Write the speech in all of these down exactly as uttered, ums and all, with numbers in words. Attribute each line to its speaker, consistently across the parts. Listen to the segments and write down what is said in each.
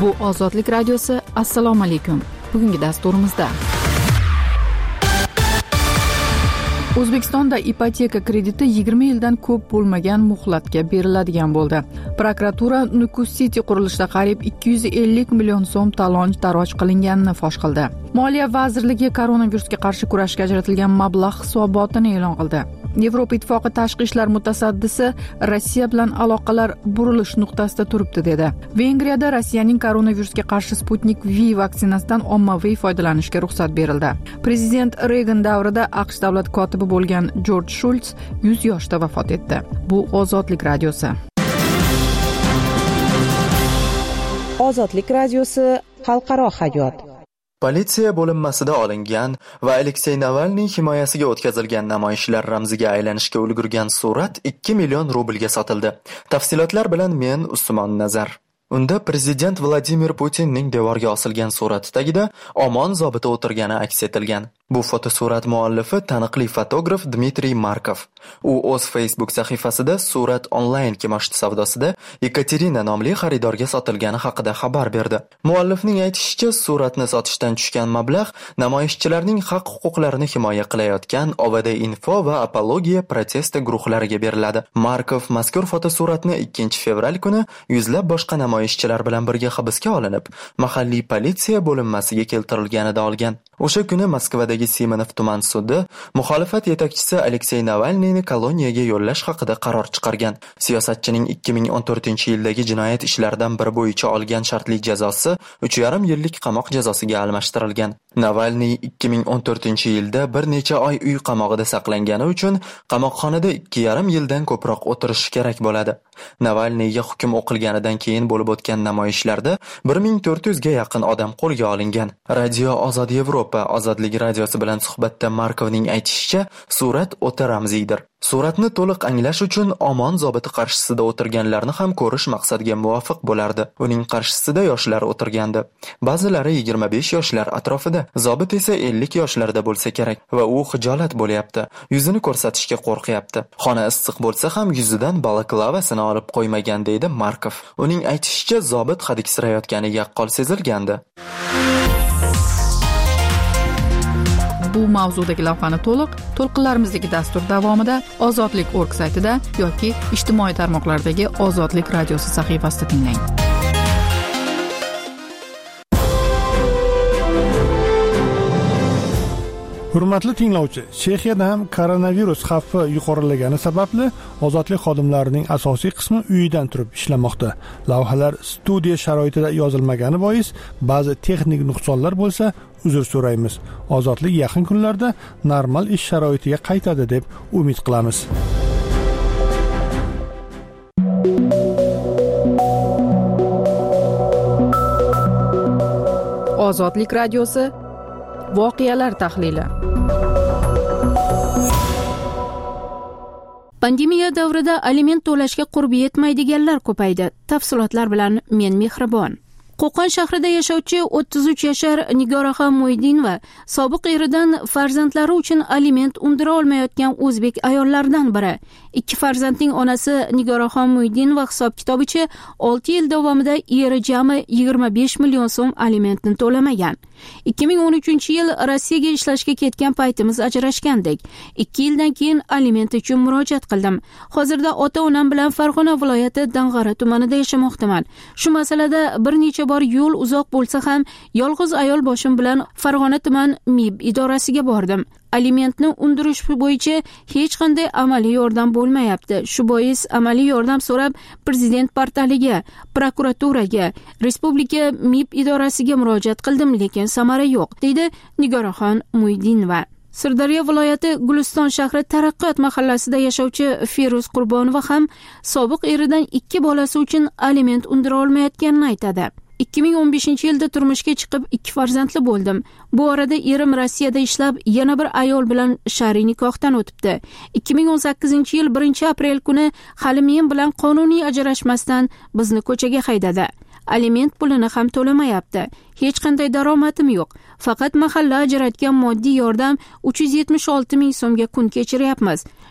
Speaker 1: Bu Ozodlik radiosi. Assalomu alaykum. Bugungi dasturimizda O'zbekistonda ipoteka krediti yigirma yildan ko'p bo'lmagan muhlatga beriladigan bo'ldi. Prokuratura Nukus City qurilishida qariyb ikki yuz ellik million so'm talon-taroj qilinganini fosh qildi. Moliya vazirligi koronavirusga qarshi kurashga ajratilgan mablag' hisobotini e'lon qildi. Yevropa Ittifoqi tashqi ishlar mutasaddisi Rossiya bilan aloqalar burilish nuqtasida turibdi dedi. Vengriyada Rossiyaning koronavirusga qarshi Sputnik V vaksinasidan ommaviy foydalanishga ruxsat berildi. Prezident Reagan davrida AQSh davlat kotibi bo'lgan Jorj Shults yuz yoshda vafot etdi. Bu Ozodlik radiosi.
Speaker 2: Ozodlik radiosi xalqaro hayot.
Speaker 3: Politsiya bo'linmasida olingan va Aleksey Navalniy himoyasiga o'tkazilgan namoyishlar ramziga aylanishga ulgurgan surat ikki million rublga sotildi. Tafsilotlar bilan men Usmon Nazar. Unda prezident Vladimir Putinning devorga osilgan surati tagida Omon zobiti o'tirgani aks etilgan. Bu fotosurat muallifi taniqli fotograf Dmitriy Markov. U o'z Facebook sahifasida surat onlayn kimoshdi savdosida Ekaterina nomli xaridorga sotilgani haqida xabar berdi. Muallifning aytishicha, suratni sotishdan tushgan mablag' namoyishchilarning haq-huquqlarini himoya qilayotgan Ovada Info va Apologiya protesti guruhlariga beriladi. Markov mazkur fotosuratni ikkinchi fevral kuni yuzlab boshqa namoyishchilar bilan birga hibsga olinib, mahalliy politsiya bo'linmasiga keltirilganida olgan. O'sha kuni Moskvadagi Simonov tuman sudi muxolifat yetakchisi Aleksey Navalniyni koloniyaga yo'llash haqida qaror chiqargan. Siyosatchining ikki ming o'n to'rtinchi yildagi jinoyat ishlaridan biri bo'yicha olgan shartli jazosi uch yarim yillik qamoq jazosiga almashtirilgan. Navalniy ikki ming o'n to'rtinchi yilda bir necha oy uy qamog'ida saqlangani uchun qamoqxonada ikki yarim yildan ko'proq o'tirishi kerak bo'ladi. Navalniyga hukm o'qilganidan keyin bo'lib o'tgan namoyishlarda bir ming to'rt yuzga yaqin odam qo'lga olingan. Radio Ozod Yevropa Ozodlik radiosi bilan suhbatda Markovning aytishicha, surat o'ta ramziydir. Suratni to'liq anglash uchun Omon zobiti qarshisida o'tirganlarni ham ko'rish maqsadga muvofiq bo'lardi. Uning qarshisida yoshlar o'tirgandi. Ba'zilari yigirma besh yoshlar atrofida, zobit esa ellik yoshlarda bo'lsa kerak va u xijolat bo'lyapti. Yuzini ko'rsatishga qo'rqyapti. Xona issiq bo'lsa ham yuzidan balaklavasini olib qo'ymagan deydi Markov. Uning aytishicha, zobit hadiksirayotgani yaqqol sezilgandi.
Speaker 1: Bu mavzudagi lavhani to'liq to'lqinlarimizdagi dastur davomida ozodlik nokta org saytida yoki ijtimoiy tarmoqlardagi Ozodlik radiosi sahifasida tinglang.
Speaker 4: Hurmatli tinglovchi, Chexiyada ham koronavirus xavfi yuqorilagani sababli ozodlik xodimlarining asosiy qismi uyidan turib ishlamoqda. Lavhalar studiya sharoitida yozilmagani bois ba'zi texnik nuqsonlar bo'lsa, uzr so'raymiz. Ozodlik yaqin kunlarda normal ish sharoitiga qaytadi deb umid qilamiz.
Speaker 1: Ozodlik radiosi voqealar tahlili.
Speaker 5: Pandemiya davrida aliment to'lashga qurbi yetmaydiganlar ko'paydi. Tafsilotlar bilan men Mehribon. Qo'qon shahrida yashovchi o'ttiz uch yashar Nigoraxon Muydinova sobiq eridan farzandlari uchun aliment undira olmayotgan o'zbek ayollaridan biri. Ikki farzandning onasi Nigoraxon Muydinova hisob-kitobicha olti yil davomida eri jami yigirma besh million so'm alimentni to'lamagan. ikki ming o'n uchinchi yil Rossiyaga ishlashga ketgan paytimiz ajrashgandik. ikki yildan keyin aliment uchun murojaat qildim. Hozirda ota-onam bilan Farg'ona viloyati Dang'ara tumanida yashamoqdaman. Shu masalada bir necha bor yo'l uzoq bo'lsa ham yolg'iz ayol boshim bilan Farg'ona tuman M I B idorasiga bordim. Alimentni undirish bo'yicha hech qanday amaliy yordam bo'lmayapti. Shu bois amaliy yordam so'rab prezident portaliga, prokuraturaga, respublika M I B idorasiga murojaat qildim, lekin samara yo'q, deydi Nigoraxon Muydinova. Sirdaryo viloyati Guliston shahri Taraqqiyot mahallasida yashovchi Feruz Qurbonova ham sobiq eridan ikki bolasi uchun aliment undira olmayotganini aytadi. ikki ming o'n beshinchi yilda turmushga chiqib ikki farzandli bo'ldim. Bu orada erim Rossiyada ishlab, yana bir ayol bilan shar'iy nikohdan o'tibdi. ikki ming o'n sakkizinchi yil birinchi aprel kuni hali men bilan qonuniy ajrashmasdan bizni ko'chaga haydadi. Aliment pulini ham to'lamayapti. Hech qanday daromadim yo'q. Faqat mahalla ajratgan moddiy yordam uch yuz yetmish olti ming so'mga kun kechiryapmiz.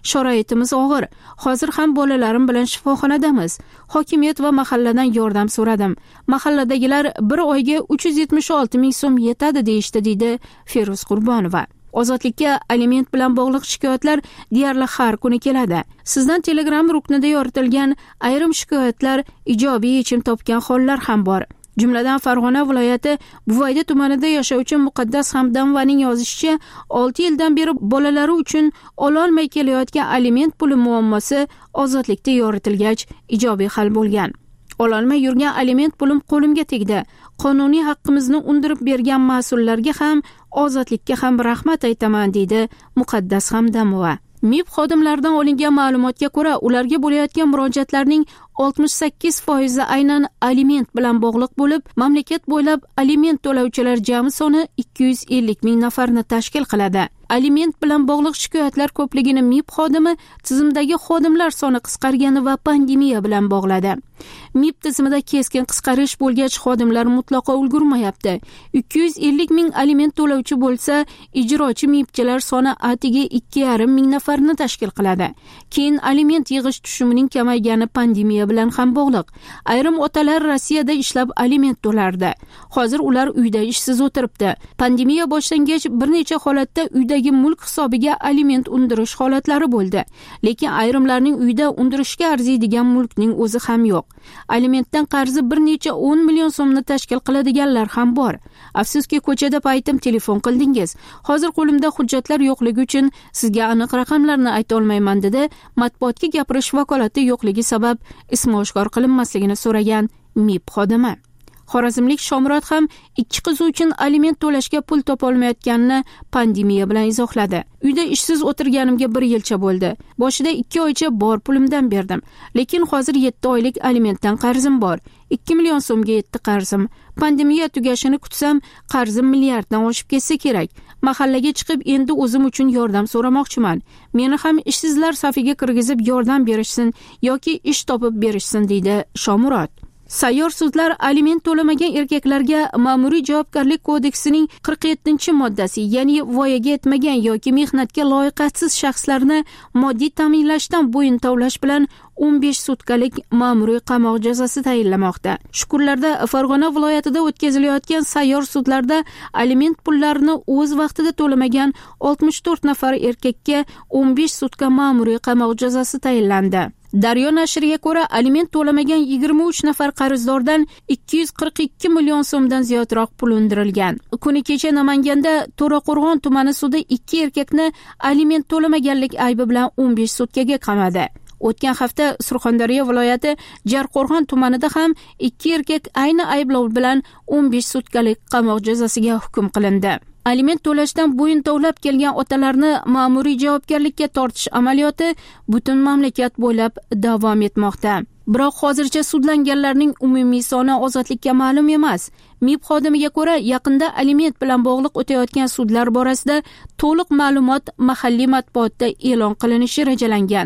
Speaker 5: sharoitimiz og'ir. Hozir ham bolalarim bilan shifoxonadamiz. Hokimiyat va mahalladan yordam so'radim. Mahalladagilar bir oyga uch yuz yetmish olti ming so'm yetadi deyishdi, deydi Feruz Qurbonova. Ozodlikka aliment bilan bog'liq shikoyatlar deyarli har kuni keladi. Sizdan Telegram ruknida yoritilgan ayrim shikoyatlar ijobiy yechim topgan hollar ham bor. Jumladan Farg'ona viloyati Buvayda tumanida yashovchi Muqaddas Hamdamovaning yozishicha, olti yildan beri bolalari uchun ololmay kelayotgan aliment puli muammosi ozodlikda yoritilgach ijobiy hal bo'lgan. Ololmay yurgan aliment pulim qo'limga tegdi. Qonuniy haqqimizni undirib bergan mas'ullarga ham, ozodlikka ham rahmat aytaman, deydi Muqaddas Hamdamova. M I B xodimlaridan olingan ma'lumotga ko'ra, ularga bo'layotgan murojaatlarning oltmish sakkiz foizi aynan aliment bilan bog'liq bo'lib, mamlakat bo'ylab aliment to'lovchilar jami soni ikki yuz ellik ming nafarni tashkil qiladi. Aliment bilan bog'liq shikoyatlar ko'pligini M I B xodimi tizimdagi xodimlar soni qisqargani va pandemiya bilan bog'ladi. M I B tizimida keskin qisqarish bo'lgach, xodimlar mutlaqo ulgurmayapti. ikki yuz ellik ming aliment to'lovchi bo'lsa, ijrochi M I Bchilar soni atiga ikki yarim ming nafarni tashkil qiladi. Keyin aliment yig'ish tushumining kamaygani pandemiya bilan ham bog'liq. Ayrim otalar Rossiyada ishlab aliment to'lardi. Hozir ular uyda ishsiz o'tiribdi. Pandemiya boshlangach bir necha holatda uydagi mulk hisobiga aliment undirish holatlari bo'ldi. Lekin ayrimlarning uyda undirishga arziydigan mulkning o'zi ham yo'q. Alimentdan qarzi bir necha o'n million so'mni tashkil qiladiganlar ham bor. Afsuski, ko'chada paytim telefon qildingiz. Hozir qo'limda hujjatlar yo'qligi uchun sizga aniq raqamlarni ayta olmayman, dedi matbuotga gapirish vakolati yo'qligi sabab ismi oshkor qilinmasligini so'ragan M I B xodimi. Xorazmlik Shomurod ham ikki qizi uchun aliment to'lashga pul topa olmayotganini pandemiya bilan izohladi. Uyda ishsiz o'tirganimga bir yilcha bo'ldi. Boshida ikki oycha bor pulimdan berdim. Lekin hozir yetti oylik alimentdan qarzim bor. ikki million so'mga yetdi qarzim. Pandemiya tugashini kutsam, qarzim milliarddan oshib ketsa kerak. Mahallaga chiqib endi o'zim uchun yordam so'ramoqchiman. Meni ham ishsizlar safiga kirgizib yordam berishsin yoki ish topib berishsin, deydi Shomurod. Sayyor sudlar aliment to'lamagan erkaklarga ma'muriy javobgarlik kodeksining qirq yettinchi moddasi, ya'ni voyaga yetmagan yoki mehnatga loyiqatsiz shaxslarni moddiy ta'minlashdan bo'yin tovlash bilan o'n besh sutkalik ma'muriy qamoq jazosi tayinlamoqda. Shukurlarda Farg'ona viloyatida o'tkazilayotgan sayyor sudlarda aliment pullarini o'z vaqtida to'lamagan oltmish to'rt nafar erkakka o'n besh sutka ma'muriy qamoq jazosi tayinlandi. Daryo nashriga ko'ra, aliment to'lamagan yigirma uch nafar qarzdordan ikki yuz qirq ikki million so'mdan ziyodroq pul undirilgan. Kuni kecha Namanganda To'raqo'rg'on tumani sudi ikki erkakni aliment to'lamaganlik aybi bilan o'n besh sutkaga qamadi. O'tgan hafta Surxondaryo viloyati Jarqo'rg'on tumanida ham ikki erkak ayni ayblov bilan o'n besh sutkalik qamoq jazosiga hukm qilindi. Aliment to'lashdan bo'yin tovlab kelgan otalarni ma'muriy javobgarlikka tortish amaliyoti butun mamlakat bo'ylab davom etmoqda. Biroq hozircha sudlanganlarning umumiy soni ozodlikka ma'lum emas. M I B xodimiga ko'ra, yaqinda aliment bilan bog'liq o'tayotgan sudlar borasida to'liq ma'lumot mahalliy matbuotda e'lon qilinishi rejalangan.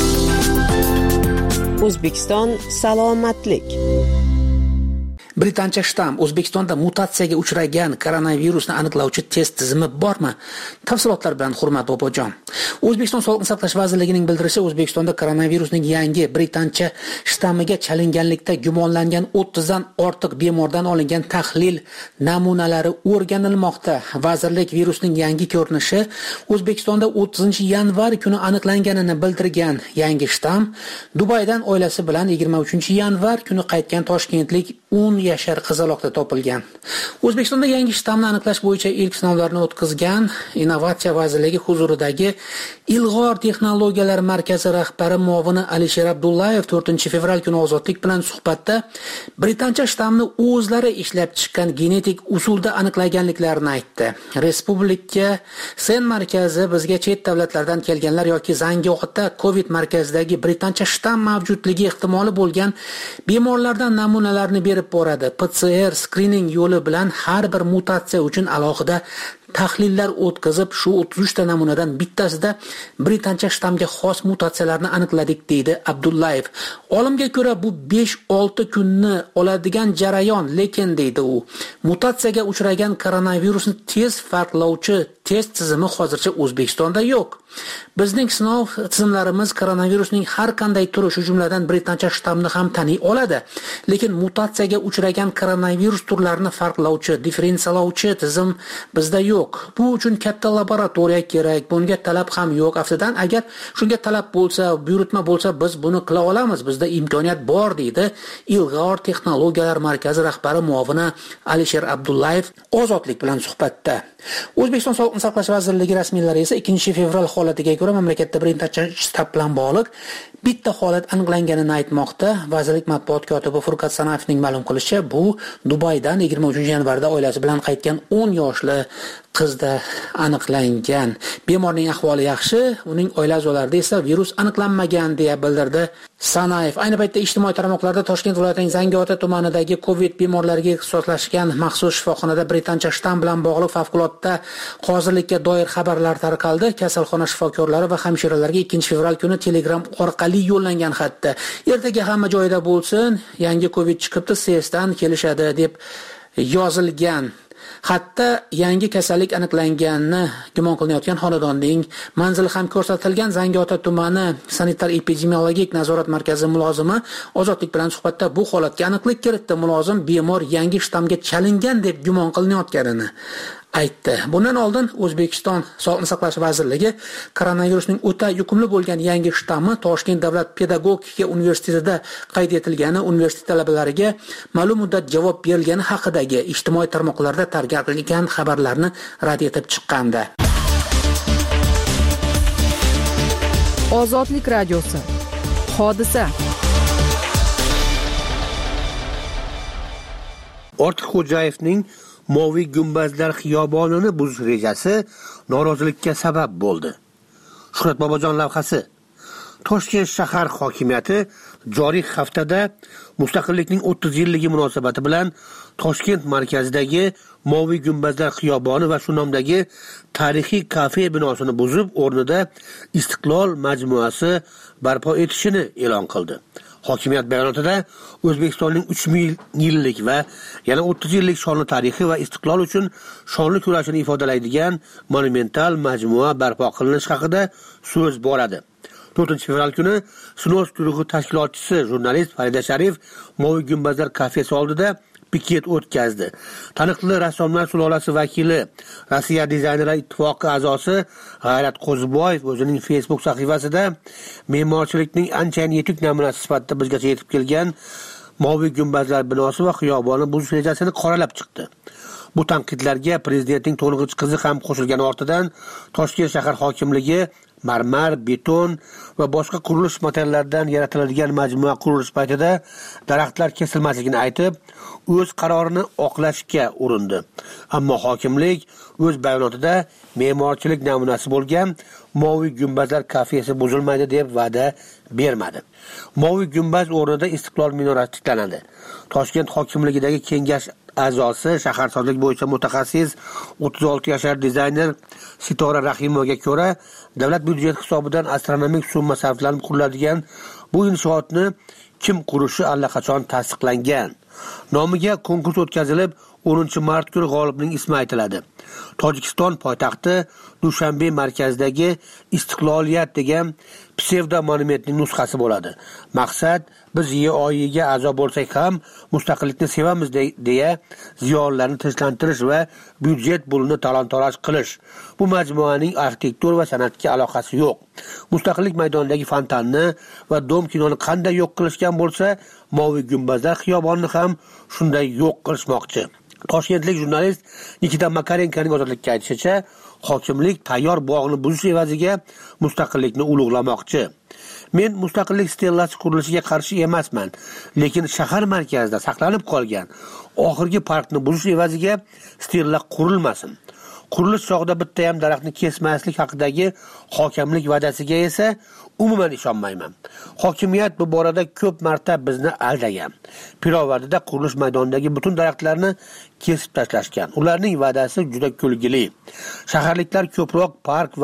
Speaker 2: O'zbekiston salomatlik.
Speaker 6: Britancha shtamm O'zbekistonda mutatsiyaga uchragan koronavirusni aniqlovchi test tizimi bormi? Tafsilotlar bilan Hurmat Bobojon. O'zbekiston Sog'liqni saqlash vazirligining bildirishicha, O'zbekistonda koronavirusning yangi britancha shtammiga chalinganlikda gumonlangan o'ttiz dan ortiq bemordan olingan tahlil namunalari o'rganilmoqda. Vazirlik virusning yangi ko'rinishi O'zbekistonda o'ttizinchi yanvar kuni aniqlanganini bildirgan. Yangi shtamm Dubaydan oilasi bilan yigirma uchinchi yanvar kuni qaytgan toshkentlik o'n yashar qizaloqda topilgan. O'zbekistonda yangi shtammni aniqlash bo'yicha ilk sinovlarni o'tkazgan Innovatsiya vazirligi huzuridagi Ilg'or texnologiyalar markazi rahbari muovini Alisher Abdullayev to'rtinchi fevral kuni Ozodlik bilan suhbatda britancha shtammni o'zlari ishlab chiqqan genetik usulda aniqlaganliklarini aytdi. Respublika Sen markazi bizga chet davlatlardan kelganlar yoki Zangiota Covid markazidagi britancha shtamm mavjudligi ehtimoli bo'lgan bemorlardan namunalarni berib boradi. P C R screening yo'li bilan har bir mutatsiya uchun alohida tahlillar o'tkazib, shu o'ttiz uch ta namunadan bittasida britancha shtammga xos mutatsiyalarni aniqladik, deydi Abdullayev. Olimga ko'ra bu besh olti kunni oladigan jarayon, lekin deydi u, mutatsiyaga uchragan koronavirusni tez farqlovchi test tizimi hozircha O'zbekistonda yo'q. Bizning sinov tizimlarimiz koronavirusning har qanday turi, shu jumladan britancha shtammni ham taniy oladi. Lekin mutatsiyaga uchragan koronavirus turlarini farqlovchi, differensiyalovchi tizim bizda yo'q. Bu uchun katta laboratoriya kerak, bunga talab ham yo'q. Aftidan, agar shunga talab bo'lsa, buyurtma bo'lsa, biz buni qila olamiz. Bizda imkoniyat bor, deydi Ilg'or texnologiyalar markazi rahbari muovini Alisher Abdullayev Ozodlik bilan suhbatda. O'zbekiston Sog'liqni saqlash vazirligi rasmiylari esa ikkinchi fevral holatiga ko'ra mamlakatda birinchi shtab bilan bog'liq bitta holat aniqlanganini aytmoqda. Vazirlik matbuot kotibi Furqat Sanayevning ma'lum qilishicha, bu Dubaydan yigirma uchinchi yanvarda oilasi bilan qaytgan o'n yoshli qizda aniqlangan. Bemorning ahvoli yaxshi, uning oila a'zolarida esa virus aniqlanmagan deya bildirdi Sanayev. Ayni paytda ijtimoiy tarmoqlarda Toshkent viloyatining Zangiota tumanidagi Covid bemorlariga ixtisoslashgan maxsus shifoxonada britancha shtamm bilan bog'liq favqulodda hozirlikka doir xabarlar tarqaldi. Kasalxona shifokorlari va hamshiralarga ikkinchi fevral kuni Telegram orqali yo'llangan xatda ertaga hamma joyida bo'lsin, yangi Covid chiqibdi, S E S'dan kelishadi deb yozilgan. Hatto yangi kasallik aniqlanganini gumon qilinayotgan xonadonning manzili ham ko'rsatilgan. Zangiota tumani sanitar epidemiologik nazorat markazi mulozimi Ozodlik bilan suhbatda bu holatga aniqlik kiritdi. Mulozim bemor yangi shtammga chalingan deb gumon qilinayotganini aytdi. Bundan oldin O'zbekiston Sog'liqni saqlash vazirligi koronavirusning o'ta yuqumli bo'lgan yangi shtammi Toshkent davlat pedagogika universitetida qayd etilgani, universitet talabalariga ma'lum muddat javob berilgani haqidagi ijtimoiy tarmoqlarda tarqalgan xabarlarni rad etib chiqqandi.
Speaker 1: Ozodlik radiosi. Hodisa.
Speaker 7: Ortiqxo'jayevning Moviy gumbazlar xiyobonini buzish rejasi norozilikka sabab bo'ldi. Shuhrat Bobojon lavhasi. Toshkent shahar hokimiyati joriy haftada mustaqillikning o'ttiz yilligi munosabati bilan Toshkent markazidagi Moviy gumbazlar xiyoboni va shu nomdagi tarixiy kafe binosini buzib, o'rnida Istiqlol majmuasi barpo etishini e'lon qildi. Hokimiyat bayonotida O'zbekistonning uch ming yillik va yana o'ttiz yillik shonli tarixi va istiqlol uchun shonli kurashini ifodalaydigan monumental majmua barpo qilinishi haqida so'z boradi. to'rtinchi fevral kuni Snos guruhi tashkilotchisi jurnalist Farida Sharif Moviy gumbazlar kafesi oldida piket o'tkazdi. Taniqli rassomlar sulolasi vakili, Rossiya dizaynerlar ittifoqi a'zosi G'ayrat Qo'ziboyev o'zining Facebook sahifasida me'morchilikning anchayin yetuk namunasi sifatida bizgacha yetib kelgan Moviy gumbazlar binosi va xiyoboni buzish rejasini qoralab chiqdi. Bu tanqidlarga prezidentning to'ng'ich qizi ham qo'shilgani ortidan Toshkent shahar hokimligi marmar, beton va boshqa qurilish materiallaridan yaratiladigan majmua qurilish paytida daraxtlar kesilmasligini aytib, o'z qarorini oqlashga urindi. Ammo hokimlik o'z bayonotida me'morchilik namunasi bo'lgan Moviy gumbazlar kafesi buzilmaydi deb va'da bermadi. Moviy gumbaz o'rnida Istiqlol minorasi tiklanadi. Toshkent hokimligidagi kengash a'zosi, shaharsozlik bo'yicha mutaxassis o'ttiz olti yashar dizayner Sitora Rahimovga ko'ra, davlat byudjeti hisobidan astronomik summa sarflanib quriladigan bu inshootni kim qurishi allaqachon tasdiqlangan. Nomiga konkurs o'tkazilib, o'ninchi mart kuni g'olibning ismi aytiladi. Tojikiston poytaxti Dushanbe markazidagi Istiqloliyat degan psevdo monumentning nusxasi bo'ladi. Maqsad biz Y O Iga a'zo bo'lsak ham mustaqillikni sevamiz deya ziyolilarni tinchlantirish va byudjet pulini talon-toroj qilish. Bu majmuaning arxitektur va san'atga aloqasi yo'q. Mustaqillik maydonidagi fontanni va Dom kinoni qanday yo'q qilishgan bo'lsa, Moviy gumbazlar xiyobonini ham shunday yo'q qilishmoqchi. Toshkentlik jurnalist Nikita Makarenkoning Ozodlikka aytishicha, hokimlik tayyor bog'ni buzish evaziga mustaqillikni ulug'lamoqchi. Men mustaqillik stellasi qurilishiga qarshi emasman, lekin shahar markazida saqlanib qolgan oxirgi parkni buzish evaziga stella qurilmasin. Qurilish chog'ida bitta ham daraxtni kesmaslik haqidagi hokimlik va'dasiga esa umuman ishonmayman. Hokimiyat bu borada ko'p marta bizni aldagan. Pirovardida qurilish maydonidagi butun daraxtlarni kesib tashlashgan. Ularning va'dasi juda kulgili. Shaharliklar ko'proq park va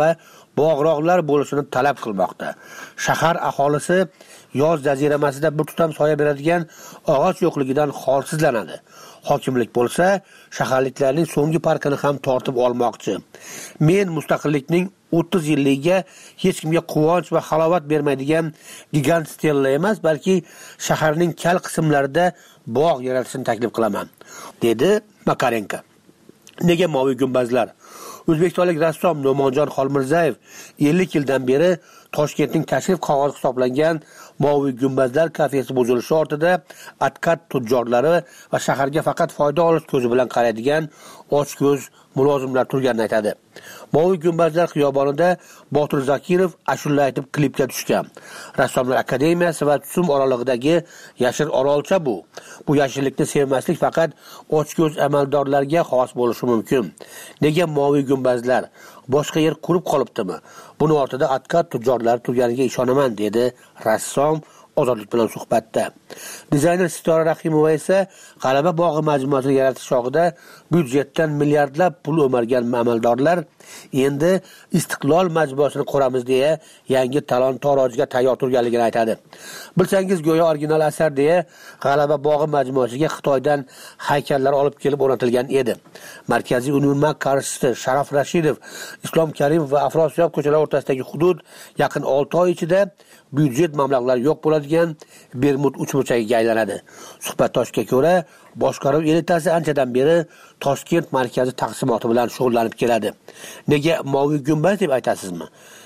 Speaker 7: bog'roqlar bo'lishini talab qilmoqda. Shahar aholisi yoz jaziramasida bir tutam soya beradigan og'och yo'qligidan holsizlanadi. Hokimlik bo'lsa, shaharliklarning so'nggi parkini ham tortib olmoqchi. Men mustaqillikning o'ttiz yilligiga hech kimga quvonch va halovat bermaydigan gigant stella emas, balki shaharning kal qismlarida bog' yaratishni taklif qilaman, dedi Makarenko. Nega moviy gumbazlar? O'zbekistonlik rassom No'monjon Xolmirzayev ellik yildan beri Toshkentning tashrif qog'ozi hisoblangan moviy gumbazlar kafesi buzilishi ortida atkat tujjorlari va shaharga faqat foyda olish ko'zi bilan qaraydigan ochko'z mulozimlar turganini aytadi. Moviy gumbazlar xiyobonida Botir Zakirov ashula aytib klipga tushgan. Rassomlar akademiyasi va Tusum oralig'idagi yashil orolcha bu. Bu yashillikni sevmaslik faqat ochko'z amaldorlarga xos bo'lishi mumkin. Nega moviy gumbazlar boshqa yer qurib qolibdimi? Buni ortida atkat tujjorlar turganiga ishonaman, dedi rassom Ozodlik bilan suhbatda. Dizayner Sitora Rahimova esa G'alaba bog'i majmuasini yaratish chog'ida byudjetdan milliardlab pul o'margan amaldorlar endi Istiqlol majmuasini quramiz deya yangi talon-torojga tayyor turganligini aytadi. Bilsangiz, go'yo original asar deya G'alaba bog'i majmuasiga Xitoydan haykallar olib kelib o'rnatilgan edi. Markaziy Union qarshisi Sharof Rashidov, Islom Karimov va Afrosiyob ko'chalari o'rtasidagi hudud yaqin olti oy ichida byudjet mablag'lari yo'q bo'ladigan Bermud uchburchagiga aylanadi. Suhbatdoshga ko'ra, boshqaruv elitasi anchadan beri Toshkent markazi taqsimoti bilan shug'ullanib keladi. Nega moviy gumbaz deb aytasizmi?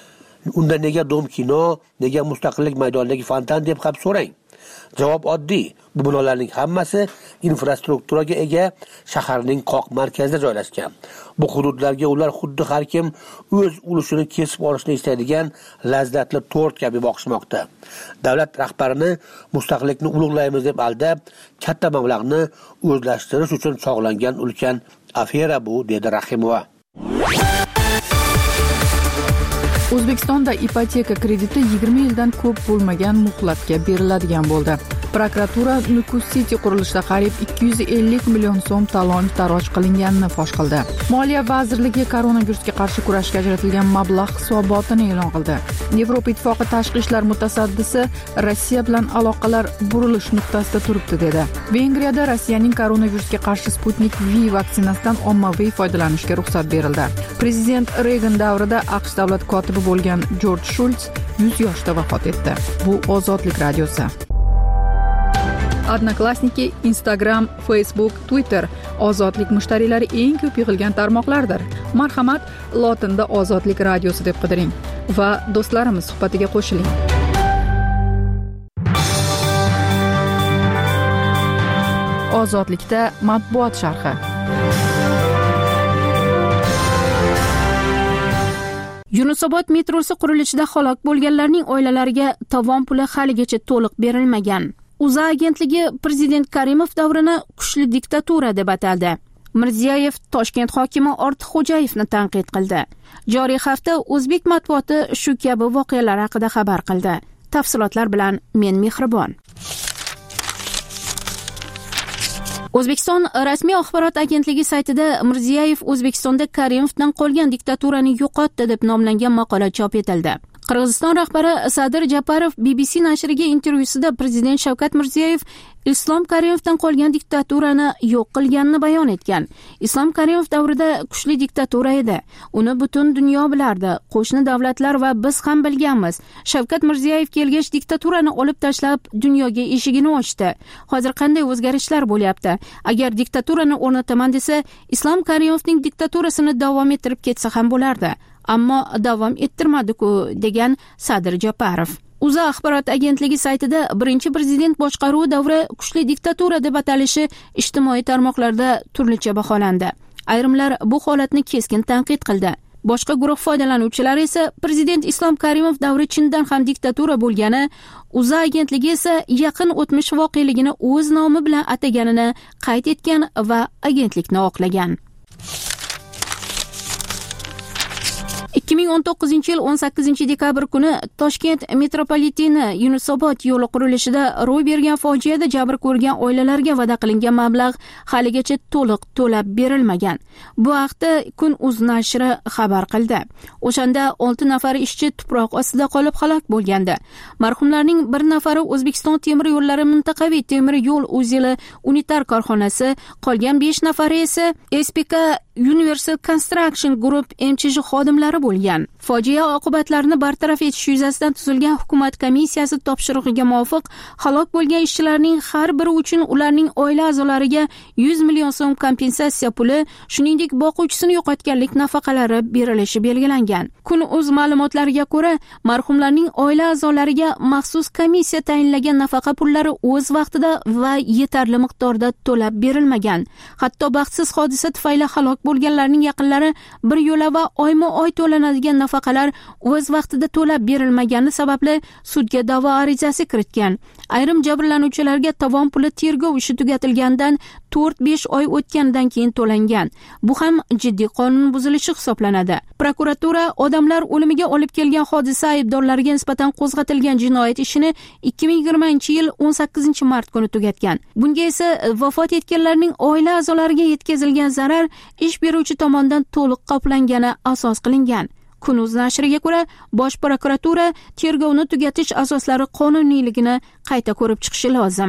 Speaker 7: Unda nega Dom kino, nega Mustaqillik maydonidagi fontan deb ham so'rang. Javob oddiy. Bu binolarning hammasi infrastrukturaga ega shaharning qoq markazida joylashgan. Bu hududlarga ular xuddi har kim o'z ulushini kesib olishni istaydigan lazzatli tort kabi boqishmoqda. Davlat rahbarini mustaqillikni ulug'laymiz deb aldab, katta mablag'ni o'zlashtirish uchun chog'langan ulkan afera bu, dedi Rahimova.
Speaker 1: O'zbekistonda ipoteka krediti yigirma yildan ko'p bo'lmagan muhlatga beriladigan bo'ldi. Prokuratura Nukus City qurilishida qariyb ikki yuz ellik million so'm talon taroj qilinganini fosh qildi. Moliya vazirligi koronavirusga qarshi kurashga ajratilgan mablag' hisobotini e'lon qildi. Yevropa Ittifoqi tashqi ishlar mutasaddisi Rossiya bilan aloqalar burilish nuqtasida turibdi, dedi. Vengriyada Rossiyaning koronavirusga qarshi Sputnik V vaksinasidan ommaviy foydalanishga ruxsat berildi. Prezident Reagan davrida AQSh davlat kotibi bo'lgan Jorj Shults yuz yoshda vafot etdi. Bu Ozodlik radiosi. Odnoklassniki, Instagram, Facebook, Twitter Ozodlik mushtariylari eng ko'p yig'ilgan tarmoqlardir. Marhamat, lotinda Ozodlik radiosi deb qidiring va do'stlarimiz suhbatiga qo'shiling. Ozodlikda matbuot sharhi.
Speaker 5: Yunusobod metrosi qurilishida halok bo'lganlarning oilalariga tovon puli haligacha to'liq berilmagan. O'zA agentligi prezident Karimov davrini kuchli diktatura deb ataldi. Mirziyoyev Toshkent hokimi Ortiqxo'jayevni tanqid qildi. Joriy hafta o'zbek matbuoti shu kabi voqealar haqida xabar qildi. Tafsilotlar bilan men Mehribon. O'zbekiston rasmiy axborot agentligi saytida Mirziyoyev O'zbekistonda Karimovdan qolgan diktaturani yo'qotdi deb nomlangan maqola chop etildi. Qirg'iziston rahbari Sadir Japarov B B C nashriga intervyusida prezident Shavkat Mirziyoyev Islom Karimovdan qolgan diktaturani yo'q qilganini bayon etgan. Islom Karimov davrida kuchli diktatura edi. Uni butun dunyo bilardi. Qo'shni davlatlar va biz ham bilganmiz. Shavkat Mirziyoyev kelgach diktaturani olib tashlab dunyoga eshigini ochdi. Hozir qanday o'zgarishlar bo'lyapti? Agar diktaturani o'rnataman desa, Islom Karimovning diktaturasini davom ettirib ketsa ham bo'lardi. Ammo davom ettirmadi-ku, degan Sadir Japarov. O'zA axborot agentligi saytida birinchi prezident boshqaruvi davri kuchli diktatura deb atalishi ijtimoiy tarmoqlarda turlicha baholandi. Ayrimlar bu holatni keskin tanqid qildi. Boshqa guruh foydalanuvchilari esa prezident Islom Karimov davri chindan ham diktatura bo'lgani, O'zA agentligi esa yaqin o'tmish voqeligini o'z nomi bilan ataganini qayd etgan va agentlikni oqlagan. ikki ming o'n to'qqizinchi yil o'n sakkizinchi dekabr kuni Toshkent metropoliteni Yunusobod yo'li qurilishida ro'y bergan fojiada jabr ko'rgan oilalarga va'da qilingan mablag' haligacha to'liq to'lab berilmagan. Bu haqda Kun.uz nashri xabar qildi. O'shanda olti nafar ishchi tuproq ostida qolib halok bo'lgandi. Marhumlarning bir nafari O'zbekiston temir yo'llari mintaqaviy temir yo'l uzeli unitar korxonasi, qolgan besh nafari esa S P K Universal Construction Group M Ch J xodimlari bo'lgan. Fojia oqibatlarini bartaraf etish yuzasidan tuzilgan hukumat komissiyasi topshirig'iga muvofiq halok bo'lgan ishchilarning har biri uchun ularning oila a'zolariga yuz million so'm kompensatsiya puli, shuningdek boquvchisini yo'qotganlik nafaqalari berilishi belgilangan. Kun.uz ma'lumotlariga ko'ra, marhumlarning oila a'zolariga maxsus komissiya tayinlagan nafaqa pullari o'z vaqtida va yetarli miqdorda to'lab berilmagan. Hatto baxtsiz hodisa tufayli halok bo'lganlarning yaqinlari bir yo'la va oyma-oy to'lanadigan nafaqalar o'z vaqtida to'lab berilmagani sababli sudga da'vo arizasi kiritgan. Ayrim jabrlanuvchilarga tovon puli tergov ishi tugatilgandan to'rt besh oy o'tganidan keyin to'langan. Bu ham jiddiy qonun buzilishi hisoblanadi. Prokuratura odamlar o'limiga olib kelgan hodisa aybdorlariga nisbatan qo'zg'atilgan jinoyat ishini ikki ming yigirmanchi yil o'n sakkizinchi mart kuni tugatgan. Bunga esa vafot etganlarning oila a'zolariga yetkazilgan zarar ish beruvchi tomonidan to'liq qoplangani asos qilingan. Kun.uz nashriga ko'ra, Bosh prokuratura tergovni tugatish asoslari qonuniyligini qayta ko'rib chiqishi lozim.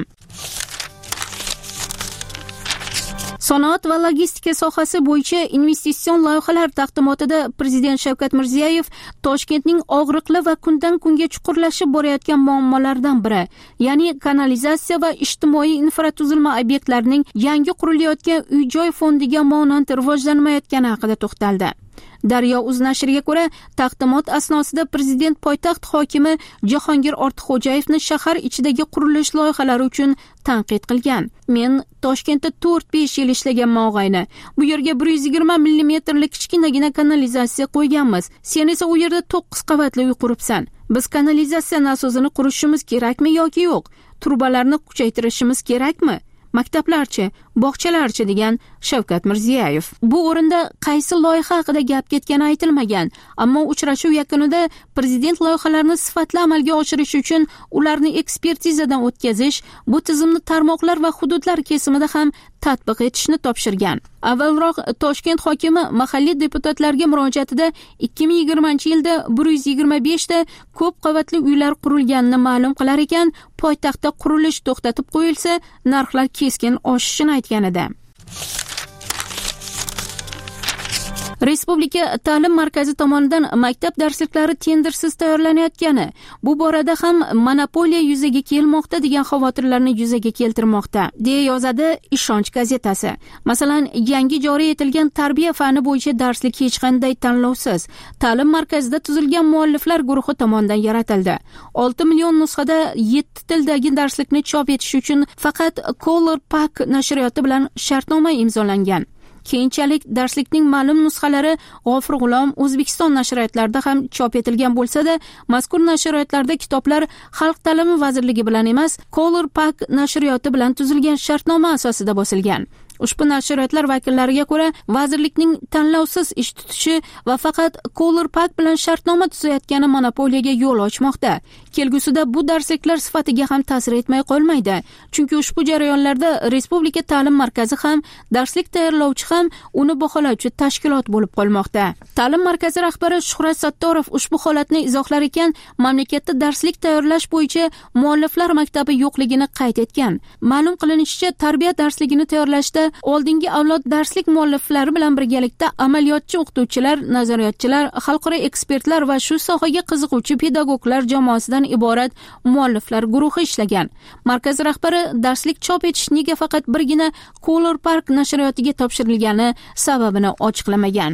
Speaker 5: Sanoat va logistika sohasi bo'yicha investitsion loyihalar taqdimotida Prezident Shavkat Mirziyoyev Toshkentning og'riqli va kundan kunga chuqurlashib borayotgan muammolardan biri, ya'ni kanalizatsiya va ijtimoiy infratuzilma obyektlarining yangi qurilayotgan uy-joy fondiga monand rivojlanmayotgani haqida to'xtaldi. Daryo.uz nashriga ko'ra, taqdimot asnosida Prezident poytaxt hokimi Jahongir Ortiqxo'jayevni shahar ichidagi qurilish loyihalari uchun tanqid qilgan. Men Toshkentda to'rt besh yil ishlagan mog'ayni. Bu yerga bir yuz yigirma millimetrlik kichkinagina kanalizatsiya qo'yganmiz. Sen esa u yerda to'qqiz qavatli uy quribsan. Biz kanalizatsiya nasozini qurishimiz kerakmi yoki yo'q? Trubalarni kuchaytirishimiz kerakmi? Maktablarchi, bog'chalarchi degan Shavkat Mirziyoyev. Bu o'rinda qaysi loyiha haqida gap ketgani aytilmagan, ammo uchrashuv yakunida Prezident loyihalarni sifatli amalga oshirish uchun ularni ekspertizadan o'tkazish, bu tizimni tarmoqlar va hududlar kesimida ham tatbiq etishni topshirgan. Avvalroq Toshkent hokimi mahalliy deputatlarga murojaatida ikki ming yigirmanchi yilda bir yuz yigirma besh ta ko'p qavatli uylar qurilganini ma'lum qilar ekan, poytaxtda qurilish to'xtatib qo'yilsa, narxlar keskin oshishini aytgan edi. Respublika ta'lim markazi tomonidan maktab darsliklari tendersiz tayyorlanayotgani, bu borada ham monopoliya yuzaga kelmoqda degan xavotirlarni yuzaga keltirmoqda, deya yozadi Ishonch gazetasi. Masalan, yangi joriy etilgan tarbiya fani bo'yicha darslik hech qanday tanlovsiz ta'lim markazida tuzilgan mualliflar guruhi tomonidan yaratildi. olti million nusxada yetti tildagi darslikni chop etish uchun faqat Color Pack nashriyoti bilan shartnoma imzolangan. Keyinchalik darslikning ma'lum nusxalari G'ofur G'ulom O'zbekiston nashriyotlarida ham chop etilgan bo'lsa-da, mazkur nashriyotlarda kitoblar Xalq ta'limi vazirligi bilan emas, Color Pack nashriyoti bilan tuzilgan shartnoma asosida bosilgan. Ushbu nashriyotlar vakillariga ko'ra, vazirlikning tanlovsiz ish tutishi va faqat Color Pack bilan shartnoma tuzayotgani monopoliyaga yo'l ochmoqda. Kelgusida bu darsliklar sifatiga ham ta'sir etmay qolmaydi. Chunki ushbu jarayonlarda Respublika ta'lim markazi ham, darslik tayyorlovchi ham, uni baholovchi tashkilot bo'lib qolmoqda. Ta'lim markazi rahbari Shuhrat Sattorov ushbu holatni izohlar ekan, mamlakatda darslik tayyorlash bo'yicha mualliflar maktabi yo'qligini qayd etgan. Ma'lum qilinishicha, tarbiya darsligini tayyorlashda oldingi avlod darslik mualliflari bilan birgalikda amaliyotchi o'qituvchilar, nazoriyatchilar, xalqaro ekspertlar va shu sohaga qiziquvchi pedagoglar jamoasidan iborat mualliflar guruhi ishlagan. Markaz rahbari darslik chop etish nega faqat birgina Color Park nashriyotiga topshirilgani sababini ochiqlamagan.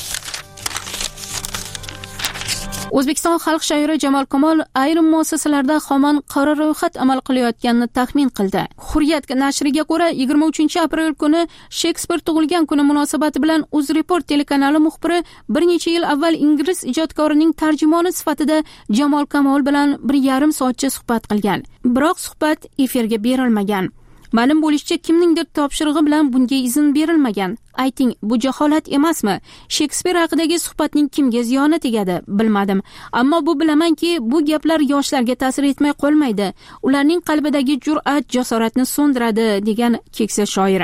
Speaker 5: O'zbekiston xalq shoiri Jamol Kamol ayrim muassasalarda hamon qora ro'yxat amal qilayotganini taxmin qildi. Hurriyat nashriga ko'ra, yigirma uchinchi aprel kuni Shekspir tug'ilgan kuni munosabati bilan UzReport telekanali muxbiri bir necha yil avval ingliz ijodkorining tarjimoni sifatida Jamol Kamol bilan bir yarim soatcha suhbat qilgan. Biroq suhbat efirga berilmagan. Ma'lum bo'lishicha, kimningdir topshirig'i bilan bunga izn berilmagan. Ayting, bu jaholat emasmi? Shekspir haqidagi suhbatning kimga ziyoni tegadi, bilmadim. Ammo bu bilamanki, bu gaplar yoshlarga ta'sir etmay qolmaydi. Ularning qalbidagi jur'at, jasoratni so'ndiradi, degan keksa shoir.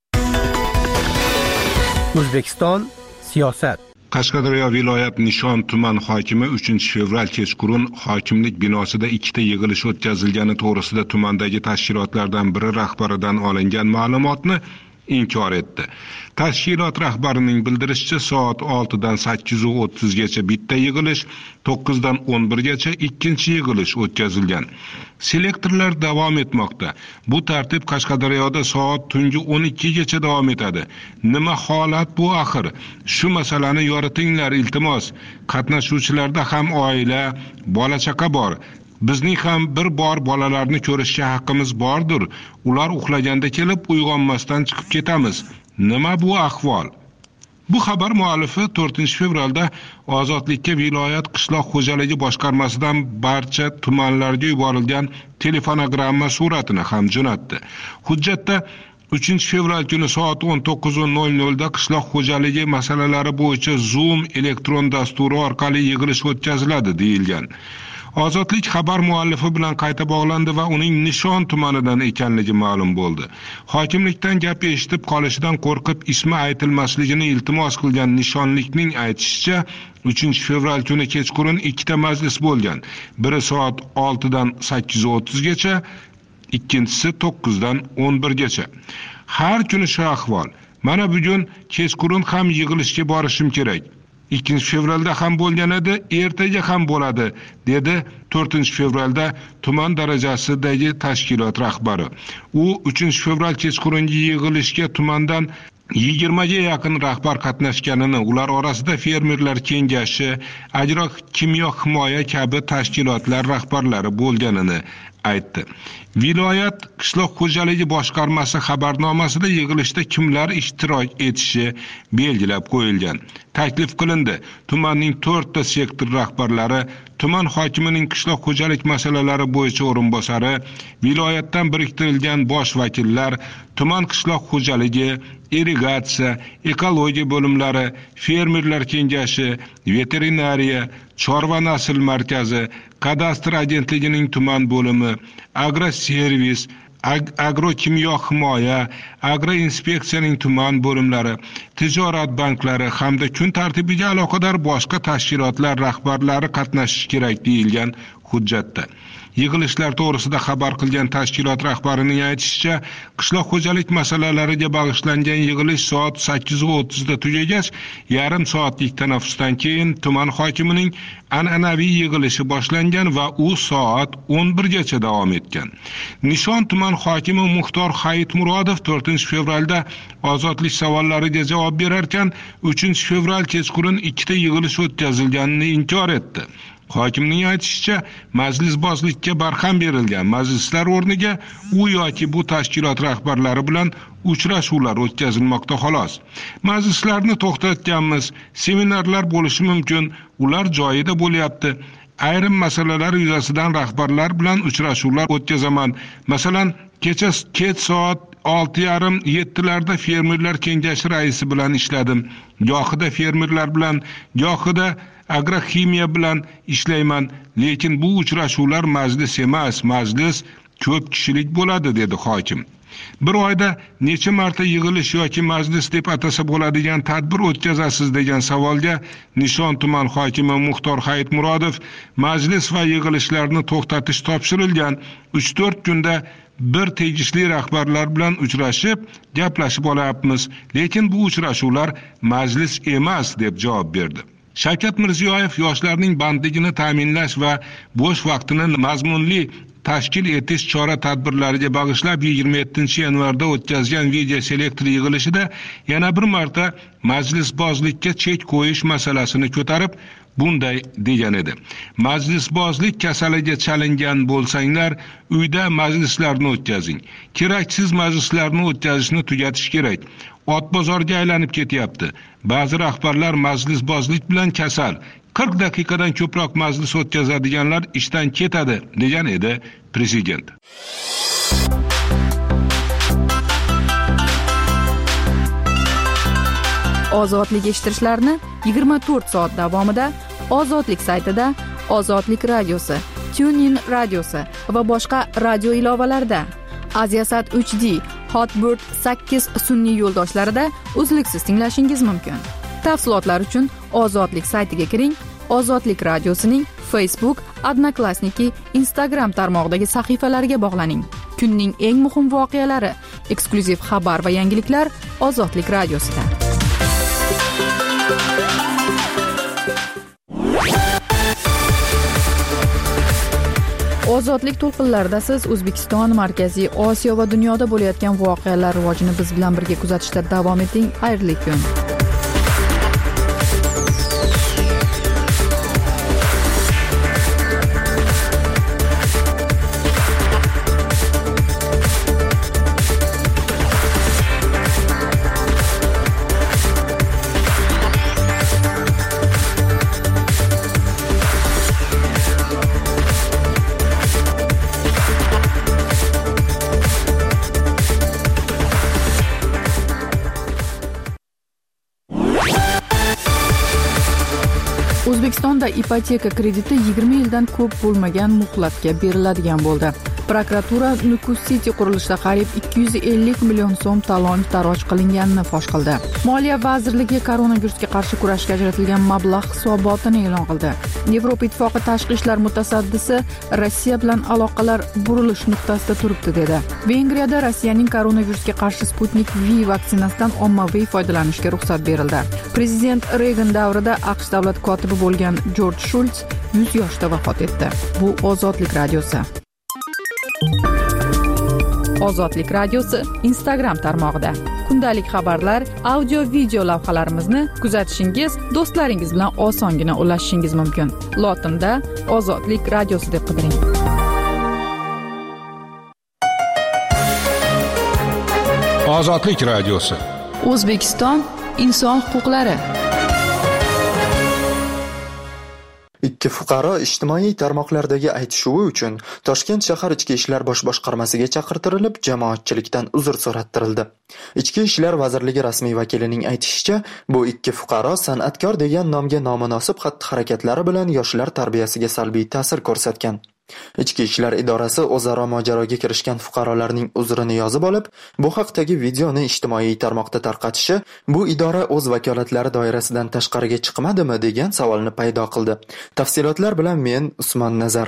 Speaker 7: O'zbekiston siyosat.
Speaker 8: Qashqadaryo viloyat Nishon tuman hokimi uchinchi fevral kechqurun hokimlik binosida ikkita yig'ilish o'tkazilgani to'g'risida tumandagi tashkilotlardan biri rahbaridan olingan ma'lumotni inkor etdi. Tashkilot rahbarining bildirishicha, soat oltidan sakkiz o'ttizgacha bitta yig'ilish, to'qqizdan o'n birgacha ikkinchi yig'ilish o'tkazilgan. Selektorlar davom etmoqda. Bu tartib Qashqadaryoda soat tungi o'n ikkigacha davom etadi. Nima holat bu axir? Shu masalani yoritinglar iltimos. Qatnashuvchilarda ham oila, bola chaqa bor. Bizning ham bir bor bolalarni ko'rishga haqqimiz bordir. Ular uxlaganda kelib uyg'onmasdan chiqib ketamiz. Nima bu ahvol? Bu xabar muallifi to'rtinchi fevralda Ozodlikka viloyat qishloq xo'jaligi boshqarmasidan barcha tumanlarga yuborilgan telefonogramma suratini ham jo'natdi. Hujjatda uchinchi fevral kuni soat o'n to'qqiz nol nolda qishloq xo'jaligi masalalari bo'yicha Zoom elektron dasturi orqali yig'ilish o'tkaziladi deyilgan. Ozodlik xabar muallifi bilan qayta bog'landi va uning Nishon tumanidan ekanligi ma'lum bo'ldi. Hokimlikdan gap eshitib qolishidan qo'rqib ismi aytilmasligini iltimos qilgan nishonlikning aytishicha, uchinchi fevral kuni kechqurun ikkita majlis bo'lgan. Biri soat oltidan sakkiz o'ttizgacha, ikkinchisi to'qqizdan o'n birgacha. Har kuni shu ahvol. Mana bugun kechqurun ham yig'ilishga borishim kerak. ikkinchi fevralda ham bo'lgan edi, ertaga ham bo'ladi, dedi to'rtinchi fevralda tuman darajasidagi tashkilot rahbari. U uchinchi fevral kechqurungi yig'ilishga tumandan yigirmaga yaqin rahbar qatnashganini, ular orasida fermerlar kengashi, Agrokimyo himoya kabi tashkilotlar rahbarlari bo'lganini aytdi. Viloyat qishloq xo'jaligi boshqarmasi xabarnomasida yig'ilishda kimlar ishtirok etishi belgilab qo'yilgan. Taklif qilindi. Tumanning to'rtta sektor rahbarlari, tuman hokimining qishloq xo'jalik masalalari bo'yicha o'rinbosari, viloyatdan biriktirilgan bosh vakillar, tuman qishloq xo'jaligi, irrigatsiya, ekologiya bo'limlari, fermerlar kengashi, veterinariya, chorva nasl markazi, kadastr agentligining tuman bo'limi, agroservis, Ag- agrokimyo himoya, agroinspeksiyaning tuman bo'limlari, tijorat banklari hamda kun tartibiga aloqador boshqa tashkilotlar rahbarlari qatnashishi kerak deyilgan hujjatda. Yig'ilishlar to'g'risida xabar qilgan tashkilot rahbarining aytishicha, qishloq xo'jalik masalalariga bag'ishlangan yig'ilish soat sakkiz o'ttizda tugagach, yarim soatlik tanaffusdan keyin tuman hokimining an'anaviy yig'ilishi boshlangan va u soat o'n birgacha davom etgan. Nishon tuman hokimi Muxtor Hayitmurodov to'rtinchi fevralda ozodlik savollariga javob berarkan, uchinchi fevral kechqurun ikkita yig'ilish o'tkazilganini inkor etdi. Hokimning aytishicha, majlisbozlikka barham berilgan. Majlislar o'rniga u yoki bu tashkilot rahbarlari bilan uchrashuvlar o'tkazilmoqda xolos. Majlislarni to'xtatganmiz, seminarlar bo'lishi mumkin, ular joyida bo'lyapti. Ayrim masalalar yuzasidan rahbarlar bilan uchrashuvlar o'tkazaman. Masalan, kecha kech soat olti yarim yettilarda fermerlar kengashi raisi bilan ishladim. Gohida fermerlar bilan, gohida agrokimiya bilan ishlayman, lekin bu uchrashuvlar majlis emas, majlis ko'p kishilik bo'ladi, dedi hokim. Bir oyda necha marta yig'ilish yoki majlis deb atasa bo'ladigan tadbir o'tkazasiz degan savolga Nishon tuman hokimi Muxtor Hayitmurodov, majlis va yig'ilishlarni to'xtatish topshirilgan. uch to'rt kunda bir tegishli rahbarlar bilan uchrashib, gaplashib olyapmiz, lekin bu uchrashuvlar majlis emas, deb javob berdi. Shavkat Mirziyoyev yoshlarning bandligini ta'minlash va bo'sh vaqtini mazmunli tashkil etish chora-tadbirlariga bag'ishlab yigirma yettinchi yanvarda o'tkazgan video selektor yig'ilishida yana bir marta majlisbozlikka chek qo'yish masalasini ko'tarib, bunday degan edi. Majlisbozlik kasaliga chalingan bo'lsanglar, uyda majlislarni o'tkazing. Keraksiz majlislarni o'tkazishni tugatish kerak. Ot bozorga aylanib ketyapti. Ba'zi rahbarlar majlisbozlik bilan kasal. qirq daqiqadan ko'proq majlis o'tkazadiganlar ishdan ketadi, degan edi prezident.
Speaker 1: ozodlik eshittirishlarini yigirma to'rt soat davomida Ozodlik saytida, Ozodlik radiosi, TuneIn radiosi va boshqa radio ilovalarida, Aziasat uch D, Hotbird sakkiz sun'iy yo'ldoshlarida uzluksiz tinglashingiz mumkin. Tafsilotlar uchun Ozodlik saytiga kiring. Ozodlik radiosining Facebook, Odnoklassniki, Instagram tarmog'idagi sahifalariga bog'laning. Kunning eng muhim voqealari, eksklyuziv xabar va yangiliklar Ozodlik radiosida. Ozodlik to'lqinlarida siz O'zbekiston, Markaziy Osiyo va dunyoda bo'layotgan voqealar rivojini biz bilan birga kuzatishda davom eting. Xayrli kun. O'zbekistonda ipoteka krediti yigirma yildan ko'p bo'lmagan muhlatga beriladigan bo'ldi. Prokuratura Nukus City qurilishida qariyb ikki yuz ellik million so'm talon taroj qilinganini fosh qildi. Moliya vazirligi koronavirusga qarshi kurashga ajratilgan mablag' hisobotini e'lon qildi. Yevropa Ittifoqi tashqi ishlar mutasaddisi Rossiya bilan aloqalar burilish nuqtasida turibdi dedi. Vengriyada Rossiyaning koronavirusga qarshi Sputnik V vaksinasidan ommaviy foydalanishga ruxsat berildi. Prezident Reagan davrida AQSh davlat kotibi bo'lgan Jorj Shults yuz yoshda vafot etdi. Bu Ozodlik radiosi. Ozodlik radiosi Instagram tarmog'ida kundalik xabarlar, audio video lavhalarimizni kuzatishingiz, do'stlaringiz bilan osongina ulashishingiz mumkin. Lotinda Ozodlik radiosi deb qidiring.
Speaker 8: Ozodlik radiosi.
Speaker 1: O'zbekiston inson huquqlari.
Speaker 3: Ikki fuqaro ijtimoiy tarmoqlardagi aytishuvi uchun Toshkent shahar Ichki ishlar bosh boshqarmasiga chaqirtirilib, jamoatchilikdan uzr so'rattirildi. Ichki ishlar vazirligi rasmiy vakilining aytishicha, bu ikki fuqaro san'atkor degan nomga nomunosib xatti-harakatlari bilan yoshlar tarbiyasiga salbiy ta'sir ko'rsatgan. Ichki ishlar idorasi o'zaro mojaroga kirishgan fuqarolarning uzrini yozib olib, bu haqdagi videoni ijtimoiy tarmoqda tarqatishi bu idora o'z vakolatlari doirasidan tashqariga chiqmadimi degan savolni paydo qildi. Tafsilotlar bilan men Usmon Nazar.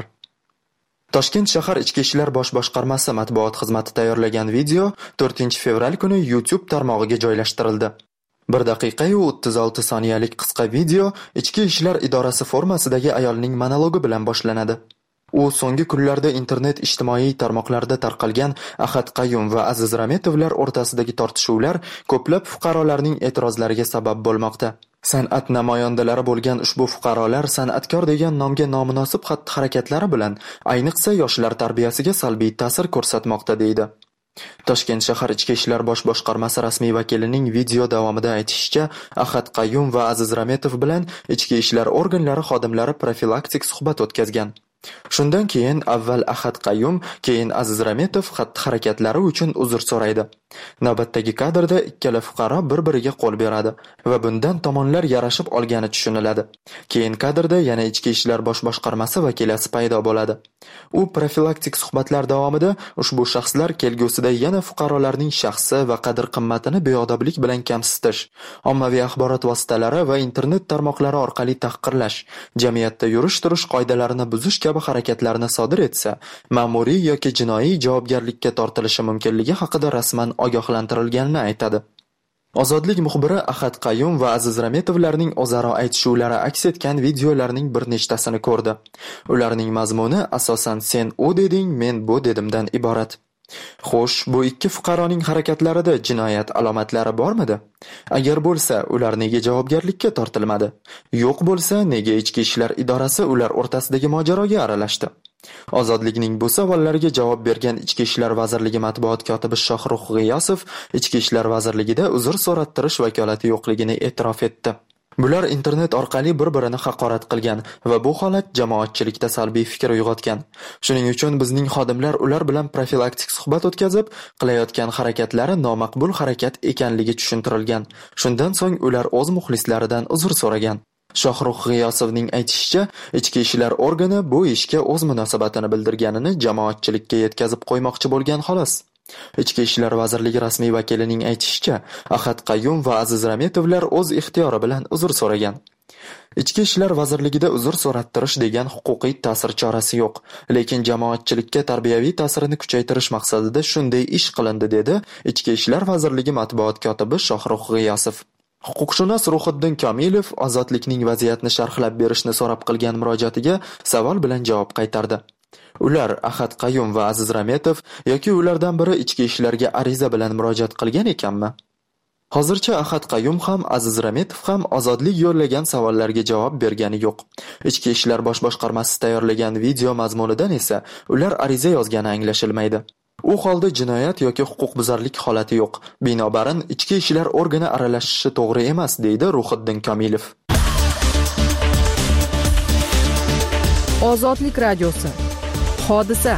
Speaker 3: Toshkent shahar Ichki ishlar bosh boshqarmasi matbuot xizmati tayyorlagan video to'rtinchi fevral kuni YouTube tarmog'iga joylashtirildi. bir daqiqa va o'ttiz olti soniyalik qisqa video Ichki ishlar idorasi formasidagi ayolning monologi bilan boshlanadi. U so'nggi kunlarda internet ijtimoiy tarmoqlarda tarqalgan Ahad Qayyum va Aziz Rametovlar o'rtasidagi tortishuvlar ko'plab fuqarolarning e'tirozlariga sabab bo'lmoqda. San'at namoyandalari bo'lgan ushbu fuqarolar san'atkor degan nomga nomunosib xatti-harakatlari bilan ayniqsa yoshlar tarbiyasiga salbiy ta'sir ko'rsatmoqda deydi. Toshkent shahar Ichki ishlar bosh boshqarmasi rasmiy vakilining video davomida aytishicha, Ahad Qayyum va Aziz Rametov bilan ichki ishlar organlari xodimlari profilaktik suhbat o'tkazgan. Shundan keyin avval Ahad Qayyum, keyin Aziz Rametov xatti-harakatlari uchun uzr so'raydi. Navbatdagi kadrda ikkala fuqaro bir-biriga qo'l beradi va bundan tomonlar yarashib olgani tushuniladi. Keyin kadrda yana ichki ishlar bosh boshqarmasi vakilasi paydo bo'ladi. U profilaktik suhbatlar davomida ushbu shaxslar kelgusida yana fuqarolarning shaxsi va qadr-qimmatini beodoblik bilan kamsitish, ommaviy axborot vositalari va internet tarmoqlari orqali tahqirlash, jamiyatda yurish-turish qoidalarini buzish kabi harakatlarni sodir etsa, ma'muriy yoki jinoiy javobgarlikka tortilishi mumkinligi haqida rasman ogohlantirilganini aytadi. Ozodlik muxbiri Ahad Qayyum va Aziz Rametovlarning o'zaro aytishuvlari aks etgan videolarning bir nechtasini ko'rdi. Ularning mazmuni asosan sen u deding, men bu dedimdan iborat. Xo'sh, bu ikki fuqaroning harakatlarida jinoyat alomatlari bormidi? Agar bo'lsa, ular nega javobgarlikka tortilmadi? Yo'q bo'lsa, nega ichki ishlar idorasi ular o'rtasidagi mojaroga aralashdi? Ozodlikning bu savollariga javob bergan Ichki ishlar vazirligi matbuot kotibi Shohrux G'iyosov Ichki ishlar vazirligida uzr so'rattirish vakolati yo'qligini e'tirof etdi. Bular internet orqali bir-birini haqorat qilgan va bu holat jamoatchilikda salbiy fikr uyg'otgan. Shuning uchun bizning xodimlar ular bilan profilaktik suhbat o'tkazib, qilayotgan harakatlari nomaqbul harakat ekanligi tushuntirilgan. Shundan so'ng ular o'z muxlislaridan uzr so'ragan. Shohrux G'iyosovning aytishicha, ichki ishlar organi bu ishga o'z munosabatini bildirganini jamoatchilikka yetkazib qo'ymoqchi bo'lgan xolos. Ichki ishlar vazirligi rasmiy vakilining aytishicha, Ahad Qayyum va Aziz Rametovlar o'z ixtiyori bilan uzr so'ragan. Ichki ishlar vazirligida uzr so'rattirish degan huquqiy ta'sir chorasi yo'q, lekin jamoatchilikka tarbiyaviy ta'sirini kuchaytirish maqsadida shunday ish qilindi, dedi Ichki ishlar vazirligi matbuot kotibi Shohrux G'iyosov. Huquqshunos Ruhiddin Komilov Ozodlikning vaziyatni sharhlab berishni so'rab qilgan murojaatiga savol bilan javob qaytardi. Ular Ahad Qayyum va Aziz Rametov yoki ulardan biri ichki ishlarga ariza bilan murojaat qilgan ekanmi? Hozircha Ahad Qayyum ham Aziz Rametov ham ozodlik yo'llagan savollarga javob bergani yo'q. Ichki ishlar bosh boshqarmasi tayyorlagan video mazmunidan esa ular ariza yozgani anglashilmaydi. U holda jinoyat yoki huquqbuzarlik holati yo'q. Binobarin ichki ishlar organi aralashishi to'g'ri emas, deydi Ruhiddin Komilov.
Speaker 1: Ozodlik radiosi. Hodisa.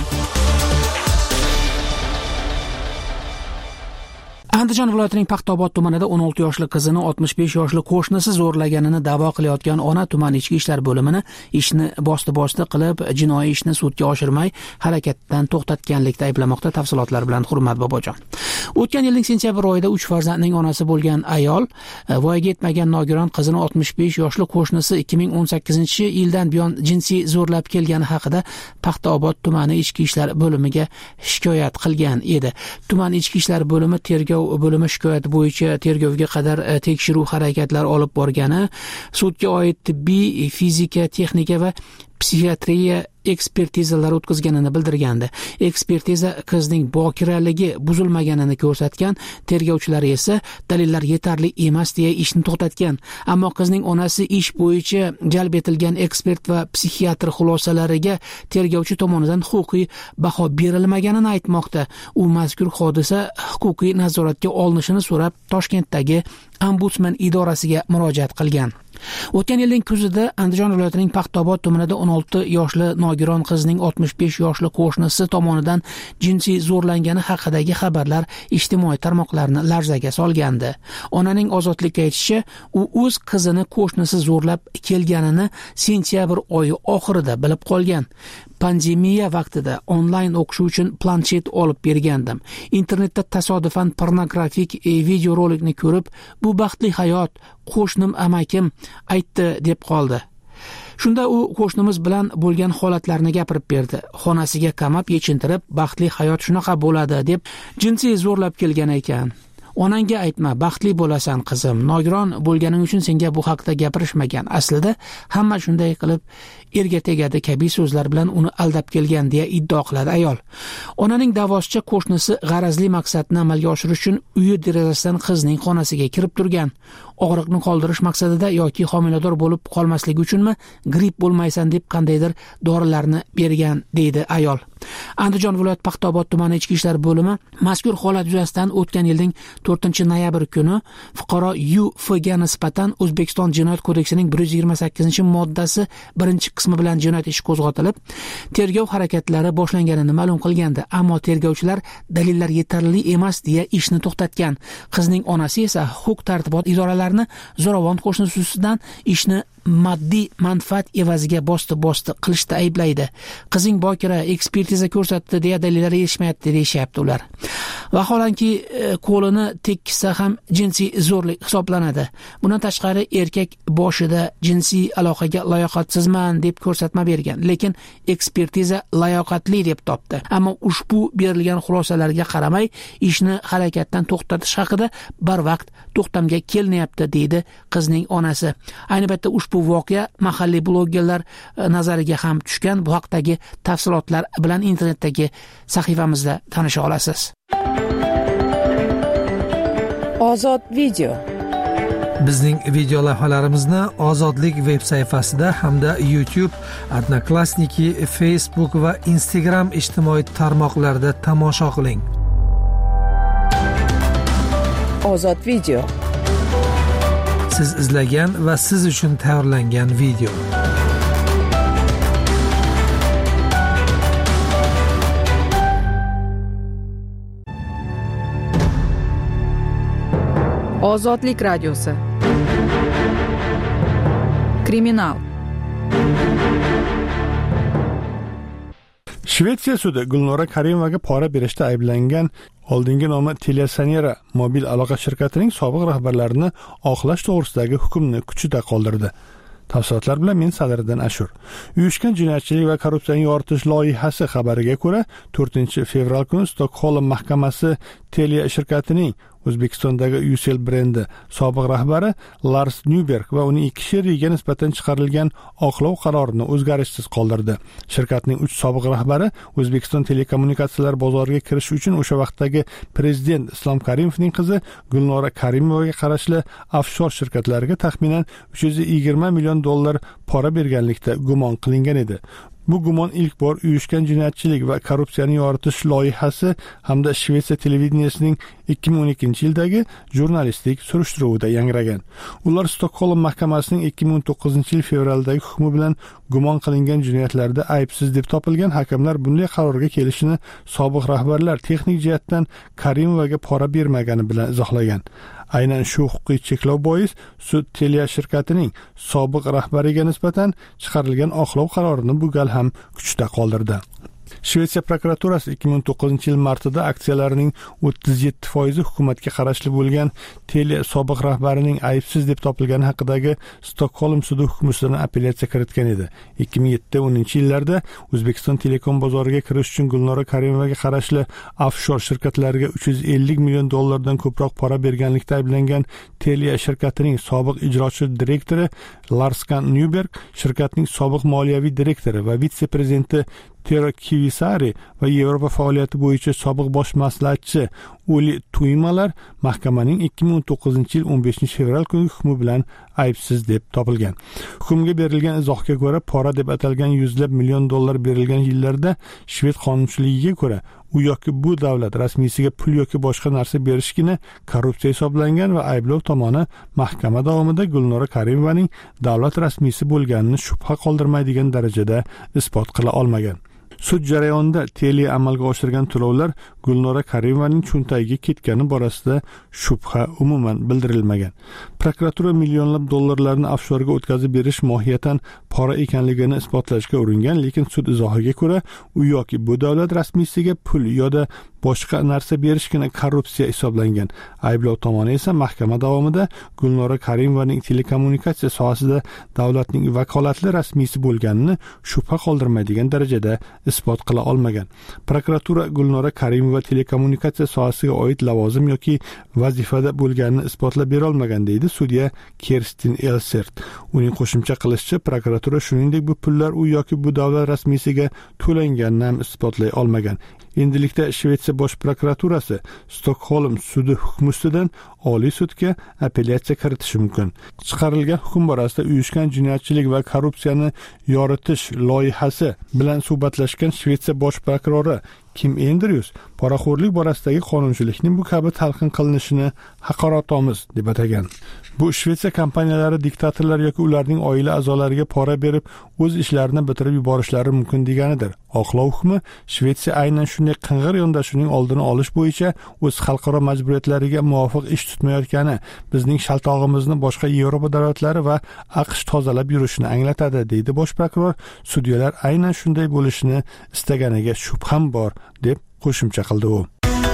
Speaker 6: Andijon viloyatining Paxtaobod tumanida o'n olti yoshli qizini oltmish besh yoshli qo'shnisi zo'rlaganini da'vo qilayotgan ona tuman ichki ishlar bo'limini ishni bosti-bosti qilib, jinoiy ishni sudga oshirmay harakatdan to'xtatganlikda ayblamoqda. Tafsilotlar bilan Hurmat Bobojon. O'tgan yilning sentyabr oyida uch farzandning onasi bo'lgan ayol voyaga yetmagan nogiron qizini oltmish besh yoshli qo'shnisi ikki ming o'n sakkizinchi yildan buyon jinsiy zo'rlab kelgani haqida Paxtaobod tumani ichki ishlar bo'limiga shikoyat qilgan edi. Tuman ichki ishlar bo'limi tergov bo'limi shikoyat bo'yicha tergovga qadar tekshiruv harakatlari olib borgani, sudga oid tibbiy, fizika, texnika va psixiatriya ekspertizalar o'tkazganini bildirgandi. Ekspertiza qizning bokiraligi buzilmaganini ko'rsatgan, tergovchilar esa dalillar yetarli emas deya ishni to'xtatgan. Ammo qizning onasi ish bo'yicha jalb etilgan ekspert va psixiatr xulosalariga tergovchi tomonidan huquqiy baho berilmaganini aytmoqda. U mazkur hodisa huquqiy nazoratga olinishini so'rab Toshkentdagi ombudsman idorasiga murojaat qilgan. O'tgan yilning kuzida Andijon viloyatining Paxtaobod tumanida o'n olti yoshli nogiron qizning oltmish besh yoshli qo'shnisi tomonidan jinsiy zo'rlangani haqidagi xabarlar ijtimoiy tarmoqlarni larzaga solgandi. Onaning Ozodlikka aytishicha, u o'z qizini qo'shnisi zo'rlab kelganini sentyabr oyi oxirida bilib qolgan. Pandemiya vaqtida onlayn o'qish uchun planshet olib bergandim. Internetda tasodifan pornografik videorolikni ko'rib, bu baxtli hayot qo'shnim amakim aytdi deb qoldi. Shunda u qo'shnimiz bilan bo'lgan holatlarni gapirib berdi. Xonasiga qamab yechintirib, baxtli hayot shunaqa bo'ladi deb jinsiy zo'rlab kelgan ekan. Onangga aytma, baxtli bo'lasan qizim. Nogiron bo'lganing uchun senga bu haqda gapirishmagan. Aslida hamma shunday qilib erga tegadi kabi so'zlar bilan uni aldab kelgan deya iddao qiladi ayol. Onaning da'vosicha qo'shnisi g'arazli maqsadni amalga oshirish uchun uyi derazasidan qizning xonasiga kirib turgan. Og'riqni qoldirish maqsadida yoki homilador bo'lib qolmasligi uchunmi, gripp bo'lmaysan deb qandaydir dorilarni bergan, deydi ayol. Andijon viloyat Paxtaobod tumani ichki ishlar bo'limi mazkur holat yuzasidan o'tgan yilning to'rtinchi noyabr kuni fuqaro Yu F ga nisbatan O'zbekiston Jinoyat kodeksining bir yuz yigirma sakkizinchi moddasi birinchi qismi bilan jinoyat ishi qo'zg'atilib, tergov harakatlari boshlanganini ma'lum qilgandi. Ammo tergovchilar dalillar yetarli emas deya ishni to'xtatgan. Qizning onasi esa huquq tartibot idoralarini zo'ravon qo'shnisi ustidan ishni moddiy manfaat evaziga bosti-bosti qilishda ayblaydi. Qizing bokira, ekspertiza ko'rsatdi deya dalillar yetishmayapti deyishyapti ular. Vaholanki qo'lini tekkisa ham jinsiy zo'rlik hisoblanadi. Bundan tashqari erkak boshida jinsiy aloqaga layoqatsizman deb ko'rsatma bergan, lekin ekspertiza layoqatli deb topdi. Ammo ushbu berilgan xulosalarga qaramay ishni harakatdan to'xtatish haqida barvaqt to'xtamga kelinyapti, deydi qizning onasi. Ayni paytda ushbu voqea mahalliy blogerlar nazariga ham tushgan. Bu haqdagi tafsilotlar bilan internetdagi sahifamizda tanisha olasiz.
Speaker 2: Ozod video.
Speaker 9: Bizning video lavhalarimizni Ozodlik veb sayfasida hamda YouTube, Odnoklassniki, Facebook va Instagram ijtimoiy tarmoqlarida tomosha qiling.
Speaker 2: Ozod video.
Speaker 9: siz izlagan va siz uchun tayyorlangan video.
Speaker 1: Ozodlik radiosi. Kriminal.
Speaker 4: Shvetsiya sudi Gulnora Karimovaga pora berishda ayblangan oldingi nomi Telesanera mobil aloqa shirkatining sobiq rahbarlarini oqlash to'g'risidagi hukmni kuchida qoldirdi. Tafsilotlar bilan men Sadriddin Ashur. Uyushgan jinoyatchilik va korrupsiyani yoritish loyihasi xabariga ko'ra, to'rtinchi fevral kuni Stockholm mahkamasi Telia shirkatining O'zbekistondagi Ucell brendi sobiq rahbari Lars Nyberg va uning ikki sherigiga nisbatan chiqarilgan oqlov qarorini o'zgarishsiz qoldirdi. Shirkatning uch sobiq rahbari O'zbekiston telekommunikatsiyalar bozoriga kirish uchun o'sha vaqtdagi prezident Islom Karimovning qizi Gulnora Karimovaga qarashli offshor shirkatlariga taxminan uch yuz yigirma million dollar pora berganlikda gumon qilingan edi. Bu gumon ilk bor uyushgan jinoyatchilik va korrupsiyani yoritish loyihasi hamda Shvetsiya televideniyasining ikki ming o'n ikkinchi yildagi jurnalistik surishtiruvida yangragan. Ular Stockholm mahkamasining ikki ming o'n to'qqizinchi yil fevraldagi hukmi bilan gumon qilingan jinoyatlarda aybsiz deb topilgan hakamlar bunday qarorga kelishini sobiq rahbarlar texnik jihatdan Karimovaga pora bermagani bilan izohlagan. Aynan shu huquqiy cheklov bois sud Telia shirkatining sobiq rahbariga nisbatan chiqarilgan oqlov qarorini bu gal ham kuchda qoldirdi. Shvetsiya prokuraturasi ikki ming o'n to'qqizinchi yil martida aksiyalarining o'ttiz yetti foizi hukumatga qarashli bo'lgan Telia sobiq rahbarining aybsiz deb topilgani haqidagi Stockholm sudi hukmi ustidan apellyatsiya kiritgan edi. ikki ming yetti o'ninchi yillarda O'zbekiston telekom bozoriga kirish uchun Gulnora Karimovaga qarashli offshor shirkatlariga uch yuz ellik million dollardan ko'proq pora berganlikda ayblangan Telia shirkatining sobiq ijrochi direktori Larskan Nyberg, shirkatning sobiq moliyaviy direktori va vitse-prezidenti Tero Kivisari va Yevropa faoliyati bo'yicha sobiq bosh maslahatchi Uli Tuymalar mahkamaning ikki ming o'n to'qqizinchi yil o'n beshinchi fevral kungi hukmi bilan aybsiz deb topilgan. Hukmga berilgan izohga ko'ra, pora deb atalgan yuzlab million dollar berilgan yillarda Shved qonunchiligiga ko'ra u yoki bu davlat rasmiysiga pul yoki boshqa narsa berishgina korrupsiya hisoblangan va ayblov tomoni mahkama davomida Gulnora Karimovaning davlat rasmiysi bo'lganini shubha qoldirmaydigan darajada isbot qila olmagan. Sud jarayonida Telia amalga oshirgan to'lovlar Gulnora Karimovaning cho'ntagiga ketgani borasida shubha umuman bildirilmagan. Prokuratura millionlab dollarlarni offshorga o'tkazib berish mohiyatan pora ekanligini isbotlashga uringan, lekin sud izohiga ko'ra u yoki bu davlat rasmiysiga pul yoda boshqa narsa berishgina korrupsiya hisoblangan. Ayblov tomoni esa mahkama davomida Gulnora Karimovaning telekommunikatsiya sohasida davlatning vakolatli rasmiysi bo'lganini shubha qoldirmaydigan darajada isbot qila olmagan. Prokuratura Gulnora Karimova telekommunikatsiya sohasiga oid lavozim yoki vazifada bo'lganini isbotlab bera olmagan, deydi sudya Kerstin Elsert. Uning qo'shimcha qilishicha, prokuratura shuningdek bu pullar u yoki bu davlat rasmiysiga to'langanini ham isbotlay olmagan. Endilikda Shvetsiya bosh prokuraturasi Stockholm sudi hukmi ustidan Oliy sudga apellyatsiya kiritishi mumkin. Chiqarilgan hukm borasida uyushgan jinoyatchilik va korrupsiyani yoritish loyihasi bilan suhbatlashgan Shvetsiya bosh prokurori Kim Andrews poraxo'rlik borasidagi qonunchilikning bu kabi talqin qilinishini haqoratomuz deb atagan. Bu Shvetsiya kompaniyalari diktatorlar yoki ularning oila a'zolariga pora berib o'z ishlarini bitirib yuborishlari mumkin deganidir. Oqlov hukmi Shvetsiya aynan shunday qing'ir yondashuvning oldini olish bo'yicha o'z xalqaro majburiyatlariga muvofiq ish tutmayotgani, bizning shaltog'imizni boshqa Yevropa davlatlari va AQSh tozalab yurishini anglatadi, deydi bosh prokuror. Sudyalar aynan shunday bo'lishini istaganiga shubham bor deb qo'shimcha qildi u.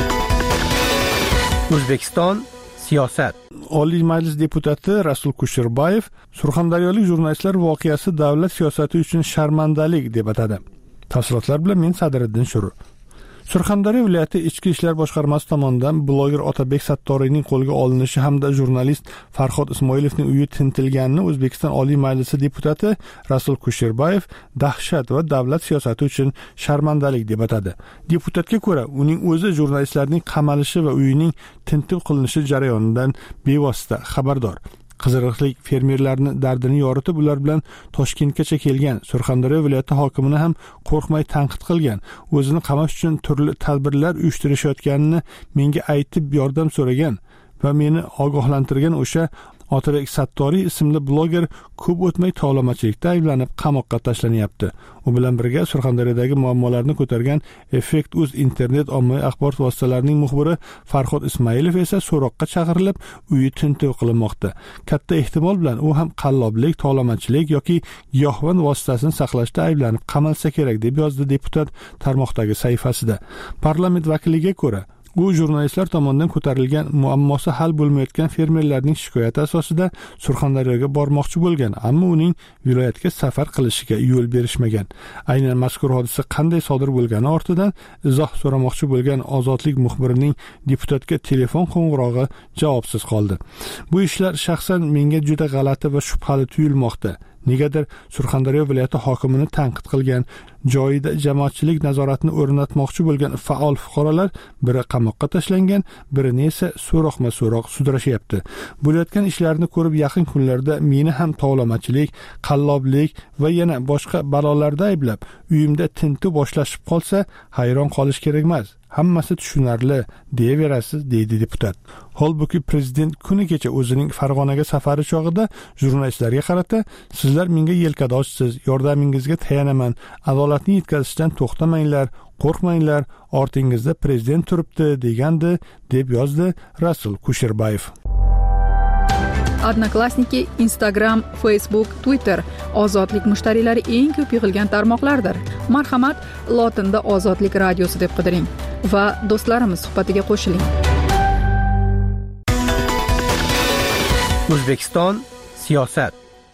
Speaker 7: O'zbekiston siyosat.
Speaker 4: Oliy Majlis deputati Rasul Kusherbayev surxondaryolik jurnalistlar voqeasi davlat siyosati uchun sharmandalik deb atadi. Tafsilotlar bilan men Sadriddin Ashur. Surxondaryo viloyati Ichki ishlar boshqarmasi tomonidan bloger Otabek Sattoriyning qo'lga olinishi hamda jurnalist Farhod Ismoilovning uyi tintilganini O'zbekiston Oliy Majlisi deputati Rasul Kusherbayev dahshat va davlat siyosati uchun sharmandalik deb atadi. Deputatga ko'ra, uning o'zi jurnalistlarning qamalishi va uyining tintib qilinishi jarayonidan bevosita xabardor. Qiziriqlik fermerlarni dardini yoritib, ular bilan Toshkentgacha kelgan Surxondaryo viloyati hokimini ham qo'rqmay tanqid qilgan. O'zini qamash uchun turli tadbirlar uyushtirishayotganini menga aytib yordam so'ragan va meni ogohlantirgan o'sha Otabek Sattoriy ismli bloger ko'p o'tmay tovlamachilikda ayblanib qamoqqa tashlanyapti. U bilan birga Surxondaryodagi muammolarni ko'targan Effekt uz internet ommaviy axborot vositalarining muxbiri Farhod Ismailov esa so'roqqa chaqirilib, uyi tintuv qilinmoqda. Katta ehtimol bilan u ham qalloblik, tovlamachilik yoki giyohvand vositasini saqlashda ayblanib qamalsa kerak, deb yozdi deputat tarmoqdagi sahifasida. Parlament vakiliga ko'ra, u jurnalistlar tomonidan ko'tarilgan muammosi hal bo'lmayotgan fermerlarning shikoyati asosida Surxondaryoga bormoqchi bo'lgan, ammo uning viloyatga safar qilishiga yo'l berishmagan. Aynan mazkur hodisa qanday sodir bo'lgani ortidan izoh so'ramoqchi bo'lgan Ozodlik muxbirining deputatga telefon qo'ng'irog'i javobsiz qoldi. Bu ishlar shaxsan menga juda g'alati va shubhali tuyulmoqda. Negadir Surxondaryo viloyati hokimini tanqid qilgan, joyida jamoatchilik nazoratini o'rnatmoqchi bo'lgan faol fuqarolar biri qamoqqa tashlangan, birini esa so'roqma-so'roq sudrashyapti. Bo'layotgan ishlarni ko'rib yaqin kunlarda meni ham tovlamachilik, qalloblik va yana boshqa balolarda ayblab, uyimda tintuv boshlashib qolsa, hayron qolish kerak emas. Hammasi tushunarli deyaverasiz, deydi deputat. Holbuki prezident kuni kecha o'zining Farg'onaga safari chog'ida jurnalistlarga qarata, sizlar menga yelkadoshsiz, yordamingizga tayanaman, adolatni yetkazishdan to'xtamanglar, qo'rqmanglar, ortingizda prezident turibdi degandi, deb yozdi Rasul Kusherbayev.
Speaker 1: Odnoklassniki, Instagram, Facebook, Twitter ozodlik mushtariylari eng ko'p yig'ilgan tarmoqlardir. Marhamat, lotinda Ozodlik radiosi deb qidiring va do'stlarimiz suhbatiga qo'shiling.
Speaker 7: O'zbekiston siyosat.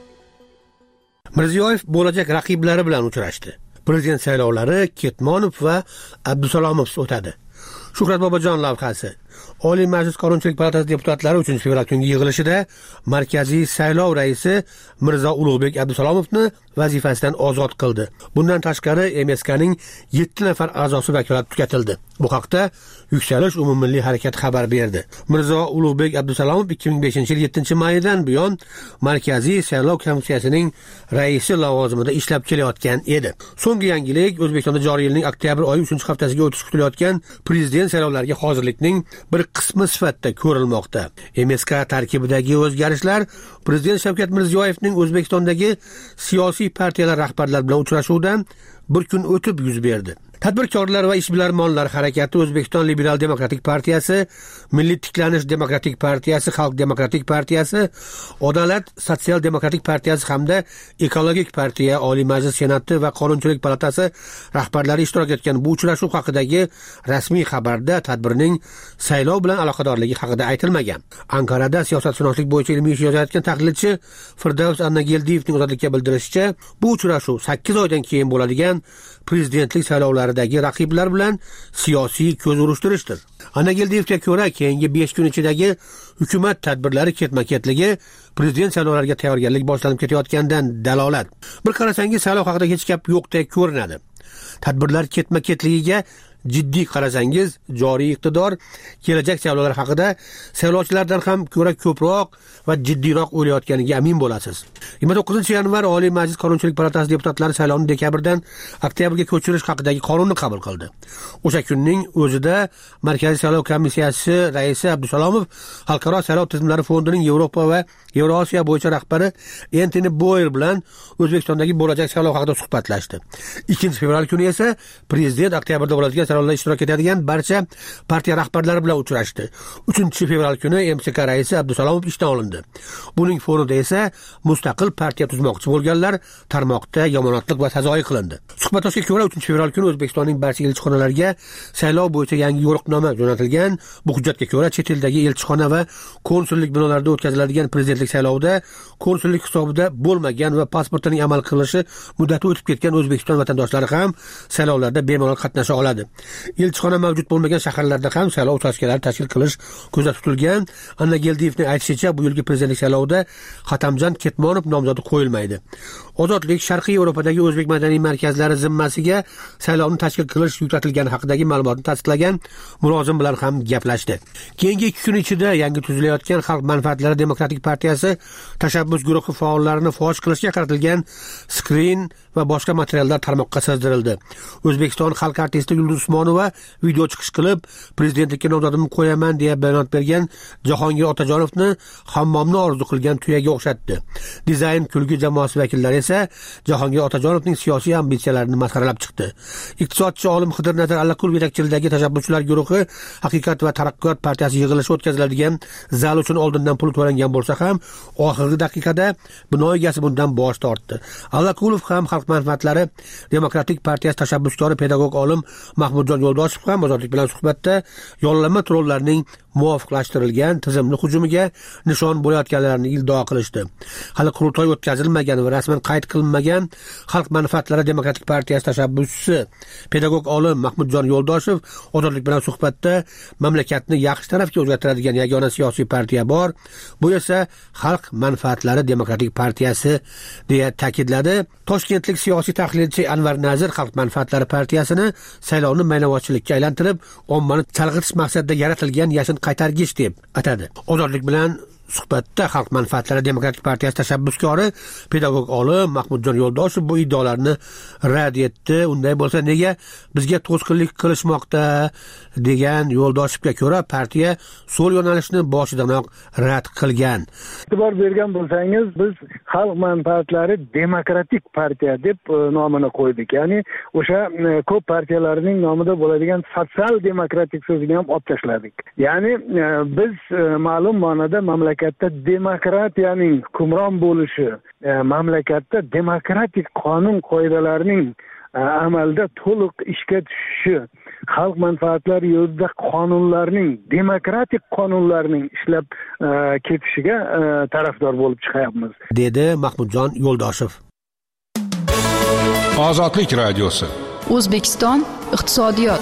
Speaker 7: Mirziyoyev bo'lajak raqiblari bilan uchrashdi. Prezident saylovlari Ketmonov va Abdusalomov o'tadi. Shuhrat Bobojon lavhasi. Oliy Majlis Qonunchilik palatasi deputatlari uchinchi fevral kungi yig'ilishida Markaziy saylov raisi Mirzo Ulug'bek Abdusalomovni vazifasidan ozod qildi. Bundan tashqari M S K'ning yetti nafar a'zosi vakolati tugatildi. Bu haqda Yuksalish umummilliy harakat xabar berdi. Mirzo Ulug'bek Abdusalomov ikki ming beshinchi yil yettinchi maydan buyon Markaziy saylov komissiyasining raisi lavozimida ishlab kelayotgan edi. So'nggi yangilik O'zbekistonda joriy yilning oktyabr oyi uchinchi haftasiga o'tish kutilayotgan prezident saylovlariga hozirlikning bir qismi sifatida ko'rilmoqda. M S K tarkibidagi o'zgarishlar prezident Shavkat Mirziyoyevning O'zbekistondagi siyosiy partiyalar rahbarlari bilan uchrashuvidan bir kun o'tib yuz berdi. Tadbirkorlar va ishbilarmonlar harakati O'zbekiston Liberal Demokratik partiyasi, Milliy tiklanish demokratik partiyasi, Xalq demokratik partiyasi, Adolat sotsial demokratik partiyasi hamda Ekologik partiya Oliy Majlis Senati va Qonunchilik palatasi rahbarlari ishtirok etgan bu uchrashuv haqidagi rasmiy xabarda tadbirning saylov bilan aloqadorligi haqida aytilmagan. Ankarada siyosatshunoslik bo'yicha ilmiy ish yozayotgan tahlilchi Firdavs Annageldiyevning Ozodlikka bildirishicha, bu uchrashuv sakkiz oydan keyin bo'ladigan prezidentlik saylovlaridagi raqiblar bilan siyosiy ko'z urishtirishdir. Annageldiyevga ko'ra, keyingi besh kun ichidagi hukumat tadbirlari ketma-ketligi prezident saylovlariga tayyorgarlik boshlanib ketayotganidan dalolat. Bir qarasangiz saylov haqida hech gap yo'qdek ko'rinadi. Tadbirlar ketma-ketligiga jiddiy qarasangiz, joriy iqtidor kelajak saylovlar haqida saylovchilardan ham ko'ra ko'proq va jiddiyroq o'ylayotganiga amin bo'lasiz. yigirma to'qqizinchi yanvar Oliy Majlis Qonunchilik palatasi deputatlari saylovni dekabrdan oktyabrga ko'chirish haqidagi qonunni qabul qildi. O'sha kunning o'zida Markaziy saylov komissiyasi raisi Abdusalomov Xalqaro saylov tizimlari fondining Yevropa va Yevrosiyo bo'yicha rahbari Antoni Boyer bilan O'zbekistondagi bo'lajak saylov haqida suhbatlashdi. ikkinchi fevral kuni esa prezident oktyabrda bo'ladigan saylovlarda ishtirok etadigan barcha partiya rahbarlari bilan uchrashdi. uchinchi fevral kuni M S K raisi Abdusalomov ishdan olindi. Buning fonida esa mustaqil partiya tuzmoqchi bo'lganlar tarmoqda yomonotlik va sazoyi qilindi. Suhbatdoshga ko'ra uchinchi fevral kuni O'zbekistonning barcha elchixonalariga saylov bo'yicha yangi yo'riqnoma jo'natilgan. Bu hujjatga ko'ra chet eldagi elchixona va konsullik binolarida o'tkaziladigan prezidentlik saylovida konsullik hisobida bo'lmagan va pasportining amal qilishi muddati o'tib ketgan O'zbekiston vatandoshlari ham saylovlarda bemalol qatnasha oladi. Elchixona mavjud bo'lmagan shaharlarda ham saylov uchastkalari tashkil qilish ko'zda tutilgan. Annageldiyevning aytishicha, bu yilgi prezidentlik saylovida Xatamjon Ketmonov nomzodi qo'yilmaydi. Ozodlik Sharqiy Yevropadagi o'zbek madaniy markazlari zimmasiga saylovni tashkil qilish yuklatilgani haqidagi ma'lumotni tasdiqlagan mulozim bilan ham gaplashdi. Keyingi ikki kun ichida yangi tuzilayotgan Xalq manfaatlari demokratik partiyasi tashabbus guruhi faollarini fosh qilishga qaratilgan skrin va boshqa materiallar tarmoqqa sizdirildi. O'zbekiston xalq artisti Yulduz Usmonova video chiqish qilib, prezidentlikka nomzodimni qo'yaman deya bayonot bergan Jahongir Otajonovni hammomni orzu qilgan tuyaga o'xshatdi. Dizayn kulgi jamoasi vakillari esa Jahongir Otajonovning siyosiy ambitsiyalarini masxaralab chiqdi. Iqtisodchi olim Xidirnazar Allaqulov yetakchiligidagi tashabbuschilar guruhi Haqiqat va taraqqiyot partiyasi yig'ilishi o'tkaziladigan zal uchun oldindan pul to'langan bo'lsa ham, oxirgi daqiqada bino egasi bundan bosh tortdi. Allaqulov ham xalq manfaatlari demokratik partiyasi tashabbuskori pedagog olim Mahmudjon Yo'ldoshev ham Ozodlik bilan suhbatda yo'llanma trollarning muvofiqlashtirilgan tizimli hujumiga nishon bo'layotganlarini iddao qilishdi. Hali qurultoy o'tkazilmagan va rasman qayd qilinmagan xalq manfaatlari demokratik partiyasi tashabbuschisi pedagog olim Mahmudjon Yo'ldoshev Ozodlik bilan suhbatda mamlakatni yaxshi tarafga o'zgartiradigan yagona siyosiy partiya bor, bu esa xalq manfaatlari demokratik partiyasi deya ta'kidladi. Toshkentlik siyosiy tahlilchi Anvar Nazir xalq manfaatlari partiyasini saylovni maynavozchilikka aylantirib, ommani chalg'itish maqsadida yaratilgan yashin qaytargich deb atadi. Ozodlik bilan suhbatda xalq manfaatlari demokratik partiyasi tashabbuskori pedagog olim Mahmudjon Yo'ldoshev bu iddaolarni rad etdi. Unday bo'lsa nega bizga to'sqinlik qilishmoqda degan Yo'ldoshevga ko'ra partiya so'l yo'nalishni boshidanoq rad qilgan.
Speaker 10: E'tibor bergan bo'lsangiz, biz xalq manfaatlari demokratik partiya deb nomini qo'ydik. Ya'ni o'sha ko'p partiyalarning nomida bo'ladigan sotsial demokratik so'zini ham olib tashladik. Ya'ni biz ma'lum ma'noda mamlakat mamlakatda demokratiyaning hukmron bo'lishi, mamlakatda demokratik qonun qoidalarining amalda to'liq ishga tushishi, xalq manfaatlari yo'lida qonunlarning, demokratik qonunlarning ishlab ketishiga tarafdor bo'lib chiqyapmiz,
Speaker 7: dedi Mahmudjon Yo'ldoshev.
Speaker 8: Ozodlik radiosi.
Speaker 2: O'zbekiston iqtisodiyot.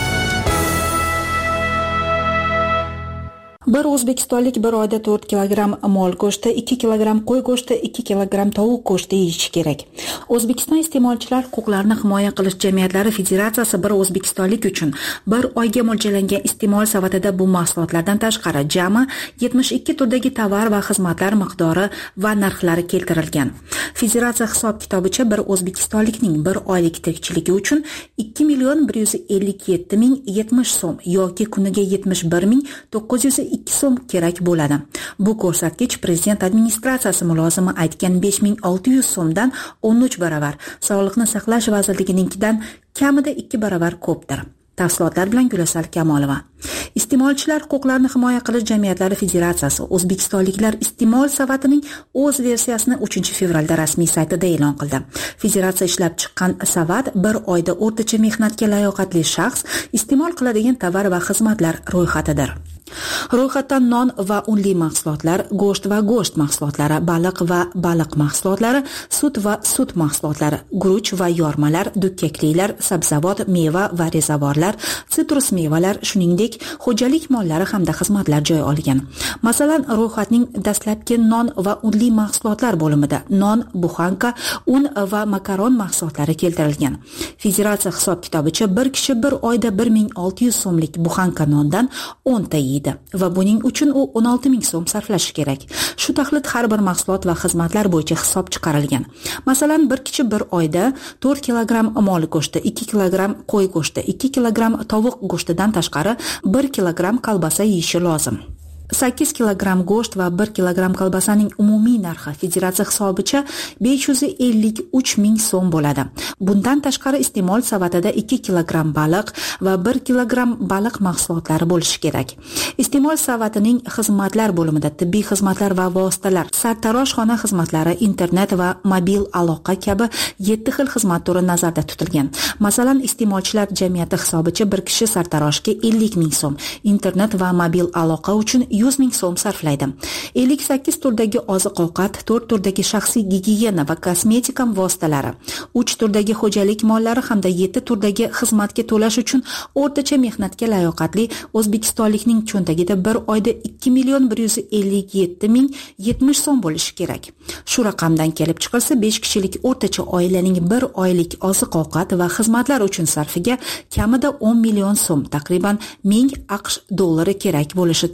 Speaker 11: Bir o'zbekistonlik bir oyda to'rt kilogramm mol go'shti, ikki kilogramm qo'y go'shti, ikki kilogramm tovuq go'shti yeyishi kerak. O'zbekiston iste'molchilar huquqlarini himoya qilish jamiyatlari federatsiyasi bir o'zbekistonlik uchun bir oyga mo'ljallangan iste'mol savatida bu mahsulotlardan tashqari jami yetmish ikki turdagi tovar va xizmatlar miqdori va narxlari keltirilgan. Federatsiya hisob-kitobicha bir o'zbekistonlikning bir oylik tirikchiligi uchun ikki million bir yuz ellik yetti ming yetmish so'm yoki kuniga yetmish bir ming to'qqiz yuz ikki so'm kerak bo'ladi. Bu ko'rsatkich prezident administratsiyasi mulozimi aytgan besh ming olti yuz so'mdan o'n uch baravar, Sog'liqni saqlash vazirligininkidan kamida ikki baravar ko'pdir. Tafsilotlar bilan Gulasal Kamolova. Iste'molchilar huquqlarini himoya qilish jamiyatlari federatsiyasi o'zbekistonliklar iste'mol savatining o'z versiyasini uchinchi fevralda rasmiy saytida e'lon qildi. Federatsiya ishlab chiqqan savat bir oyda o'rtacha mehnatga layoqatli shaxs iste'mol qiladigan tovar va xizmatlar ro'yxatidir. Ro'yxatdan non va unli mahsulotlar, go'sht va go'sht mahsulotlari, baliq va baliq mahsulotlari, sut va sut mahsulotlari, guruch va yormalar, dukkaklilar, sabzavot, meva va rezavorlar, sitrus mevalar, shuningdek xo'jalik mollari hamda xizmatlar joy olgan. Masalan, ro'yxatning dastlabki non va unli mahsulotlar bo'limida non, buxanka, un va makaron mahsulotlari keltirilgan. Federatsiya hisob-kitobicha bir kishi bir oyda bir ming olti yuz so'mlik buxanka nondan o'n ta yeydi va buning uchun u o'n olti ming so'm sarflashi kerak. Shu taxlit har bir mahsulot va xizmatlar bo'yicha hisob chiqarilgan. Masalan, bir kishi bir oyda to'rt kilogramm mol go'shti, ikki kilogramm qo'y go'shti, ikki kilogramm tovuq go'shtidan tashqari bir kilogramm kolbasa yeyishi lozim. sakkiz kilogramm go'sht va bir kilogramm kolbasaning umumiy narxi federatsiya hisobicha besh yuz ellik uch ming so'm bo'ladi. Bundan tashqari iste'mol savatida ikki kilogramm baliq va bir kilogramm baliq mahsulotlari bo'lishi kerak. Iste'mol savatining xizmatlar bo'limida tibbiy xizmatlar va vositalar, sartaroshxona xizmatlari, internet va mobil aloqa kabi yetti xil xizmat turi nazarda tutilgan. Masalan, iste'molchilar jamiyati hisobicha bir kishi sartaroshga ellik ming so'm, internet va mobil aloqa uchun yuz ming so'm sarflaydi. ellik sakkiz turdagi oziq-ovqat, to'rt turdagi shaxsiy gigiyena va kosmetika vositalari, uch turdagi xo'jalik mollari hamda yetti turdagi xizmatga to'lash uchun o'rtacha mehnatga layoqatli o'zbekistonlikning cho'ntagida bir oyda ikki million bir yuz ellik yetti ming yetmish so'm bo'lishi kerak. Shu raqamdan kelib chiqilsa, besh kishilik o'rtacha oilaning bir oylik oziq-ovqat va xizmatlar uchun sarfiga kamida o'n million so'm, taqriban ming aqsh dollari kerak bo'lishi tushuniladi.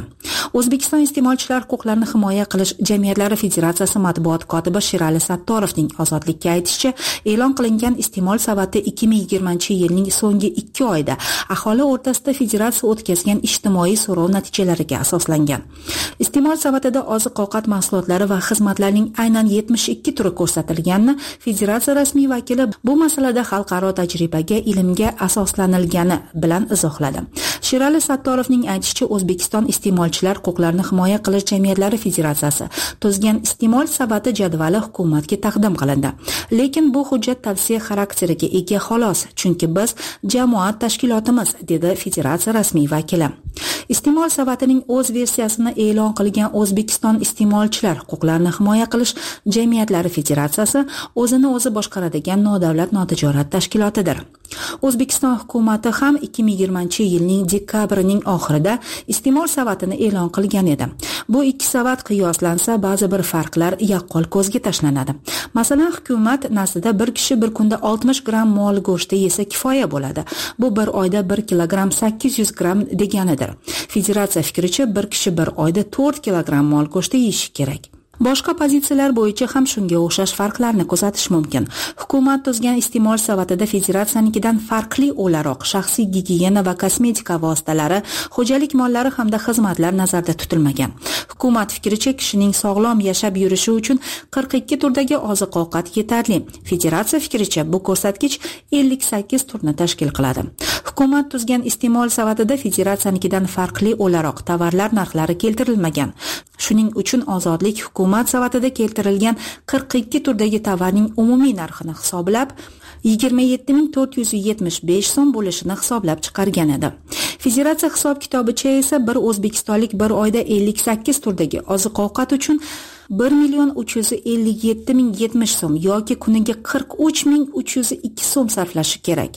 Speaker 11: O'zbekiston iste'molchilar huquqlarini himoya qilish jamiyatlari federatsiyasi matbuot kotibi Sherali Sattorovning ozodlikka aytishicha, e'lon qilingan iste'mol savati ikki ming yigirmanchi yilning so'nggi ikki oyida aholi o'rtasida federatsiya o'tkazgan ijtimoiy so'rov natijalariga asoslangan. Iste'mol savatida oziq-ovqat mahsulotlari va xizmatlarning aynan yetmish ikki turi ko'rsatilganini federatsiya rasmiy vakili bu masalada xalqaro tajribaga, ilmga asoslanilgani bilan izohladi. Sherali Sattorovning aytishicha, O'zbekiston iste'molchilar huquqlarini himoya qilish jamiyatlari federatsiyasi tuzgan iste'mol savati jadvali hukumatga taqdim qilindi. Lekin bu hujjat tavsiya xarakteriga ega xolos, chunki biz jamoat tashkilotimiz, dedi federatsiya rasmiy vakili. Iste'mol savatining o'z versiyasini e'lon qilgan O'zbekiston iste'molchilar huquqlarini himoya qilish jamiyatlari federatsiyasi o'zini o'zi boshqaradigan nodavlat notijorat tashkilotidir. O'zbekiston hukumati ham ikki ming yigirmanchi yilning dekabrining oxirida iste'mol savatini e'lon qilgan edi. Bu ikki savat qiyoslansa, ba'zi bir farqlar yaqqol ko'zga tashlanadi. Masalan, hukumat nazdida bir kishi bir kunda oltmish gramm mol go'shti yesa kifoya bo'ladi. Bu bir oyda bir kilogramm sakkiz yuz gramm deganidir. Federatsiya fikricha, bir kishi bir oyda to'rt kilogramm mol go'shti yeyishi kerak. Boshqa pozitsiyalar bo'yicha ham shunga o'xshash farqlarni kuzatish mumkin. Hukumat tuzgan iste'mol savatida federatsiyanikidan farqli o'laroq shaxsiy gigiyena va kosmetika vositalari, xo'jalik mollari hamda xizmatlar nazarda tutilmagan. Hukumat fikricha, kishining sog'lom yashab yurishi uchun qirq ikki turdagi oziq-ovqat yetarli. Federatsiya fikricha, bu ko'rsatkich ellik sakkiz turni tashkil qiladi. Hukumat tuzgan iste'mol savatida federatsiyanikidan farqli o'laroq tovarlar narxlari keltirilmagan. Shuning uchun ozodlik hukumat savatida keltirilgan qirq ikki turdagi tovarning umumiy narxini hisoblab yigirma yetti ming to'rt yuz yetmish besh so'm bo'lishini hisoblab chiqargan edi. Federatsiya hisob-kitobicha esa bir o'zbekistonlik bir oyda ellik sakkiz turdagi oziq-ovqat uchun bir million uch yuz ellik yetti ming yetmish so'm yoki kuniga qirq uch ming uch yuz ikki so'm sarflashi kerak.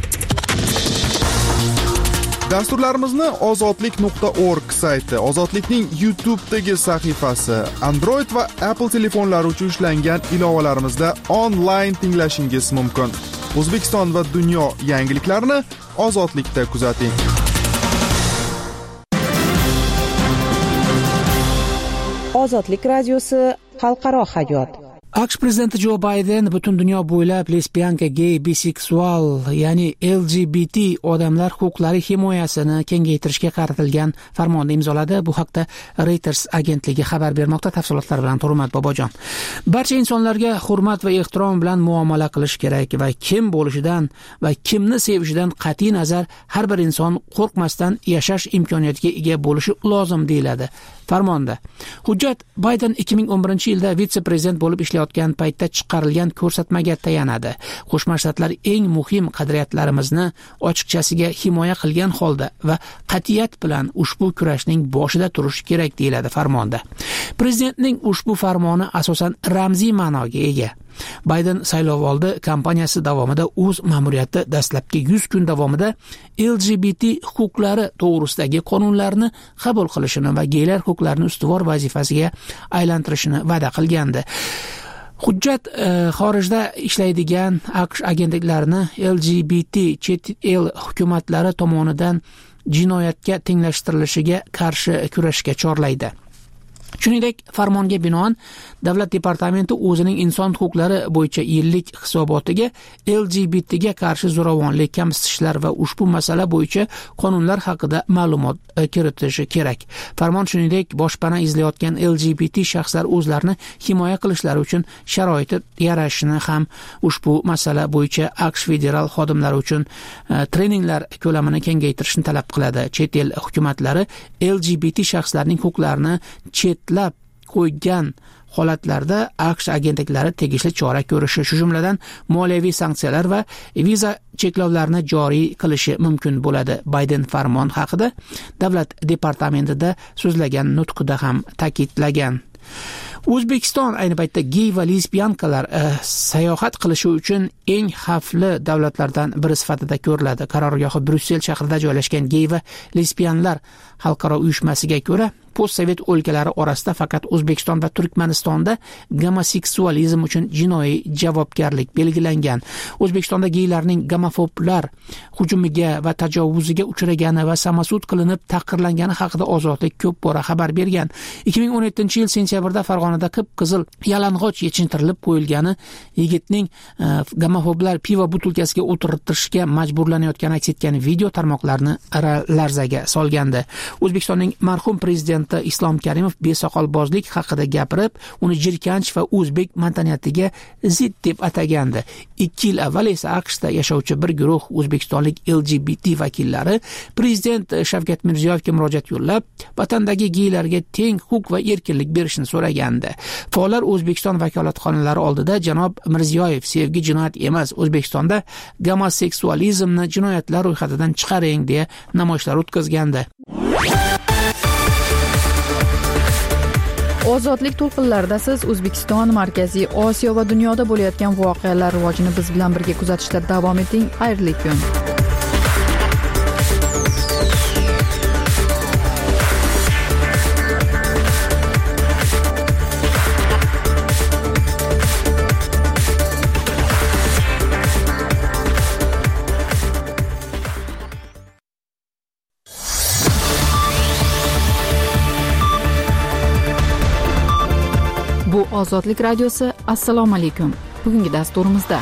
Speaker 12: Dasturlarimizni ozodlik nuqta org sayti, Ozodlikning YouTube'dagi sahifasi, Android va Apple telefonlari uchun ishlangan ilovalarimizda onlayn tinglashingiz mumkin. O'zbekiston va dunyo yangiliklarini Ozodlikda kuzating.
Speaker 13: Ozodlik radiosi xalqaro hayot.
Speaker 9: AQSh prezidenti Jo Bayden butun dunyo bo'ylab lesbiyanka, gey, biseksual, ya'ni L G B T odamlar huquqlari himoyasini kengaytirishga qaratilgan farmonni imzoladi. Bu haqda Reuters agentligi xabar bermoqda. Tafsilotlar bilan Turmat Bobojon. Barcha insonlarga hurmat va ehtirom bilan muomala qilish kerak va kim bo'lishidan va kimni sevishidan qat'iy nazar har bir inson qo'rqmasdan yashash imkoniyatiga ega bo'lishi lozim deyiladi farmonda. Hujjat Bayden ikki ming o'n birinchi yilda vitse-prezident bo'lib ishlayotgan paytda chiqarilgan ko'rsatmaga tayanadi. Qo'shma Shtatlar eng muhim qadriyatlarimizni ochiqchasiga himoya qilgan holda va qat'iyat bilan ushbu kurashning boshida turishi kerak deyiladi farmonda. Prezidentning ushbu farmoni asosan ramziy ma'noga ega. Bayden saylovoldi kampaniyasi davomida o'z ma'muriyati dastlabki yuz kun davomida L G B T huquqlari to'g'risidagi qonunlarni qabul qilishini va geylar huquqlarini ustuvor vazifasiga aylantirishini va'da qilgandi. Hujjat e, xorijda ishlaydigan AQSh agentliklarini L G B T chet el hukumatlari tomonidan jinoyatga tenglashtirilishiga qarshi kurashga chorlaydi. Shuningdek, farmonga binoan Davlat departamenti o'zining inson huquqlari bo'yicha yillik hisobotiga L G B T ga qarshi zo'ravonlik, kamsitishlar va ushbu masala bo'yicha qonunlar haqida ma'lumot kiritishi kerak. Farmon shuningdek, boshpana izlayotgan L G B T shaxslar o'zlarini himoya qilishlari uchun sharoit yaratishni ham ushbu masala bo'yicha AQSh federal xodimlari uchun treninglar ko'lamini kengaytirishni talab qiladi. Chet el hukumatlari L G B T shaxslarning huquqlarini chetlab qo'ygan holatlarda AQSh agentliklari tegishli chora ko'rishi, shu jumladan moliyaviy sanksiyalar va viza cheklovlarini joriy qilishi mumkin bo'ladi. Bayden farmon haqida Davlat departamentida so'zlagan nutqida ham ta'kidlagan. O'zbekiston ayni paytda gey va lesbiyankalar e, sayohat qilishi uchun eng xavfli davlatlardan biri sifatida ko'riladi. Qarorgohi Bryussel shahrida joylashgan gey va lesbiyanlar xalqaro uyushmasiga ko'ra, postsovet o'lkalari orasida faqat O'zbekiston va Turkmanistonda gomoseksualizm uchun jinoiy javobgarlik belgilangan. O'zbekistonda geylarning gomofoblar hujumiga va tajovuziga uchragani va samasud qilinib taqdirlangani haqida Ozodlik ko'p bora xabar bergan. ikki ming o'n yettinchi yil sentyabrda Farg'onada qip-qizil yalang'och yechintirilib qo'yilgani yigitning e, gomofoblar pivo butilkasiga o'tirtirishga majburlanayotgani aks etgan video tarmoqlarni larzaga solgandi. O'zbekistonning marhum prezidenti Islom Karimov besoqolbozlik haqida gapirib, uni jirkanch va o'zbek madaniyatiga zid deb atagandi. ikki yil avval esa AQShda yashovchi bir guruh o'zbekistonlik L G B T vakillari prezident Shavkat Mirziyoyevga murojaat yo'llab, vatandagi geylarga teng huquq va erkinlik berishni so'ragandi. Faollar O'zbekiston vakolatxonalari oldida janob Mirziyoyev sevgi jinoyat emas, O'zbekistonda gomoseksualizmni jinoyatlar ro'yxatidan chiqaring deya namoyishlar o'tkazgandi.
Speaker 1: Ozodlik to'lqinlarida siz O'zbekiston, Markaziy Osiyo va dunyoda bo'layotgan voqealar rivojini biz bilan birga kuzatishda davom eting. Xayrli kun. Bu Ozodlik radiosi. Assalomu alaykum. Bugungi dasturimizda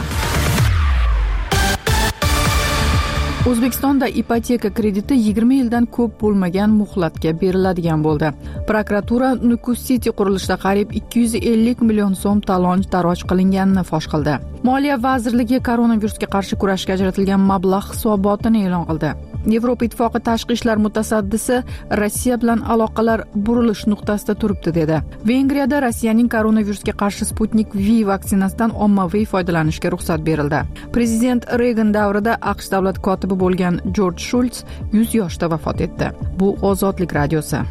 Speaker 1: O'zbekistonda ipoteka krediti yigirma yildan ko'p bo'lmagan muhlatga beriladigan bo'ldi. Prokuratura Nukus City qurilishida qariyb ikki yuz ellik million so'm talon-taroj qilinganini fosh qildi. Moliya vazirligi koronavirusga qarshi kurashga ajratilgan mablag' hisobotini e'lon qildi. Yevropa Ittifoqi tashqi ishlar mutasaddisi Rossiya bilan aloqalar burilish nuqtasida turibdi dedi. Vengriyada Rossiyaning koronavirusga qarshi Sputnik V vaksinasidan ommaviy foydalanishga ruxsat berildi. Prezident Reagan davrida AQSh davlat kotibi bo'lgan Jorj Shults yuz yoshda vafot etdi. Bu Ozodlik radiosi.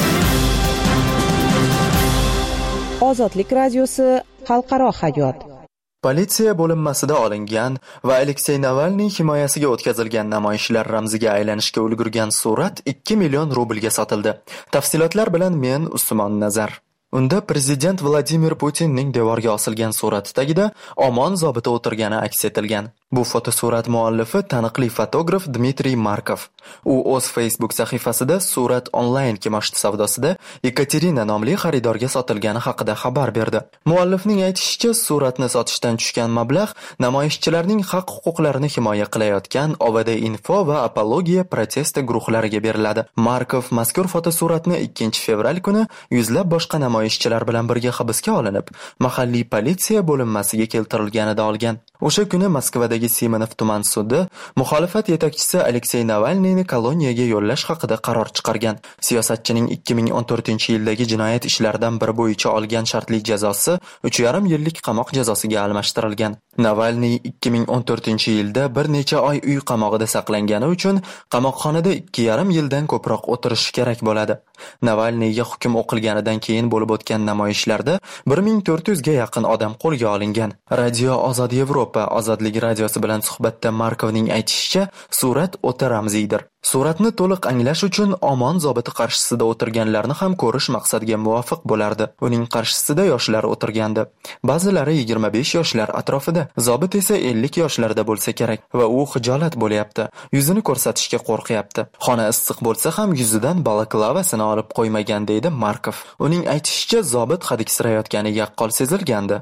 Speaker 13: Ozodlik radiosi xalqaro hayot.
Speaker 3: Politsiya bo'linmasida olingan va Aleksey Navalniy himoyasiga o'tkazilgan namoyishlar ramziga aylanishga ulgurgan surat ikki million rublga sotildi. Tafsilotlar bilan men Usmon Nazar. Unda prezident Vladimir Putinning devorga osilgan surati tagida omon zobiti o'tirgani aks etilgan. Bu fotosurat muallifi taniqli fotograf Dmitriy Markov. U o'z Facebook sahifasida surat onlayn kimoshdi savdosida Ekaterina nomli xaridorga sotilgani haqida xabar berdi. Muallifning aytishicha, suratni sotishdan tushgan mablag' namoyishchilarning haq-huquqlarini himoya qilayotgan O V D Info va Apologiya protesti guruhlariga beriladi. Markov mazkur fotosuratni ikkinchi fevral kuni yuzlab boshqa namoyishchilar bilan birga hibsga olinib, mahalliy politsiya bo'linmasiga keltirilganida olgan. O'sha kuni Moskvadagi Simonov tuman sudi muxolifat yetakchisi Aleksey Navalniyni koloniyaga yo'llash haqida qaror chiqargan. Siyosatchining ikki ming o'n to'rtinchi yildagi jinoyat ishlaridan biri bo'yicha olgan shartli jazosi uch yarim yillik qamoq jazosiga almashtirilgan. Navalniy ikki ming o'n to'rtinchi yilda bir necha oy uy qamog'ida saqlangani uchun qamoqxonada ikki yarim yildan ko'proq o'tirishi kerak bo'ladi. Navalniyga hukm o'qilganidan keyin bo'lib o'tgan namoyishlarda bir ming to'rt yuz ga yaqin odam qo'lga olingan. Radio Ozod Yevropa Ozodlik radiosi bilan suhbatda Markovning aytishicha, surat o'ta ramziydir. Suratni to'liq anglash uchun omon zobiti qarshisida o'tirganlarni ham ko'rish maqsadga muvofiq bo'lardi. Uning qarshisida yoshlar o'tirgandi. Ba'zilari yigirma besh yoshlar atrofida, zobit esa ellik yoshlarda bo'lsa kerak va u xijolat bo'lyapti. Yuzini ko'rsatishga qo'rqyapti. Xona issiq bo'lsa ham yuzidan balaklavasini olib qo'ymagan deydi Markov. Uning aytishicha, zobit hadiksirayotgani yaqqol sezilgandi.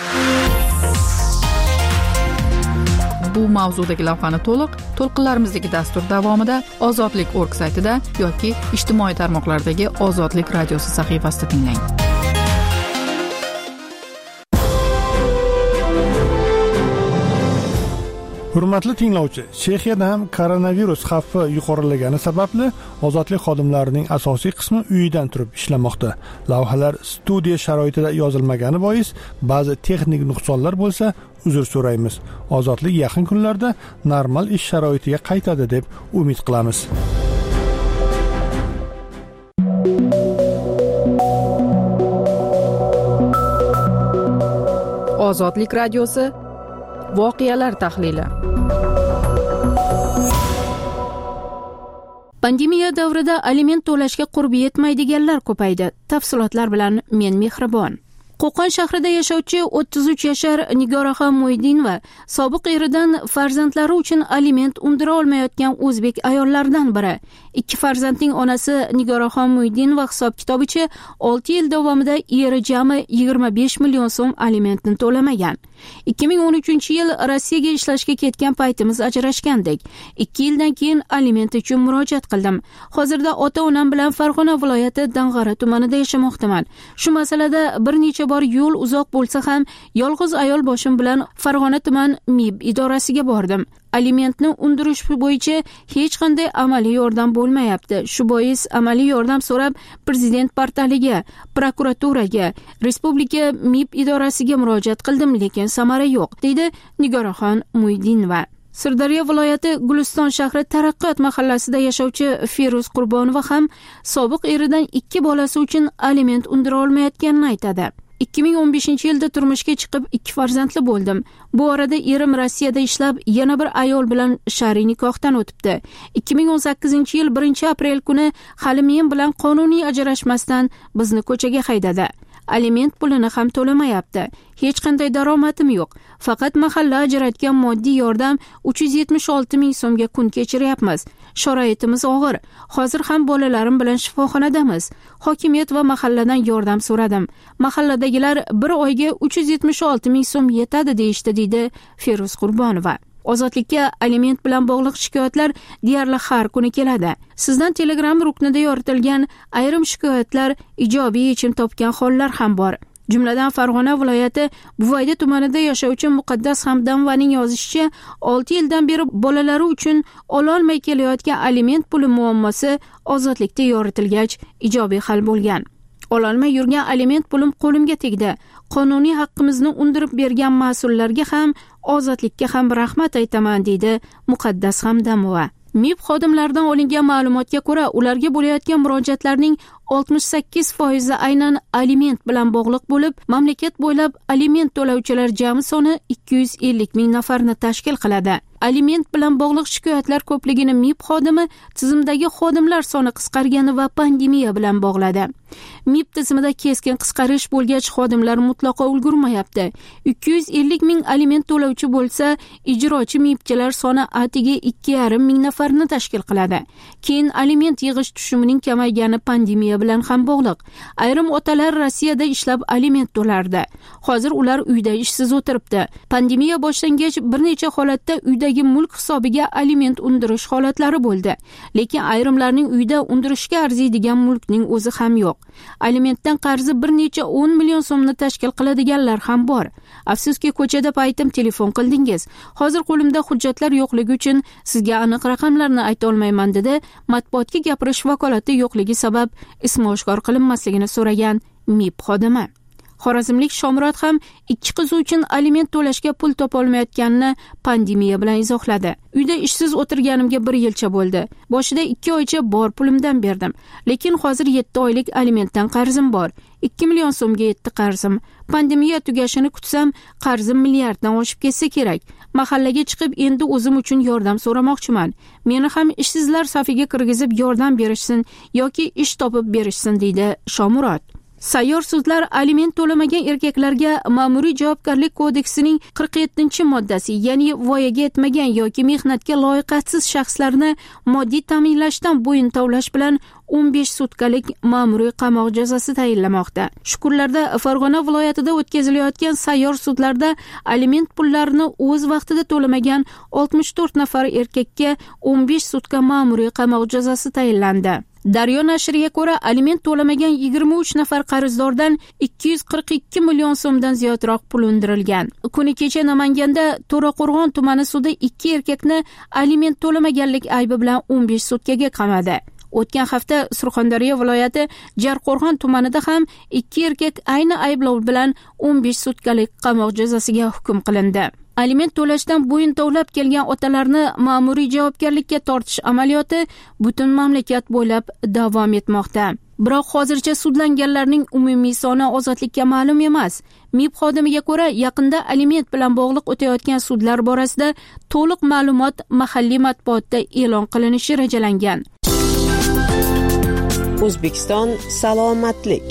Speaker 3: Bu mavzudagi lavhani to'liq to'lqinlarimizdagi dastur davomida ozodlik точка org saytida yoki ijtimoiy tarmoqlardagi Ozodlik radiosi sahifasida tinglang.
Speaker 4: Hurmatli tinglovchi, Chexiyada ham koronavirus xavfi yuqorilagani sababli ozodlik xodimlarining asosiy qismi uyidan turib ishlamoqda. Lavhalar studiya sharoitida yozilmagani bois ba'zi texnik nuqsonlar bo'lsa, uzr so'raymiz. Ozodlik yaqin kunlarda normal ish sharoitiga qaytadi deb umid qilamiz.
Speaker 1: Ozodlik radiosi voqealar tahlili.
Speaker 5: Pandemiya davrida aliment to'lashga qurbi yetmaydiganlar ko'paydi. Tafsilotlar bilan men Mehribon. Qo'qon shahrida yashovchi o'ttiz uch yashar Nigoraxon Mo'ydinova sobiq eridan farzandlari uchun aliment undira olmayotgan o'zbek ayollaridan biri. Ikki farzandning onasi Nigoraxon Mo'ydinova hisob-kitobicha olti yil davomida eri jami yigirma besh million so'm alimentni to'lamagan. ikki ming o'n uchinchi yil Rossiyaga ishlashga ketgan paytimiz ajrashgandik. ikki yildan keyin aliment uchun murojaat qildim. Hozirda ota-onam bilan Farg'ona viloyati Dang'ara tumanida yashamoqdaman. Shu masalada bir necha bor yo'l uzoq bo'lsa ham yolg'iz ayol boshim bilan Farg'ona tuman M I B idorasiga bordim. Alimentni undirish bo'yicha hech qanday amaliy yordam bo'lmayapti. Shu bois amaliy yordam so'rab prezident portaliga, prokuraturaga, respublika M I B idorasiga murojaat qildim, lekin samara yo'q, deydi Nigoraxon Mo'ydinova. Sirdaryo viloyati Guliston shahri Taraqqiyot mahallasida yashovchi Feruz Qurbonova ham sobiq eridan ikki bolasi uchun aliment undira olmayotganini aytadi. ikki ming o'n beshinchi yilda turmushga chiqib ikki farzandli bo'ldim. Bu orada erim Rossiyada ishlab yana bir ayol bilan shar'iy nikohdan o'tibdi. ikki ming o'n sakkizinchi yil birinchi aprel kuni hali men bilan qonuniy ajrashmasdan bizni ko'chaga haydadi. Aliment pulini ham to'lamayapti. Hech qanday daromadim yo'q. Faqat mahalla ajratgan moddiy yordam uch yuz yetmish olti ming so'mga kun kechiryapmiz. Sharoitimiz og'ir. Hozir ham bolalarim bilan shifoxonadamiz. Hokimiyat va mahalladan yordam so'radim. Mahalladagilar bir oyga uch yuz yetmish olti ming so'm yetadi deyishdi, deydi Feruz Qurbonova. Ozodlikka aliment bilan bog'liq shikoyatlar deyarli har kuni keladi. Sizdan Telegram ruknida yoritilgan ayrim shikoyatlar ijobiy yechim topgan hollar ham bor. Jumladan Farg'ona viloyati Buvayda tumanida yashovchi Muqaddas Hamdamovaning yozishicha, olti yildan beri bolalari uchun ololmay kelayotgan aliment puli muammosi ozodlikda yoritilgach ijobiy hal bo'lgan. Ololmay yurgan aliment pulim qo'limga tegdi. Qonuniy haqqimizni undirib bergan mas'ullarga ham, ozodlikka ham rahmat aytaman, deydi Muqaddas Hamdamova. M I B xodimlaridan olingan ma'lumotga ko'ra, ularga bo'layotgan murojaatlarning oltmish sakkiz foizi aynan aliment bilan bog'liq bo'lib, mamlakat bo'ylab aliment to'lovchilar jami soni ikki yuz ellik ming nafarni tashkil qiladi. Aliment bilan bog'liq shikoyatlar ko'pligini M I B xodimi tizimdagi xodimlar soni qisqargani va pandemiya bilan bog'ladi. M I B tizimida keskin qisqarish bo'lgach, xodimlar mutlaqo ulgurmayapti. ikki yuz ellik ming aliment to'lovchi bo'lsa, ijrochi M I Bchilar soni atiga ikki yarim ming nafarni tashkil qiladi. Keyin aliment yig'ish tushumining kamaygani pandemiya bilan ham bog'liq. Ayrim otalar Rossiyada ishlab aliment to'lardi. Hozir ular uyda ishsiz o'tiribdi. Pandemiya boshlangach bir necha holatda uydagi mulk hisobiga aliment undirish holatlari bo'ldi. Lekin ayrimlarning uyda undirishga arziydigan mulkning o'zi ham yo'q. Alimentdan qarzi bir necha o'n million so'mni tashkil qiladiganlar ham bor. Afsuski, ko'chada paytim telefon qildingiz. Hozir qo'limda hujjatlar yo'qligi uchun sizga aniq raqamlarni ayta olmayman, dedi. Matbuotga gapirish vakolati yo'qligi sabab ismi oshkor qilinmasligini so'ragan M I B xodimi. Xorazmlik Shomurod ham ikki qizi uchun aliment to'lashga pul topa olmayotganini pandemiya bilan izohladi. Uyda ishsiz o'tirganimga bir yilcha bo'ldi. Boshida ikki oycha bor pulimdan berdim. Lekin hozir yetti oylik alimentdan qarzim bor. ikki million so'mga yetdi qarzim. Pandemiya tugashini kutsam, qarzim milliarddan oshib ketsa kerak. Mahallaga chiqib endi o'zim uchun yordam so'ramoqchiman. Meni ham ishsizlar safiga kirgizib yordam berishsin yoki ish topib berishsin, deydi Shomurod. Sayyor sudlar aliment to'lamagan erkaklarga Ma'muriy javobgarlik kodeksining qirq yettinchi moddasi, ya'ni voyaga yetmagan yoki mehnatga loyiqatsiz shaxslarni moddiy ta'minlashdan bo'yin tovlash bilan o'n besh sutkalik ma'muriy qamoq jazosi tayinlamoqda. Shukurlarda Farg'ona viloyatida o'tkazilayotgan sayyor sudlarda aliment pullarini o'z vaqtida to'lamagan oltmish to'rt nafar erkakka o'n besh sutka ma'muriy qamoq jazosi tayinlandi. Daryo nashriga ko'ra, aliment to'lamagan yigirma uch nafar qarzdordan ikki yuz qirq ikki million so'mdan ziyodroq pul undirilgan. Kuni kecha Namanganda To'raqo'rg'on tumani sudi ikki erkakni aliment to'lamaganlik aybi bilan o'n besh sutkaga qamadi. O'tgan hafta Surxondaryo viloyati Jarqo'rg'on tumanida ham ikki erkak ayni ayblov bilan o'n besh sutkalik qamoq jazosiga hukm qilindi. Aliment to'lashdan bo'yin tovlab kelgan otalarni ma'muriy javobgarlikka tortish amaliyoti butun mamlakat bo'ylab davom etmoqda. Biroq hozircha sudlanganlarning umumiy soni ozodlikka ma'lum emas. M I B xodimiga ko'ra, yaqinda aliment bilan bog'liq o'tayotgan sudlar borasida to'liq ma'lumot mahalliy matbuotda e'lon qilinishi rejalangan.
Speaker 13: O'zbekiston salomatlik.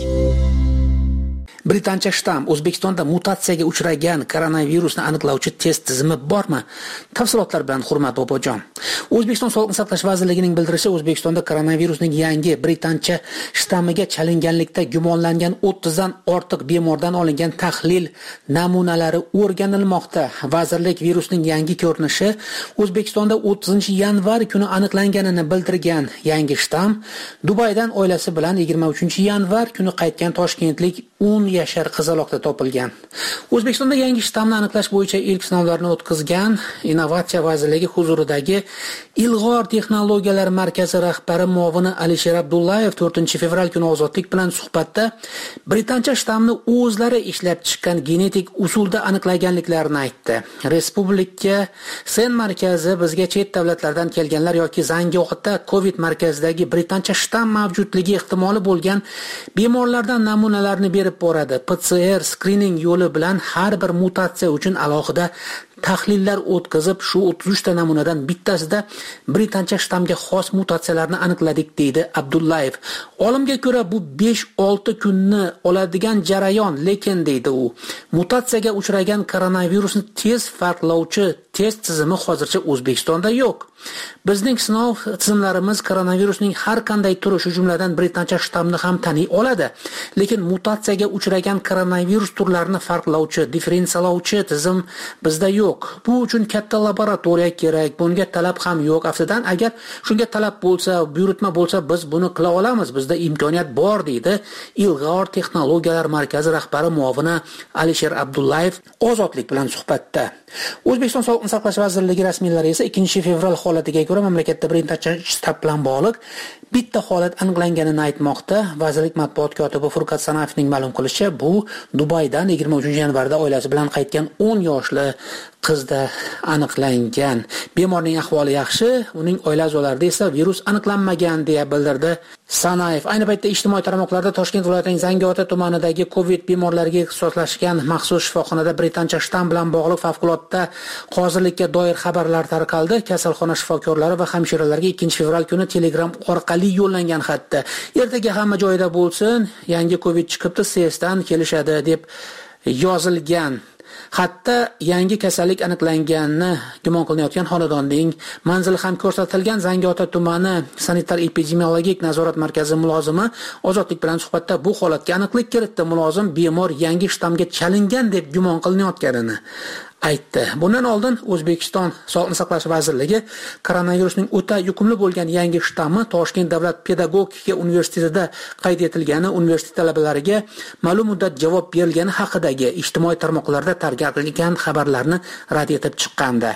Speaker 6: Britancha shtamm O'zbekistonda mutatsiyaga uchragan koronavirusni aniqlovchi test tizimi bormi? Tafsilotlar bilan Hurmat opajon. O'zbekiston Sog'liqni saqlash vazirligining bildirishicha, O'zbekistonda koronavirusning yangi britancha shtammiga chalinganlikda gumonlangan o'ttiz dan ortiq bemordan olingan tahlil namunalari o'rganilmoqda. Vazirlik virusning yangi ko'rinishi O'zbekistonda o'ttizinchi yanvar kuni aniqlanganini bildirgan. Yangi shtamm Dubaydan oilasi bilan yigirma uchinchi yanvar kuni qaytgan toshkentlik o'n yashar qizaloqda topilgan. O'zbekistonda yangi shtammni aniqlash bo'yicha ilk sinovlarni o'tkazgan Innovatsiya vazirligi huzuridagi Ilg'or texnologiyalar markazi rahbari muovini Alisher Abdullayev to'rtinchi fevral kuni Ozodlik bilan suhbatda britancha shtammni o'zlari ishlab chiqqan genetik usulda aniqlaganliklarini aytdi. Respublika Sen markazi bizga chet davlatlardan kelganlar yoki Zangiota Covid markazidagi britancha shtamm mavjudligi ehtimoli bo'lgan bemorlardan namunalarni berib boradi. P C R screening yo'li bilan har bir mutatsiya uchun alohida tahlillar o'tkazib, shu o'ttiz uch ta namunadan bittasida britancha shtammga xos mutatsiyalarni aniqladik, deydi Abdullayev. Olimga ko'ra bu besh olti kunni oladigan jarayon, lekin deydi u, mutatsiyaga uchragan koronavirusni tez farqlovchi test tizimi hozircha O'zbekistonda yo'q. Bizning sinov tizimlarimiz koronavirusning har qanday turi, shu jumladan britancha shtammni ham taniy oladi, lekin mutatsiyaga uchragan koronavirus turlarini farqlovchi, differensiyalovchi tizim bizda yo'q. Bu uchun katta laboratoriya kerak, bunga talab ham yo'q. Aftidan, agar shunga talab bo'lsa, buyurtma bo'lsa, biz buni qila olamiz. Bizda imkoniyat bor, deydi Ilg'or texnologiyalar markazi rahbari muovini Alisher Abdullayev Ozodlik bilan suhbatda. O'zbekiston Sog'liqni saqlash vazirligi rasmiylari esa ikkinchi fevral holatiga ko'ra mamlakatda birinchi shtab bilan bog'liq bitta holat aniqlanganini aytmoqda. Vazirlik matbuot kotibi Furqat Sanafning ma'lum qilishicha, bu Dubaydan yigirma uchinchi yanvarda oilasi bilan qaytgan o'n yoshli qizda aniqlangan. Bemorning ahvoli yaxshi, uning oila a'zolarida esa virus aniqlanmagan, deya bildirdi Sanayev. Ayni paytda ijtimoiy tarmoqlarda Toshkent viloyatining Zangiota tumanidagi Covid bemorlariga ixtisoslashgan maxsus shifoxonada britancha shtamm bilan bog'liq favqulodda hozirlikka doir xabarlar tarqaldi. Kasalxona shifokorlari va hamshiralarga ikkinchi fevral kuni Telegram orqali yo'llangan xatda ertaga hamma joyida bo'lsin, yangi Covid chiqibdi, C S dan kelishadi deb yozilgan. Hatto yangi kasallik aniqlanganini gumon qilinayotgan xonadonning manzili ham ko'rsatilgan. Zangiota tumani sanitar epidemiologik nazorat markazi mulozimi Ozodlik bilan suhbatda bu holatga aniqlik kiritdi. Mulozim bemor yangi shtammga chalingan deb gumon qilinayotganini aytdi. Bundan oldin O'zbekiston Sog'liqni saqlash vazirligi koronavirusning o'ta yuqumli bo'lgan yangi shtammi Toshkent davlat pedagogika universitetida qayd etilgani, universitet talabalariga ma'lum muddat javob berilgani haqidagi ijtimoiy tarmoqlarda tarqatilgan xabarlarni rad etib chiqqandi.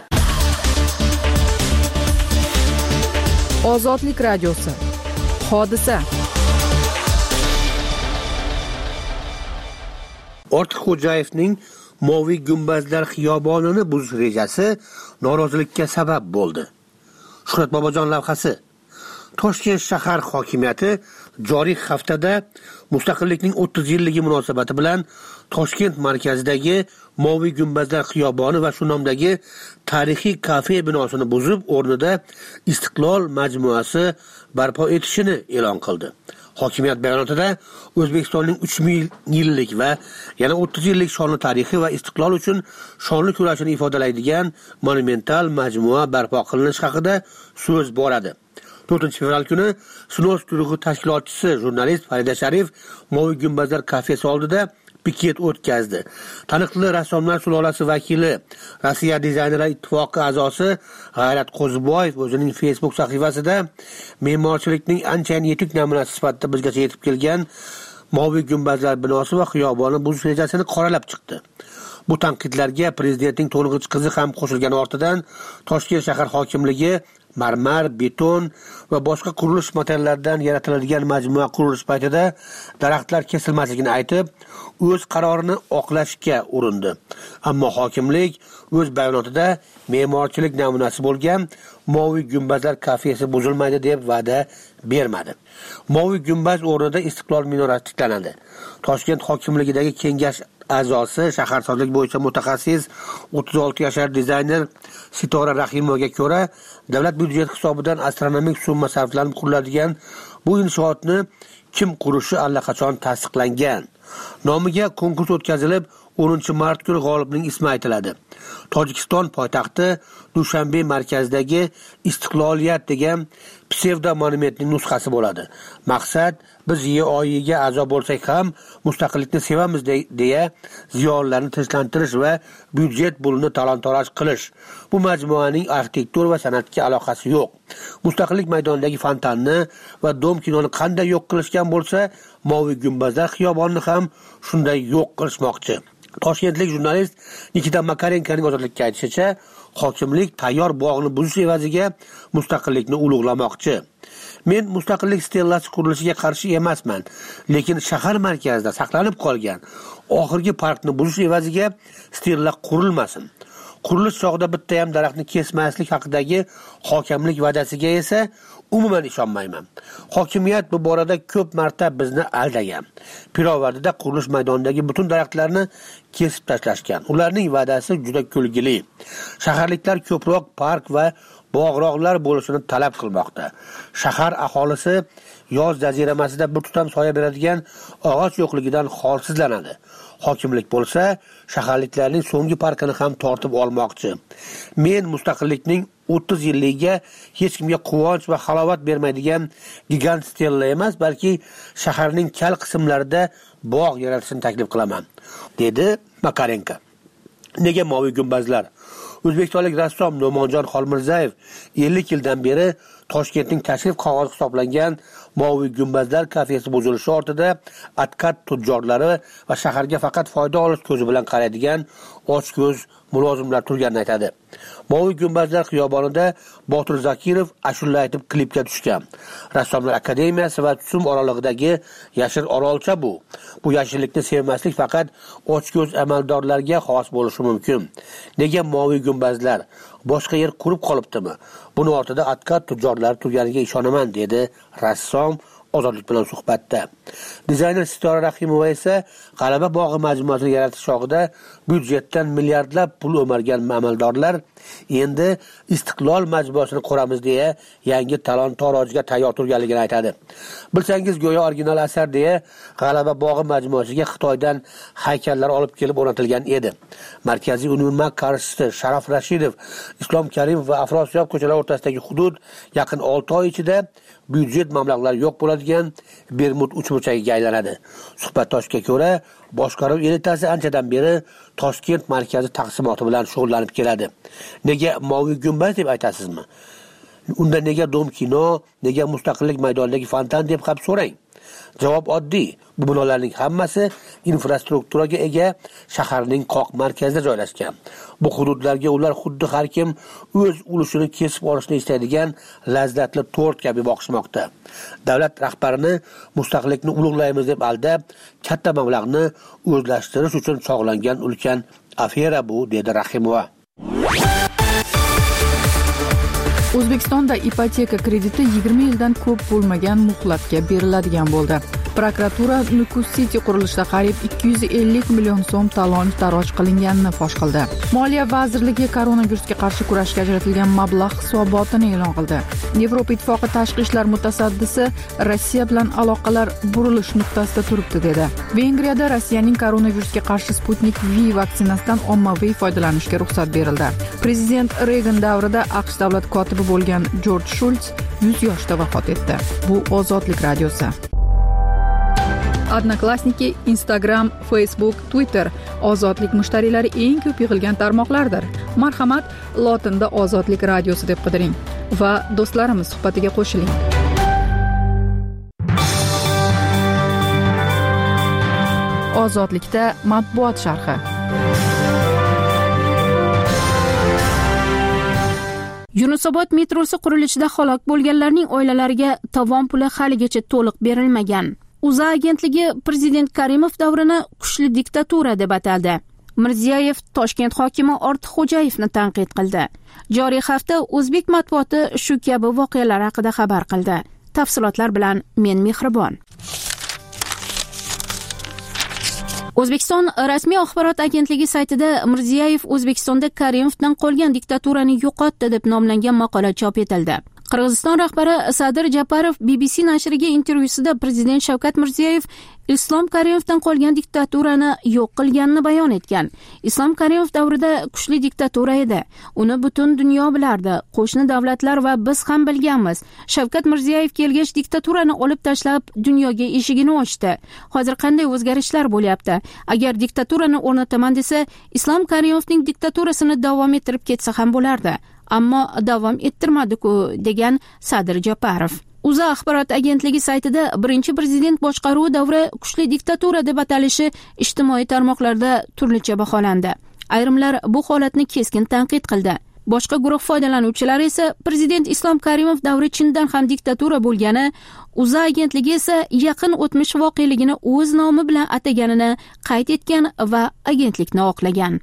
Speaker 1: Ozodlik radiosi. Hodisa.
Speaker 7: Ortiqxo'jayevning Moviy gumbazlar xiyobonini buzish rejasi norozilikka sabab bo'ldi. Shuhrat Bobojon lavhasi. Toshkent shahar hokimiyati joriy haftada mustaqillikning o'ttiz yilligi munosabati bilan Toshkent markazidagi Moviy gumbazlar xiyoboni va shu nomdagi tarixiy kafe binosini buzib, o'rnida Istiqlol majmuasi barpo etishini e'lon qildi. Hokimiyat bayonotida O'zbekistonning uch ming yillik va yana o'ttiz yillik shonli tarixi va istiqlol uchun shonli kurashini ifodalaydigan monumental majmua barpo qilinishi haqida so'z boradi. to'rtinchi fevral kuni Snos guruhi tashkilotchisi jurnalist Farida Sharif Moviy gumbazlar kafesi oldida piket o'tkazdi. Taniqli rassomlar sulolasi vakili, Rossiya dizaynerlar ittifoqi a'zosi G'ayrat Qo'ziboyev o'zining Facebook sahifasida me'morchilikning anchayin yetuk namunasi sifatida bizgacha yetib kelgan Moviy gumbazlar binosi va xiyoboni buzish rejasini qoralab chiqdi. Bu tanqidlarga prezidentning to'ng'ich qizi ham qo'shilgani ortidan Toshkent shahar hokimligi marmar, beton va boshqa qurilish materiallaridan yaratiladigan majmua qurilish paytida daraxtlar kesilmasligini aytib, o'z qarorini oqlashga urindi. Ammo hokimlik o'z bayonotida me'morchilik namunasi bo'lgan Moviy gumbazlar kafesi buzilmaydi deb va'da bermadi. Moviy gumbaz o'rnida Istiqlol minorasi tiklanadi. Toshkent hokimligidagi kengash a'zosi, shaharsozlik bo'yicha mutaxassis o'ttiz olti yashar dizayner Sitora Rahimovaga ko'ra, davlat byudjeti hisobidan astronomik summa sarflanib quriladigan bu inshootni kim qurishi allaqachon tasdiqlangan. Nomiga konkurs o'tkazilib, o'ninchi mart kuni g'olibning ismi aytiladi. Tojikiston poytaxti Dushanbe markazidagi Istiqloliyat degan psevdo monumentning nusxasi bo'ladi. Maqsad biz ye oyiga a'zo bo'lsak ham mustaqillikni sevamiz deya ziyolilarni tinchlantirish va byudjet pulini talon-toroj qilish. Bu majmuaning arxitektura va san'atga aloqasi yo'q. Mustaqillik maydonidagi fontanni va Dom kinoni qanday yo'q qilishgan bo'lsa, Moviy gumbazlar xiyobonini ham shunday yo'q qilishmoqchi. Toshkentlik jurnalist Nikita Makarenkoning ozodlikka aytishicha, hokimlik tayyor bog'ni buzish evaziga mustaqillikni ulug'lamoqchi. Men mustaqillik stellasi qurilishiga qarshi emasman, lekin shahar markazida saqlanib qolgan oxirgi parkni buzish evaziga stella qurilmasin. Qurilish chog'ida bitta ham daraxtni kesmaslik haqidagi hokimlik va'dasiga esa umuman ishonmayman. Hokimiyat bu borada ko'p marta bizni aldagan. Pirovardida qurilish maydonidagi butun daraxtlarni kesib tashlashgan. Ularning va'dasi juda kulgili. Shaharliklar ko'proq park va bog'roqlar bo'lishini talab qilmoqda. Shahar aholisi yoz jaziramasida bir tutam soya beradigan og'och yo'qligidan holsizlanadi. Hokimlik bo'lsa, shaharliklarning so'nggi parkini ham tortib olmoqchi. Men mustaqillikning o'ttiz yilligiga hech kimga quvonch va halovat bermaydigan gigant stella emas, balki shaharning kal qismlarida bog' yaratishni taklif qilaman, dedi Makarenko. Nega Moviy gumbazlar? O'zbekistonlik rassom No'monjon Xolmirzayev ellik yildan beri Toshkentning tashrif qog'ozi hisoblangan Moviy gumbazlar kafesi buzilishi ortida atkat tujjorlari va shaharga faqat foyda olish ko'zi bilan qaraydigan ochko'z mulozimlar turganini aytadi. Moviy gumbazlar xiyobonida Botir Zakirov ashula aytib klipga tushgan. Rassomlar akademiyasi va Tusum oralig'idagi yashil orolcha bu. Bu yashillikni sevmaslik faqat ochko'z amaldorlarga xos bo'lishi mumkin. Nega Moviy gumbazlar? Boshqa yer qurib qolibdimi? Buni ortida atkat tujjorlar turganiga ishonaman, dedi rassom Ozodlik bilan suhbatda. Dizayner Sitora Rahimova esa G'alaba bog'i majmuasini yaratish chog'ida byudjetdan milliardlab pul o'margan amaldorlar endi Istiqlol majmuasini quramiz deya yangi talon-torojga tayyor turganligini aytadi. Bilsangiz, go'yo original asar deya G'alaba bog'i majmuasiga Xitoydan haykallar olib kelib o'rnatilgan edi. Markaziy Union qarshisi Sharof Rashidov, Islom Karimov va Afrosiyob ko'chalari o'rtasidagi hudud yaqin olti oy ichida byudjet mablag'lari yo'q bo'ladigan Bermud uchburchagiga aylanadi. Suhbatdoshga ko'ra, boshqaruv elitasi anchadan beri Toshkent markazi taqsimoti bilan shug'ullanib keladi. Nega Moviy gumbaz deb aytasizmi? Unda nega Dom kino, nega Mustaqillik maydonidagi fontan deb ham so'rang. Javob oddiy. Bu binolarning hammasi infrastrukturaga ega shaharning qoq markazida joylashgan. Bu hududlarga ular xuddi har kim o'z ulushini kesib olishni istaydigan lazzatli tort kabi boqishmoqda. Davlat rahbarini mustaqillikni ulug'laymiz deb aldab, katta mablag'ni o'zlashtirish uchun chog'langan ulkan afera bu, dedi Rahimova.
Speaker 1: O'zbekistonda ipoteka krediti yigirma yildan ko'p bo'lmagan muhlatga beriladigan bo'ldi. Prokuratura Nukus City qurilishida qariyb ikki yuz ellik million so'm talon-taroj qilinganini fosh qildi. Moliya vazirligi koronavirusga qarshi kurashga ajratilgan mablag' hisobotini e'lon qildi. Yevropa Ittifoqi tashqi ishlar mutasaddisi Rossiya bilan aloqalar burilish nuqtasida turibdi, dedi. Vengriyada Rossiyaning koronavirusga qarshi Sputnik V vaksinasidan ommaviy foydalanishga ruxsat berildi. Prezident Reagan davrida AQSh davlat kotibi bo'lgan Jorj Shults yuz yoshda vafot etdi. Bu Ozodlik radiosi. Odnoklassniki, Instagram, Facebook, Twitter Ozodlik mushtariylari eng ko'p yig'ilgan tarmoqlardir. Marhamat, lotinda Ozodlik radiosi deb qidiring va do'stlarimiz suhbatiga qo'shiling. Ozodlikda matbuot sharhi.
Speaker 5: Yunusobod metrosi qurilishida halok bo'lganlarning oilalariga tovon puli haligacha to'liq berilmagan. O'zA agentligi Prezident Karimov davrini kuchli diktatura deb ataldi. Mirziyoyev Toshkent hokimi Ortiqxo'jayevni tanqid qildi. Joriy hafta o'zbek matbuoti shu kabi voqealar haqida xabar qildi. Tafsilotlar bilan men Mehribon. O'zbekiston rasmiy axborot agentligi saytida Mirziyoyev O'zbekistonda Karimovdan qolgan diktaturani yo'qotdi deb nomlangan maqola chop etildi. Qirg'iziston rahbari Sadir Japarov B B C nashriga intervyusida prezident Shavkat Mirziyoyev Islom Karimovdan qolgan diktaturani yo'q qilganini bayon etgan. Islom Karimov davrida kuchli diktatura edi. Uni butun dunyo bilardi. Qo'shni davlatlar va biz ham bilganmiz. Shavkat Mirziyoyev kelgach diktaturani olib tashlab dunyoga eshigini ochdi. Hozir qanday o'zgarishlar bo'lyapti? Agar diktaturani o'rnataman desa, Islom Karimovning diktaturasini davom ettirib ketsa ham bo'lardi. Ammo davom ettirmadi-ku, degan Sadir Japarov. O'zA axborot agentligi saytida birinchi prezident boshqaruvi davri kuchli diktatura deb atalishi ijtimoiy tarmoqlarda turlicha baholandi. Ayrimlar bu holatni keskin tanqid qildi. Boshqa guruh foydalanuvchilari esa prezident Islom Karimov davri chindan ham diktatura bo'lgani, O'zA agentligi esa yaqin o'tmish voqeligini o'z nomi bilan ataganini qayd etgan va agentlikni oqlagan.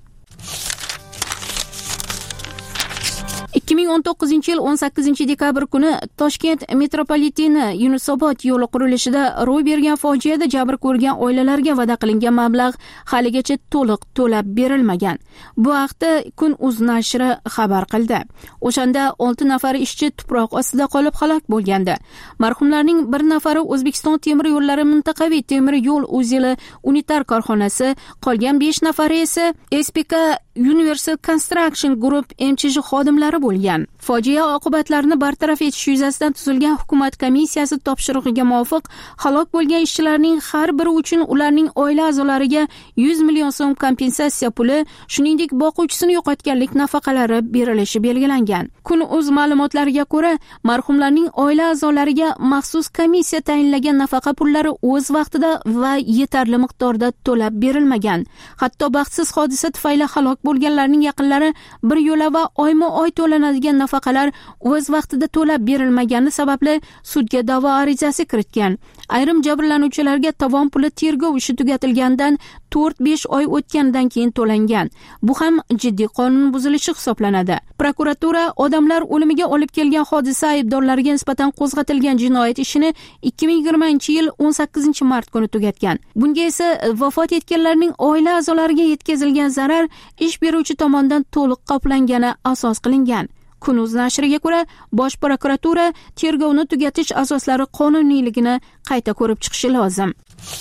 Speaker 5: ikki ming o'n to'qqizinchi yil o'n sakkizinchi dekabr kuni Toshkent metropoliteni Yunusobod yo'li qurilishida ro'y bergan fojiada jabr ko'rgan oilalarga va'da qilingan mablag' haligacha to'liq to'lab berilmagan. Bu haqda Kun.uz nashri xabar qildi. O'shanda olti nafar ishchi tuproq ostida qolib halok bo'lgandi. Marhumlarning bir nafari O'zbekiston temir yo'llari mintaqaviy temir yo'l uzeli unitar korxonasi, qolgan besh nafari esa S P K Universal Construction Group M Ch J xodimlari bo'lgan. Fojia oqibatlarini bartaraf etish yuzasidan tuzilgan hukumat komissiyasi topshirig'iga muvofiq halok bo'lgan ishchilarning har biri uchun ularning oila a'zolariga yuz million so'm kompensatsiya puli, shuningdek boquvchisini yo'qotganlik nafaqalari berilishi belgilangan. Kun.uz ma'lumotlariga ko'ra, marhumlarning oila a'zolariga maxsus komissiya tayinlagan nafaqa pullari o'z vaqtida va yetarli miqdorda to'lab berilmagan. Hatto baxtsiz hodisa tufayli halok bo'lganlarning yaqinlari bir yo'la va oyma-oy to'lanadigan nafaqalar o'z vaqtida to'lab berilmagani sababli sudga da'vo arizasi kiritgan. Ayrim jabrlanuvchilarga tovon puli tergov ishi tugatilgandan to'rt besh oy o'tgandan keyin to'langan. Bu ham jiddiy qonun buzilishi hisoblanadi. Prokuratura odamlar o'limiga olib kelgan hodisa aybdorlariga nisbatan qo'zg'atilgan jinoyat ishini ikki ming yigirmanchi yil o'n sakkizinchi mart kuni tugatgan. Bunga esa vafot etganlarning oila a'zolariga yetkazilgan zarar ish beruvchi tomonidan to'liq qoplangani asos qilingan. Kun.uz nashriga ko'ra, Bosh prokuratura tergovni tugatish asoslari qonuniyligini qayta ko'rib chiqishi lozim.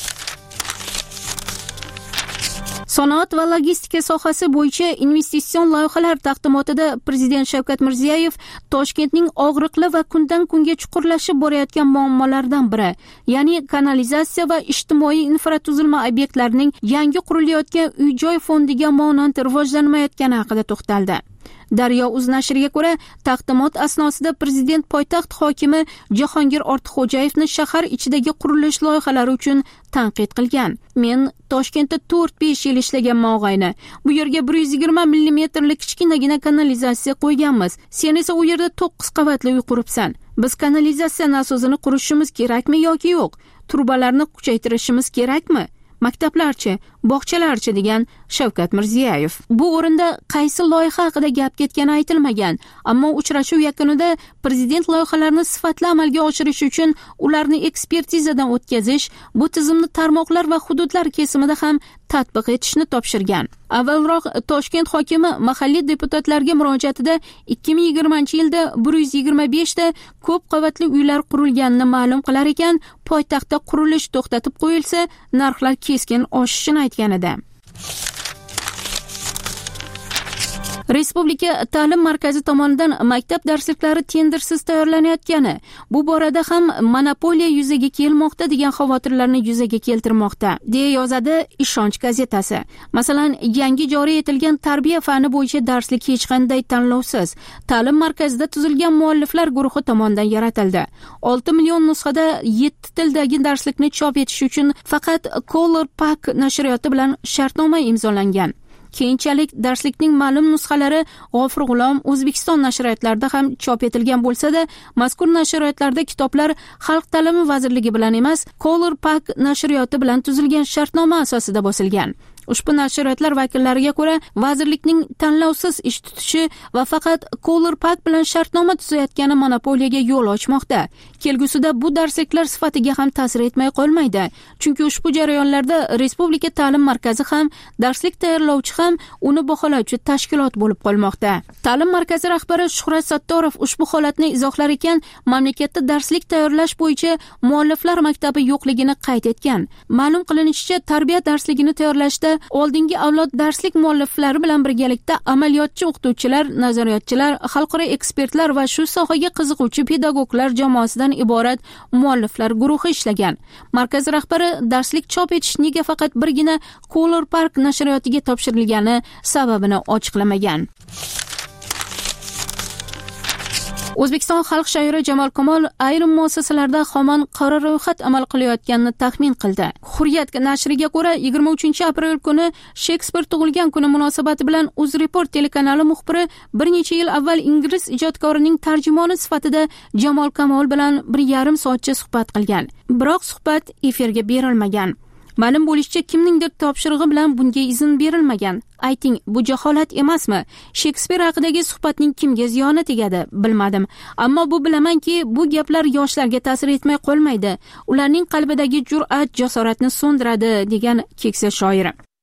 Speaker 5: Sanoat va logistika sohasi bo'yicha investitsion loyihalar taqdimotida prezident Shavkat Mirziyoyev Toshkentning og'riqli va kundan kunga chuqurlashib borayotgan muammolardan biri, ya'ni kanalizatsiya va ijtimoiy infratuzilma obyektlarining yangi qurilayotgan uy-joy fondiga monand rivojlanmayotgani haqida to'xtaldi. Daryo.uz nashriga ko'ra, taqdimot asnosida prezident poytaxt hokimi Jahongir Ortiqxo'jayevni shahar ichidagi qurilish loyihalari uchun tanqid qilgan. Men Toshkentda to'rt besh yil ishlaganman og'ayni. Bu yerga bir yuz yigirma millimetrli kichkinagina kanalizatsiya qo'yganmiz. Sen esa u yerda to'qqiz qavatli uy quribsan. Biz kanalizatsiya nasozini qurishimiz kerakmi yoki yo'q? Turbalarni kuchaytirishimiz kerakmi? Maktablarchi, bog'chalarchi, degan Shavkat Mirziyoyev. Bu o'rinda qaysi loyiha haqida gap ketgani aytilmagan, ammo uchrashuv yakunida prezident loyihalarni sifatli amalga oshirish uchun ularni ekspertizadan o'tkazish, bu tizimni tarmoqlar va hududlar kesimida ham tatbiq etishni topshirgan. Avvalroq Toshkent hokimi mahalliy deputatlarga murojaatida ikki ming yigirmanchi yilda bir yuz yigirma besh ta ko'p qavatli uylar qurilganini ma'lum qilar ekan, poytaxtda qurilish to'xtatib qo'yilsa, narxlar keskin oshishini aytgan edi. Respublika ta'lim markazi tomonidan maktab darsliklari tendersiz tayyorlanayotgani, bu borada ham monopoliya yuzaga kelmoqda degan xavotirlarni yuzaga keltirmoqda, deya yozadi Ishonch gazetasi. Masalan, yangi joriy etilgan tarbiya fani bo'yicha darslik hech qanday tanlovsiz ta'lim markazida tuzilgan mualliflar guruhi tomonidan yaratildi. olti million nusxada yetti tildagi darslikni chop etish uchun faqat Color Pack nashriyoti bilan shartnoma imzolangan. Keyinchalik darslikning ma'lum nusxalari G'ofur G'ulom O'zbekiston nashriyotlarida ham chop etilgan bo'lsa-da, mazkur nashriyotlarda kitoblar Xalq ta'limi vazirligi bilan emas, Color Pack nashriyoti bilan tuzilgan shartnoma asosida bosilgan. Ushbu nashriyotlar vakillariga ko'ra, vazirlikning tanlovsiz ish tutishi va faqat Cooler Park bilan shartnoma tuzayotgani monopoliyaga yo'l ochmoqda. Kelgusida bu darsliklar sifatiga ham ta'sir etmay qolmaydi, chunki ushbu jarayonlarda Respublika ta'lim markazi ham, darslik tayyorlovchi ham uni baholovchi tashkilot bo'lib qolmoqda. Ta'lim markazi rahbari Shuhrat Sattorov ushbu holatni izohlar ekan, mamlakatda darslik tayyorlash bo'yicha mualliflar maktabi yo'qligini qayd etgan. Ma'lum qilinishicha, tarbiya darsligini tayyorlashda oldingi avlod darslik mualliflari bilan birgalikda amaliyotchi o'qituvchilar, nazoratchilar, xalqaro ekspertlar va shu sohaga qiziquvchi pedagoglar jamoasidan iborat mualliflar guruhi ishlagan. Markaz rahbari darslik chop etish nega faqat birgina Cooler Park nashriyotiga topshirilgani sababini ochiqlamagan. O'zbekiston xalq shoiri Jamol Kamol ayrim muassasalarda hamon qora ro'yxat amal qilayotganini taxmin qildi. Hurriyat nashriga ko'ra, yigirma uchinchi aprel kuni Shekspir tug'ilgan kuni munosabati bilan UzReport telekanali muxbiri bir necha yil avval ingliz ijodkorining tarjimoni sifatida Jamol Kamol bilan bir yarim soatcha suhbat qilgan. Biroq suhbat efirga berilmagan. Ma'lum bo'lishicha, kimningdir topshirig'i bilan bunga izn berilmagan. Ayting, bu jaholat emasmi? Shekspir haqidagi suhbatning kimga ziyoni tegadi, bilmadim. Ammo bu bilamanki, bu gaplar yoshlarga ta'sir etmay qolmaydi. Ularning qalbidagi jur'at, jasoratni so'ndiradi, degan keksa shoir.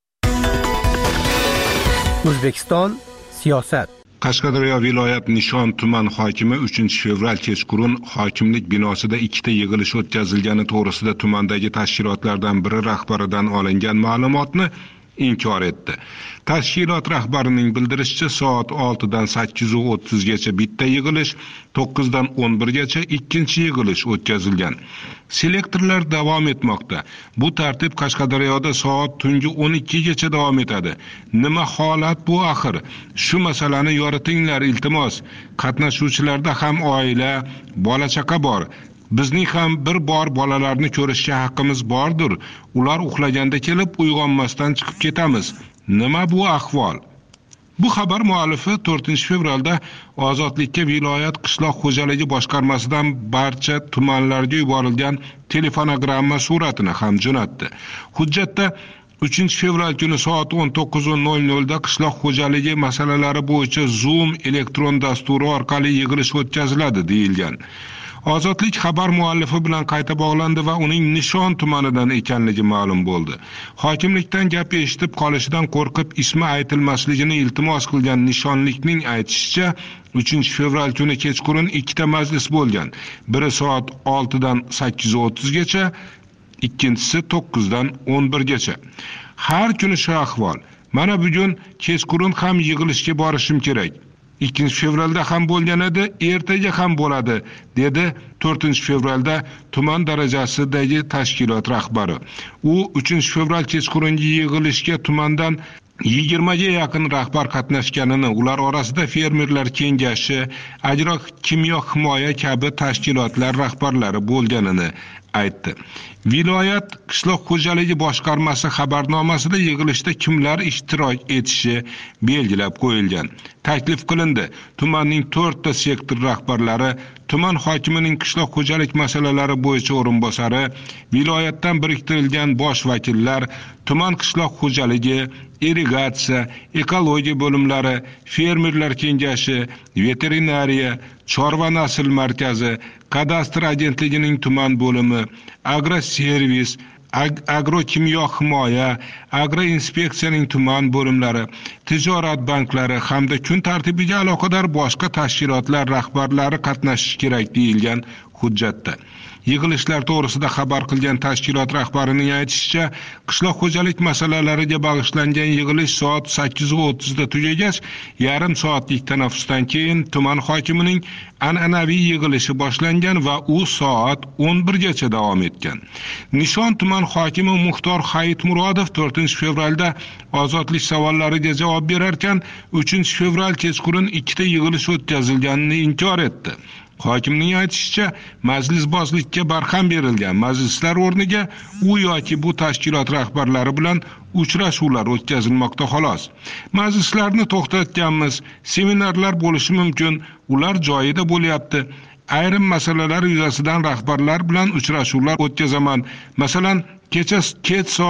Speaker 7: O'zbekiston siyosat.
Speaker 8: Qashqadaryo viloyat Nishon tuman hokimi uchinchi fevral kechqurun hokimlik binosida ikkita yig'ilish o'tkazilgani to'g'risida tumandagi tashkilotlardan biri rahbaridan olingan ma'lumotni inkor etdi. Tashkilot rahbarining bildirishicha, soat oltidan sakkiz o'ttizgacha bitta yig'ilish, to'qqizdan o'n birgacha ikkinchi yig'ilish o'tkazilgan. Selektorlar davom etmoqda. Bu tartib Qashqadaryoda soat tungi o'n ikkigacha davom etadi. Nima holat bu axir? Shu masalani yoritinglar iltimos. Qatnashuvchilarda ham oila, bola chaqa bor. Bizning ham bir bor bolalarni ko'rishga haqqimiz bordir. Ular uxlaganda kelib uyg'onmasdan chiqib ketamiz. Nima bu ahvol? Bu xabar muallifi to'rtinchi fevralda Ozodlikka viloyat qishloq xo'jaligi boshqarmasidan barcha tumanlarga yuborilgan telefonogramma suratini ham jo'natdi. Hujjatda uchinchi fevral kuni soat o'n to'qqiz nol nol da qishloq xo'jaligi masalalari bo'yicha Zoom elektron dasturi orqali yig'ilish o'tkaziladi deyilgan. Ozodlik xabar muallifi bilan qayta bog'landi va uning Nishon tumanidan ekanligi ma'lum bo'ldi. Hokimlikdan gap eshitib qolishidan qo'rqib ismi aytilmasligini iltimos qilgan Nishonlikning aytishicha, uchinchi fevral kuni kechqurun ikkita majlis bo'lgan. Biri soat oltidan sakkiz o'ttizgacha, ikkinchisi to'qqizdan o'n birgacha. Har kuni shu ahvol. Mana bugun kechqurun ham yig'ilishga borishim kerak. ikkinchi fevralda ham bo'lgan edi, ertaga ham bo'ladi, dedi to'rtinchi fevralda tuman darajasidagi tashkilot rahbari. U uchinchi fevral kechqurungi yig'ilishga tumandan yigirmaga yaqin rahbar qatnashganini, ular orasida fermerlar kengashi, Agro kimyo himoya kabi tashkilotlar rahbarlari bo'lganini aytdi. Viloyat qishloq xo'jaligi boshqarmasi xabarnomasida yig'ilishda kimlar ishtirok etishi belgilab qo'yilgan. Taklif qilindi. Tumanning to'rtta sektor rahbarlari, tuman hokimining qishloq xo'jalik masalalari bo'yicha o'rinbosari, viloyatdan biriktirilgan bosh vakillar, tuman qishloq xo'jaligi, irrigatsiya, ekologiya bo'limlari, fermerlar kengashi, veterinariya, chorva nasl markazi, kadastr agentligining tuman bo'limi, agroservis, ag- agrokimyo himoya, agroinspeksiyaning tuman bo'limlari, tijorat banklari hamda kun tartibiga aloqador boshqa tashkilotlar rahbarlari qatnashishi kerak deyilgan hujjatda. Yig'ilishlar to'g'risida xabar qilgan tashkilot rahbarining aytishicha, qishloq xo'jalik masalalariga bag'ishlangan yig'ilish soat sakkiz o'ttiz da tugagach, yarim soatlik tanaffusdan keyin tuman hokimining an'anaviy yig'ilishi boshlangan va u soat o'n birgacha davom etgan. Nishon tuman hokimi Muxtor Hayitmurodov to'rtinchi fevralda ozodlik savollariga javob berarkan, uchinchi fevral kechqurun ikkita yig'ilish o'tkazilganini inkor etdi. Hokimning aytishicha, majlisbozlikka barham berilgan, majlislar o'rniga u yoki bu tashkilot rahbarlari bilan uchrashuvlar o'tkazilmoqda xolos. Majlislarni to'xtatganmiz, seminarlar bo'lishi mumkin, ular joyida bo'lyapti. Ayrim masalalar yuzasidan rahbarlar bilan uchrashuvlar o'tkazaman. Masalan, kecha kech soat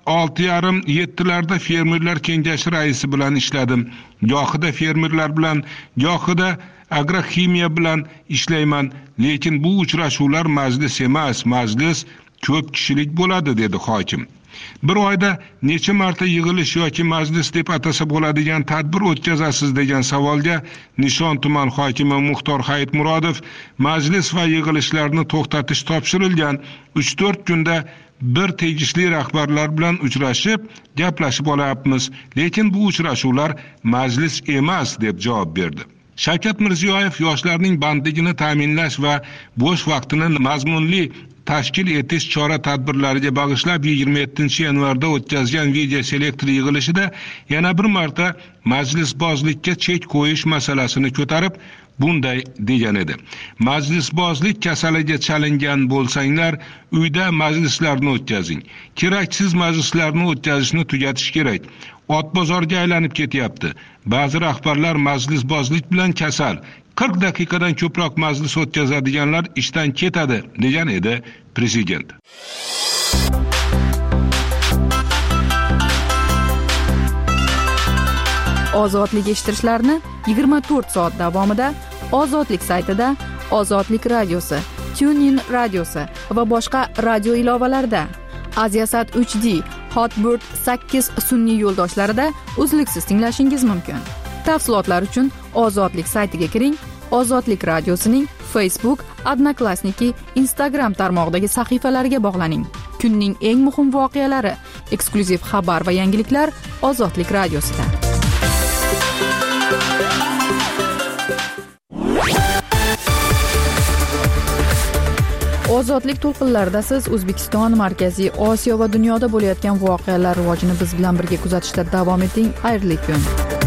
Speaker 8: olti yarim yettilarda fermerlar kengashi raisi bilan ishladim. Gohida fermerlar bilan, gohida agroximiya bilan ishlayman, lekin bu uchrashuvlar majlis emas, majlis ko'p kishilik bo'ladi, dedi hokim. Bir oyda necha marta yig'ilish yoki majlis deb atasa bo'ladigan tadbir o'tkazasiz degan savolga Nishon tuman hokimi Muxtor Hayitmurodov majlis va yig'ilishlarni to'xtatish topshirilgan, uch to'rt kunda bir tegishli rahbarlar bilan uchrashib, gaplashib olyapmiz, lekin bu uchrashuvlar majlis emas deb javob berdi. Shavkat Mirziyoyev yoshlarning bandligini ta'minlash va bo'sh vaqtini mazmunli tashkil etish chora-tadbirlariga bag'ishlab yigirma yettinchi yanvarda o'tkazgan video selektor yig'ilishida yana bir marta majlisbozlikka chek qo'yish masalasini ko'tarib, bunday degan edi. Majlisbozlik kasaliga chalingan bo'lsanglar, uyda majlislarni o'tkazing. Keraksiz majlislarni o'tkazishni tugatish kerak. Ot bozorga aylanib ketyapti. Ba'zi rahbarlar majlisbozlik bilan kasal. qirq daqiqadan ko'proq majlis o'tkazadiganlar ishdan ketadi, degan edi prezident.
Speaker 1: Ozodlik eshittirishlarni yigirma to'rt soat davomida Ozodlik saytida, Ozodlik radiosi, TuneIn radiosi va boshqa radio ilovalarida, Aziasat uch D, Hotbird sakkiz sun'iy yo'ldoshlarida uzluksiz tinglashingiz mumkin. Tafsilotlar uchun Ozodlik saytiga kiring, Ozodlik radiosining Facebook, Odnoklassniki, Instagram tarmog'idagi sahifalariga bog'laning. Kunning eng muhim voqealari, eksklyuziv xabar va yangiliklar Ozodlik radiosida. Ozodlik to'lqinlarida siz O'zbekiston, Markaziy Osiyo va dunyoda bo'layotgan voqealar rivojini biz bilan birga kuzatishda davom eting. Xayrli kun.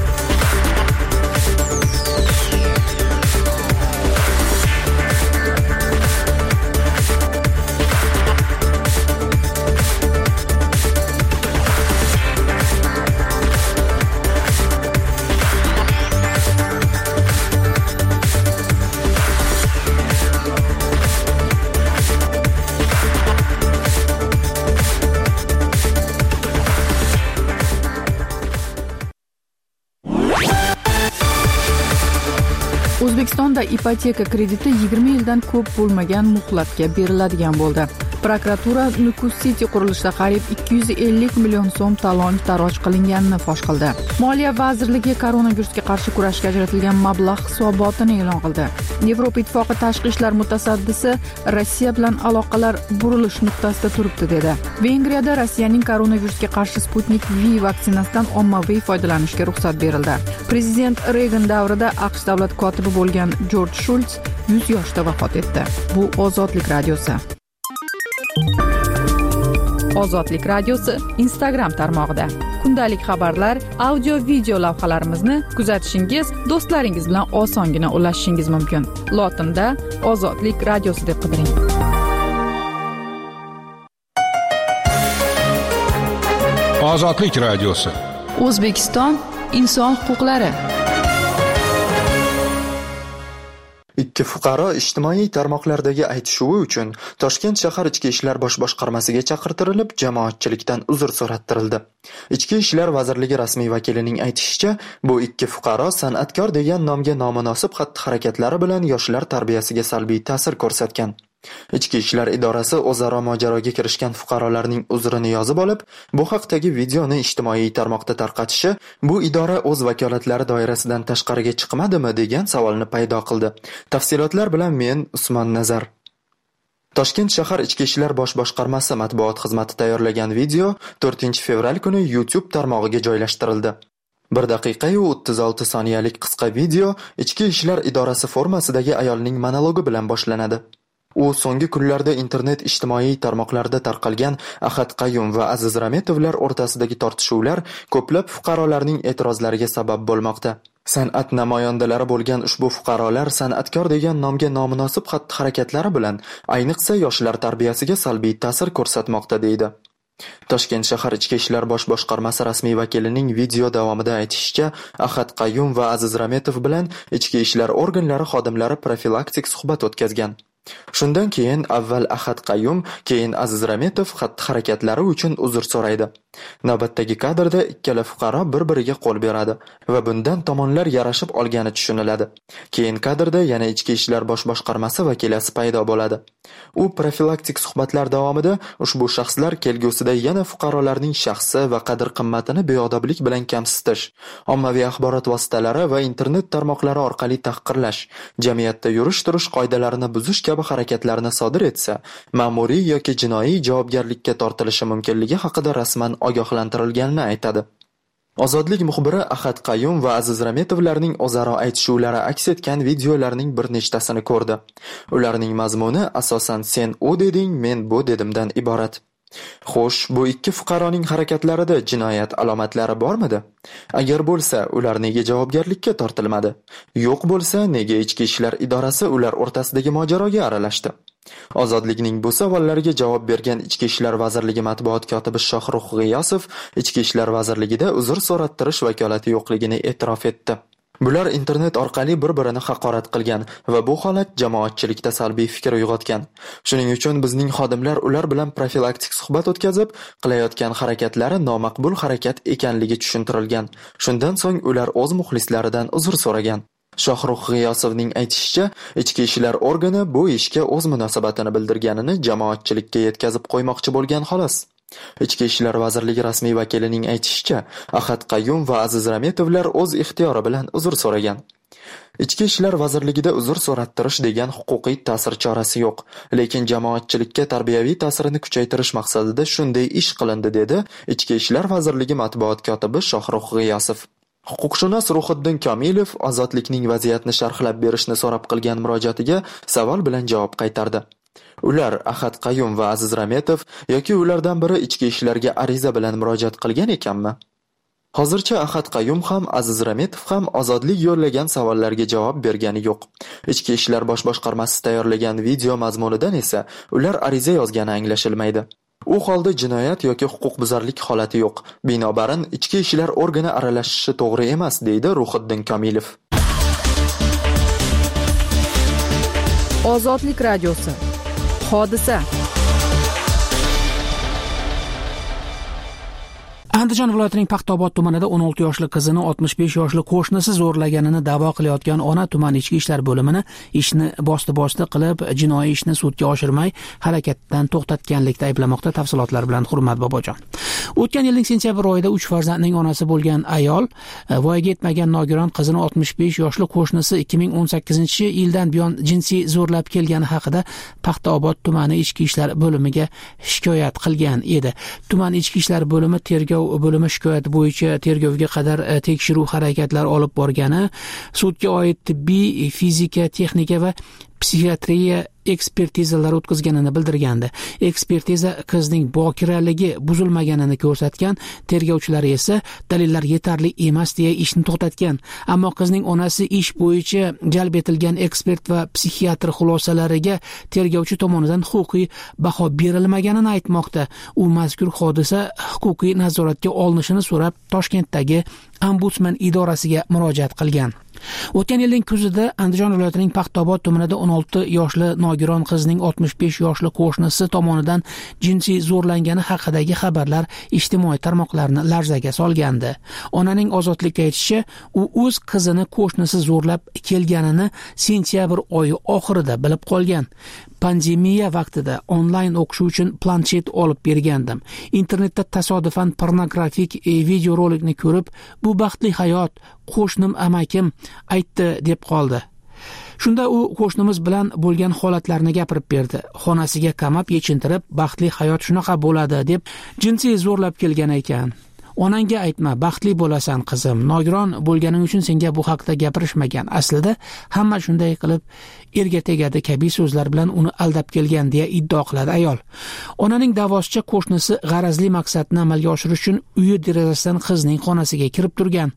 Speaker 1: O'zbekistonda ipoteka krediti yigirma yildan ko'p bo'lmagan muhlatga beriladigan bo'ldi. Prokuratura Nukus City qurilishida qariyb ikki yuz ellik million so'm talon-taroj qilinganini fosh qildi. Moliya vazirligi koronavirusga qarshi kurashga ajratilgan mablag' hisobotini e'lon qildi. Yevropa Ittifoqi tashqi ishlar mutasaddisi Rossiya bilan aloqalar burilish nuqtasida turibdi dedi. Vengriyada Rossiyaning koronavirusga qarshi Sputnik V vaksinasidan ommaviy foydalanishga ruxsat berildi. Prezident Reagan davrida AQSh davlat kotibi bo'lgan Jorj Shults yuz yoshda vafot etdi. Bu Ozodlik radiosi. Ozodlik radiosi Instagram tarmog'ida kundalik xabarlar, audio video lavhalarimizni kuzatishingiz, do'stlaringiz bilan osongina ulashishingiz mumkin. Lotinda Ozodlik radiosi deb qidiring.
Speaker 8: Ozodlik radiosi.
Speaker 2: O'zbekiston inson huquqlari.
Speaker 3: Ikki fuqaro ijtimoiy tarmoqlardagi aytishuvi uchun Toshkent shahar Ichki ishlar bosh boshqarmasiga chaqirtirilib, jamoatchilikdan uzr so'rattirildi. Ichki ishlar vazirligi rasmiy vakilining aytishicha, bu ikki fuqaro san'atkor degan nomga nomunosib xatti-harakatlari bilan yoshlar tarbiyasiga salbiy ta'sir ko'rsatgan. Ichki ishlar idorasi o'zaro mojaroga kirishgan fuqarolarning uzrini yozib olib, bu haqdagi videoni ijtimoiy tarmoqda tarqatishi bu idora o'z vakolatlari doirasidan tashqariga chiqmadimi degan savolni paydo qildi. Tafsilotlar bilan men Usmon Nazar. Toshkent shahar Ichki ishlar bosh boshqarmasi matbuot xizmati tayyorlagan video to'rtinchi fevral kuni YouTube tarmog'iga joylashtirildi. bir daqiqa yu o'ttiz olti soniyalik qisqa video Ichki ishlar idorasi formasidagi ayolning monologi bilan boshlanadi. U so'nggi kunlarda internet ijtimoiy tarmoqlarda tarqalgan Ahad Qayyum va Aziz Rametovlar o'rtasidagi tortishuvlar ko'plab fuqarolarning e'tirozlariga sabab bo'lmoqda. San'at namoyandalari bo'lgan ushbu fuqarolar san'atkor degan nomga nomunosib xatti-harakatlari bilan ayniqsa yoshlar tarbiyasiga salbiy ta'sir ko'rsatmoqda deydi. Toshkent shahar Ichki ishlar bosh boshqarmasi rasmiy vakilining video davomida aytishicha, Ahad Qayyum va Aziz Rametov bilan ichki ishlar organlari xodimlari profilaktik suhbat o'tkazgan. Shundan keyin avval Ahad Qayyum, keyin Aziz Rametov xatti-harakatlari uchun uzr so'raydi. Navbatdagi kadrda ikkala fuqaro bir-biriga qo'l beradi va bundan tomonlar yarashib olgani tushuniladi. Keyin kadrda yana ichki ishlar bosh boshqarmasi vakilasi paydo bo'ladi. U profilaktik suhbatlar davomida ushbu shaxslar kelgusida yana fuqarolarning shaxsi va qadr-qimmatini beodoblik bilan kamsitish, ommaviy axborot vositalari va internet tarmoqlari orqali tahqirlash, jamiyatda yurish-turish qoidalarini buzish kabi harakatlarni sodir etsa, ma'muriy yoki jinoiy javobgarlikka tortilishi mumkinligi haqida rasman ogohlantirilganini aytadi. Ozodlik muxbiri Ahad Qayum va Aziz Rametovlarning o'zaro aytishuvlari aks etgan videolarning bir nechtasini ko'rdi. Ularning mazmuni asosan sen u deding, men bu dedimdan iborat. Xo'sh, bu ikki fuqaroning harakatlarida jinoyat alomatlari bormidi? Agar bo'lsa, ular nega javobgarlikka tortilmadi? Yo'q bo'lsa, nega ichki ishlar idorasi ular o'rtasidagi mojaroga aralashdi? Ozodlikning bu savollariga javob bergan Ichki ishlar vazirligi matbuot kotibi Shohrux G'iyosov Ichki ishlar vazirligida uzr so'rattirish vakolati yo'qligini e'tirof etdi. Bular internet orqali bir-birini haqorat qilgan va bu holat jamoatchilikda salbiy fikr uyg'otgan. Shuning uchun bizning xodimlar ular bilan profilaktik suhbat o'tkazib, qilayotgan harakatlari nomaqbul harakat ekanligi tushuntirilgan. Shundan so'ng ular o'z muxlislaridan uzr so'ragan. Shohrux G'iyosovning aytishicha, ichki ishlar organi bu ishga o'z munosabatini bildirganini jamoatchilikka yetkazib qo'ymoqchi bo'lgan xolos. Ichki ishlar vazirligi rasmiy vakilining aytishicha, Ahad Qayum va Aziz Rametovlar o'z ixtiyori bilan uzr so'ragan. Ichki ishlar vazirligida uzr so'rattirish degan huquqiy ta'sir chorasi yo'q, lekin jamoatchilikka tarbiyaviy ta'sirini kuchaytirish maqsadida shunday ish qilindi, dedi Ichki ishlar vazirligi matbuot kotibi Shohrux G'iyosov. Huquqshunos Ruhiddin Komilov ozodlikning vaziyatni sharhlab berishni so'rab qilgan murojaatiga savol bilan javob qaytardi. Ular Ahad Qayum va Aziz Rametov yoki ulardan biri ichki ishlarga ariza bilan murojaat qilgan ekanmi? Hozircha Ahad Qayum ham Aziz Rametov ham ozodlik yo'llagan savollarga javob bergani yo'q. Ichki ishlar bosh boshqarmasi tayyorlagan video mazmunidan esa ular ariza yozgani anglashilmaydi. U holda jinoyat yoki huquqbuzarlik holati yo'q. Binobarin ichki ishlar organi aralashishi to'g'ri emas, deydi Ruhiddin Komilov.
Speaker 1: Ozodlik radiosi. Hodisa.
Speaker 9: Andijon viloyatining Paxtaobod tumanida o'n olti yoshli qizini oltmish besh yoshli qo'shnisi zo'rlaganini da'vo qilayotgan ona tuman ichki ishlar bo'limini ishni bosti-bosti qilib, jinoiy ishni sudga oshirmay harakatdan to'xtatganlikda ayblamoqda. Tafsilotlar bilan Hurmat Bobojon. O'tgan yilning sentyabr oyida uch farzandning onasi bo'lgan ayol voyaga yetmagan nogiron qizini oltmish besh yoshli qo'shnisi ikki ming o'n sakkizinchi yildan buyon jinsiy zo'rlab kelgani haqida Paxtaobod tumani ichki ishlar bo'limiga shikoyat qilgan edi. Tuman ichki ishlar bo'limi tergov bo'limi shikoyat bo'yicha tergovga qadar tekshiruv harakatlari olib borgani, sudga oid tibbiy, fizika, texnika va psixiatriya ekspertizalar o'tkazganini bildirgandi. Ekspertiza qizning bokiraligi buzilmaganini ko'rsatgan, tergovchilar esa dalillar yetarli emas deya ishni to'xtatgan. Ammo qizning onasi ish bo'yicha jalb etilgan ekspert va psixiatr xulosalariga tergovchi tomonidan huquqiy baho berilmaganini aytmoqda. U mazkur hodisa huquqiy nazoratga olinishini so'rab Toshkentdagi ombudsman idorasiga murojaat qilgan. O'tgan yilning kuzida Andijon viloyatining Paxtaobod tumanida o'n olti yoshli nogiron qizning oltmish besh yoshli qo'shnisi tomonidan jinsiy zo'rlangani haqidagi xabarlar ijtimoiy tarmoqlarni larzaga solgandi. Onaning ozodlikka aytishicha, u o'z qizini qo'shnisi zo'rlab kelganini sentyabr oyi oxirida bilib qolgan. Pandemiya vaqtida onlayn o'qish uchun planshet olib bergandim. Internetda tasodifan pornografik videorolikni ko'rib, bu baxtli hayot, qo'shnim amakim aytdi deb qoldi. Shunda u qo'shnimiz bilan bo'lgan holatlarni gapirib berdi. Xonasiga qamab yechintirib, baxtli hayot shunaqa bo'ladi deb jinsiy zo'rlab kelgan ekan. Onangga aytma, baxtli bo'lasan qizim. Nogiron bo'lganing uchun senga bu haqda gapirishmagan. Aslida hamma shunday qilib erga tegadi kabi so'zlar bilan uni aldab kelgan deya iddao qiladi ayol. Onaning da'vosicha qo'shnisi g'arazli maqsadni amalga oshirish uchun uyi derazasidan qizning xonasiga kirib turgan.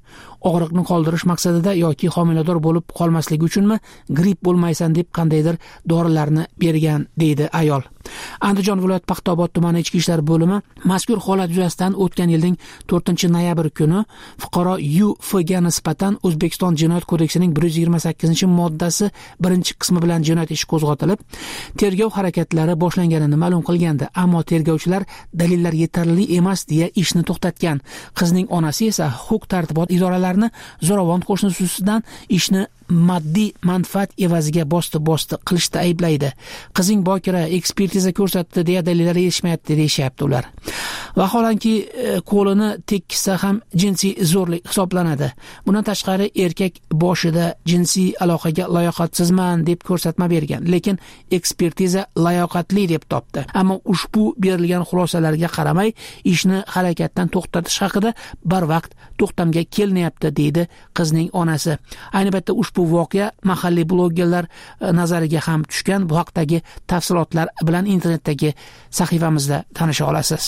Speaker 9: og'riqni qoldirish maqsadida yoki homilador bo'lib qolmasligi uchunmi gripp bo'lmaysan deb qandaydir dorilarni bergan deydi ayol. Andijon viloyat Paxtaobod tumani ichki ishlar bo'limi mazkur holat yuzasidan o'tgan yilning to'rtinchi noyabr kuni fuqaro Yu F ga nisbatan O'zbekiston Jinoyat kodeksining bir yuz yigirma sakkizinchi moddasi birinchi qismi bilan jinoyat ishi qo'zg'atilib, tergov harakatlari boshlanganini ma'lum qilgandi, ammo tergovchilar dalillar yetarli emas deya ishni to'xtatgan. Qizning onasi esa huquq-tartibot idoralarini zo'ravon qo'shnisi ustidan ishni moddiy manfaat evaziga bosti-bosti qilishda ayblaydi. Qizing bokira ekspertiza ko'rsatdi deya dalillar yetishmayapti deyishyapti ular. Vaholanki qo'lini tekkizsa ham jinsiy zo'rlik hisoblanadi. Bundan tashqari erkak boshida jinsiy aloqaga layoqatsizman deb ko'rsatma bergan, lekin ekspertiza layoqatli deb topdi. Ammo ushbu berilgan xulosalarga qaramay ishni harakatdan to'xtatish haqida barvaqt to'xtamga kelinyapti deydi qizning onasi. Ayni paytda ushbu voqea mahalliy blogerlar nazariga ham tushgan. Bu haqdagi tafsilotlar bilan internetdagi sahifamizda tanisha olasiz.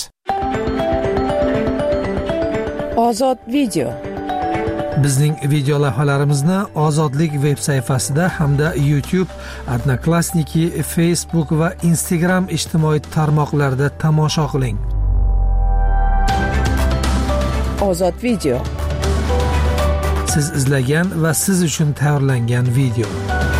Speaker 13: Ozod video.
Speaker 14: Bizning video lavhalarimizni Ozodlik veb sayfasida hamda YouTube, Odnoklassniki, Facebook va Instagram ijtimoiy tarmoqlarida tomosha qiling.
Speaker 13: Ozod video.
Speaker 14: Siz izlagan va siz uchun tayyorlangan video.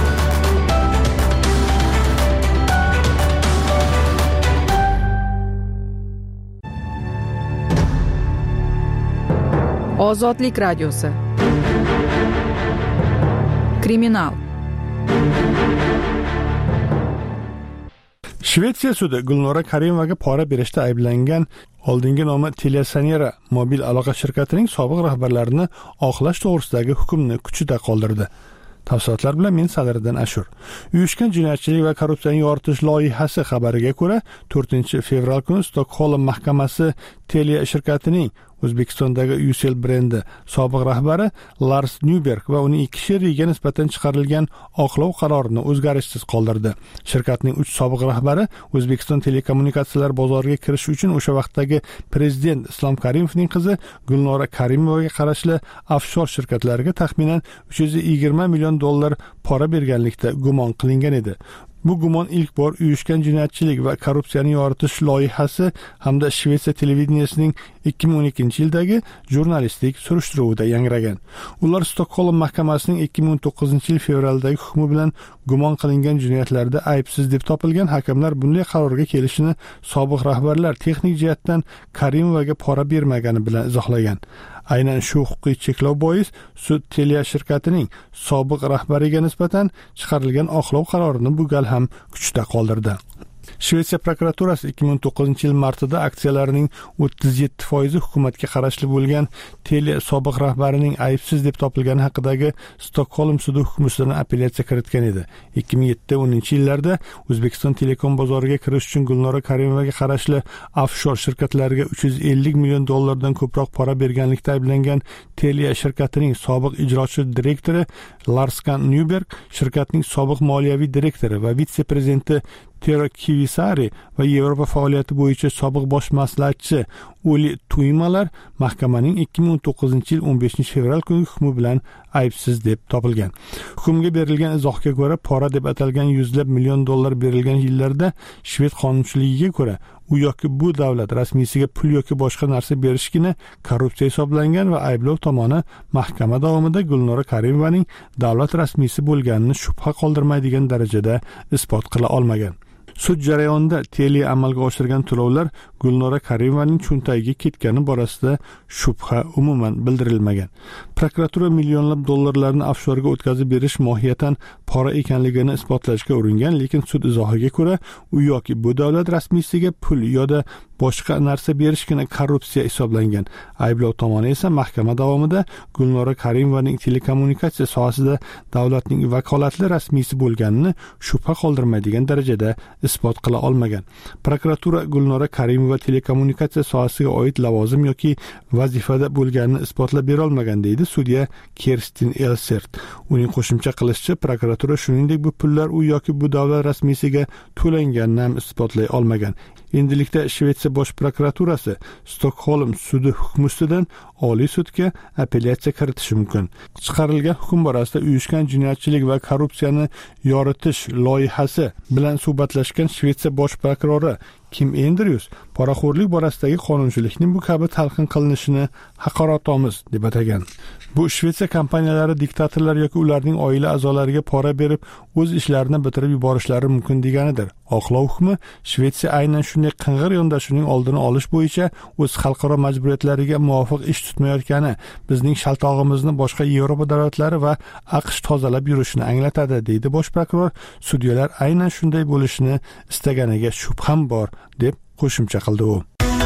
Speaker 1: Ozodlik radiosi. Kriminal.
Speaker 4: Shvetsiya sudi Gulnora Karimovaga pora berishda ayblangan oldingi nomi Telesanera mobil aloqa shirkatining sobiq rahbarlarini oqlash to'g'risidagi hukmni kuchida qoldirdi. Tafsilotlar bilan men Sadriddin Ashur. Uyushgan jinoyatchilik va korrupsiyani yoritish loyihasi xabariga ko'ra, to'rtinchi fevral kuni Stockholm mahkamasi Telia shirkatining O'zbekistondagi Ucell brendi sobiq rahbari Lars Nyberg va uning ikki sherigiga nisbatan chiqarilgan oqlov qarorini o'zgarishsiz qoldirdi. Shirkatning uch sobiq rahbari O'zbekiston telekommunikatsiyalar bozoriga kirish uchun o'sha vaqtdagi prezident Islom Karimovning qizi Gulnora Karimovaga qarashli offshor shirkatlarga taxminan uch yuz yigirma million dollar pora berganlikda gumon qilingan edi. Bu gumon ilk bor uyushgan jinoyatchilik va korrupsiyani yoritish loyihasi hamda Shvetsiya televideniyasining ikki ming o'n ikkinchi yildagi jurnalistik surishtiruvida yangragan. Ular Stockholm mahkamasining ikki ming o'n to'qqizinchi yil fevraldagi hukmi bilan gumon qilingan jinoyatlarda aybsiz deb topilgan hakamlar bunday qarorga kelishini sobiq rahbarlar texnik jihatdan Karimovaga pora bermagani bilan izohlagan. Aynan shu huquqiy cheklov bois sud Telia shirkatining sobiq rahbariga nisbatan chiqarilgan oqlov qarorini bu gal ham kuchda qoldirdi. Shvetsiya prokuraturasi ikki ming o'n to'qqizinchi yil martida aksiyalarining o'ttiz yetti foizi hukumatga qarashli bo'lgan Telia sobiq rahbarining aybsiz deb topilgani haqidagi Stockholm sudi hukmi ustidan apellyatsiya kiritgan edi. ikki ming yetti o'ninchi yillarda O'zbekiston telekom bozoriga kirish uchun Gulnora Karimovaga qarashli offshor shirkatlarga uch yuz ellik million dollardan ko'proq pora berganlikda ayblangan Telia shirkatining sobiq ijrochi direktori Larskan Nyberg, shirkatning sobiq moliyaviy direktori va vitse-prezidenti Tero Kivisari va Yevropa faoliyati bo'yicha sobiq bosh maslahatchi Oli Tuymalar mahkamaning ikki ming o'n to'qqizinchi yil o'n beshinchi fevral kungi hukmi bilan aybsiz deb topilgan. Hukmga berilgan izohga ko'ra, pora deb atalgan yuzlab million dollar berilgan yillarda Shved qonunchiligiga ko'ra u yoki bu davlat rasmiysiga pul yoki boshqa narsa berishgina korrupsiya hisoblangan va ayblov tomoni mahkama davomida Gulnora Karimovaning davlat rasmiysi bo'lganini shubha qoldirmaydigan darajada isbot qila olmagan. Sud jarayonida Telia amalga oshirgan to'lovlar Gulnora Karimovaning cho'ntagiga ketgani borasida shubha umuman bildirilmagan. Prokuratura millionlab dollarlarni offshorga o'tkazib berish mohiyatan pora ekanligini isbotlashga uringan, lekin sud izohiga ko'ra u yoki bu davlat rasmiysiga pul yoda boshqa narsa berishgina korrupsiya hisoblangan. Ayblov tomoni esa mahkama davomida Gulnora Karimovaning telekommunikatsiya sohasida davlatning vakolatli rasmiysi bo'lganini shubha qoldirmaydigan darajada isbot qila olmagan. Prokuratura Gulnora Karimova telekommunikatsiya sohasiga oid lavozim yoki vazifada bo'lganini isbotlab bera olmagan deydi sudya Kerstin Elsert. Uning qo'shimcha qilishicha, prokuratura shuningdek bu pullar u yoki bu davlat rasmiysiga to'langanini ham isbotlay olmagan. endilikda Shvetsiya bosh prokuraturasi Stokholm sudi hukmi ustidan Oliy sudga apellyatsiya kiritishi mumkin. Chiqarilgan hukm borasida uyushgan jinoyatchilik va korrupsiyani yoritish loyihasi bilan suhbatlashgan Shvetsiya bosh prokurori Kim Andrews poraxo'rlik borasidagi qonunchilikning bu kabi talqin qilinishini haqoratomuz deb atagan. Bu Shvetsiya kompaniyalari diktatorlar yoki ularning oila a'zolariga pora berib o'z ishlarini bitirib yuborishlari mumkin deganidir. Oqlov hukmi Shvetsiya aynan shunday qing'ir yondashuvning oldini olish bo'yicha o'z xalqaro majburiyatlariga muvofiq ish tutmayotgani, bizning shaltog'imizni boshqa Yevropa davlatlari va AQSh tozalab yurishini anglatadi, deydi bosh prokuror. Sudyalar aynan shunday bo'lishini istaganiga shubham bor deb qo'shimcha qildi u.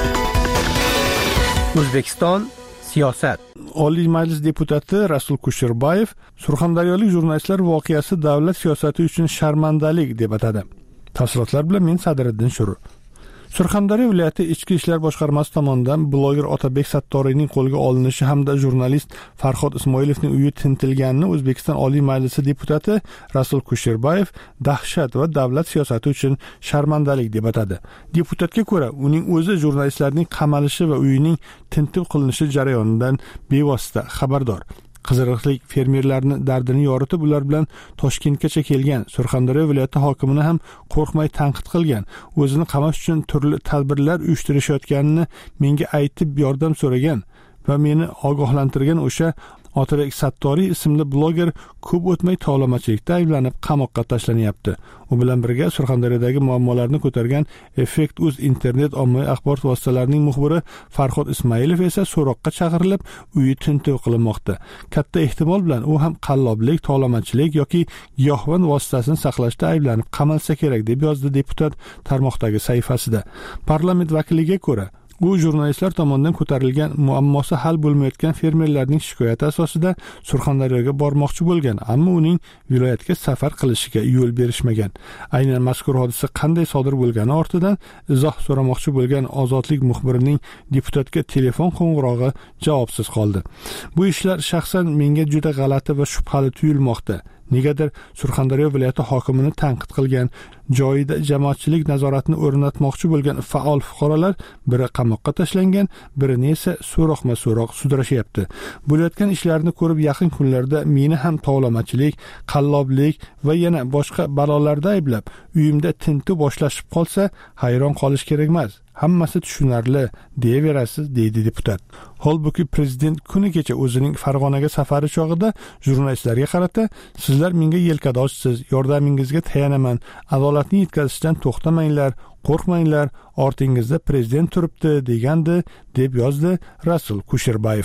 Speaker 7: O'zbekiston siyosat.
Speaker 4: Oliy Majlis deputati Rasul Kusherbayev surxondaryolik jurnalistlar voqeasi davlat siyosati uchun sharmandalik deb atadi. Tafsilotlar bilan men Sadiriddin Shuru. Surxondaryo viloyati Ichki ishlar boshqarmasi tomonidan bloger Otabek Sattoriyning qo'lga olinishi hamda jurnalist Farhod Ismoilovning uyi tintilganini O'zbekiston Oliy Majlisi deputati Rasul Kusherbayev dahshat va davlat siyosati uchun sharmandalik deb atadi. Deputatga ko'ra, uning o'zi jurnalistlarning qamalishi va uyining tintib qilinishi jarayonidan bevosita xabardor. Qiziriqlik fermerlarni dardini yoritib, ular bilan Toshkentgacha kelgan Surxondaryo viloyati hokimini ham qo'rqmay tanqid qilgan. O'zini qamash uchun turli tadbirlar uyushtirishayotganini menga aytib yordam so'ragan va meni ogohlantirgan o'sha Otabek Sattoriy ismli bloger ko'p o'tmay tovlamachilikda ayblanib qamoqqa tashlanyapti. U bilan birga Surxondaryodagi muammolarni ko'targan Effekt uz internet ommaviy axborot vositalarining muxbiri Farhod Ismoilov esa so'roqqa chaqirilib, uyi tintuv qilinmoqda. Katta ehtimol bilan u ham qalloblik, tovlamachilik yoki giyohvand vositasini saqlashda ayblanib qamalsa kerak, deb yozdi deputat tarmoqdagi sahifasida. Parlament vakiliga ko'ra, u jurnalistlar tomonidan ko'tarilgan muammosi hal bo'lmayotgan fermerlarning shikoyati asosida Surxondaryoga bormoqchi bo'lgan, ammo uning viloyatga safar qilishiga yo'l berishmagan. Aynan mazkur hodisa qanday sodir bo'lgani ortidan izoh so'ramoqchi bo'lgan Ozodlik muxbirining deputatga telefon qo'ng'irog'i javobsiz qoldi. Bu ishlar shaxsan menga juda g'alati va shubhali tuyulmoqda. Negadir Surxondaryo viloyati hokimini tanqid qilgan, joyida jamoatchilik nazoratini o'rnatmoqchi bo'lgan faol fuqarolar biri qamoqqa tashlangan, birini esa so'roqma-so'roq sudrashyapti. Bo'layotgan ishlarni ko'rib yaqin kunlarda meni ham tovlamachilik, qalloblik va yana boshqa balolarda ayblab, uyimda tintuv boshlashib qolsa, hayron qolish kerak emas. Hammasi tushunarli deyaverasiz, deydi deputat. Holbuki prezident kuni kecha o'zining Farg'onaga safari chog'ida jurnalistlarga qarata, sizlar menga yelkadoshsiz, yordamingizga tayanaman, adolatni yetkazishdan to'xtamanglar, qo'rqmanglar, ortingizda prezident turibdi degandi, deb yozdi Rasul Kusherbayev.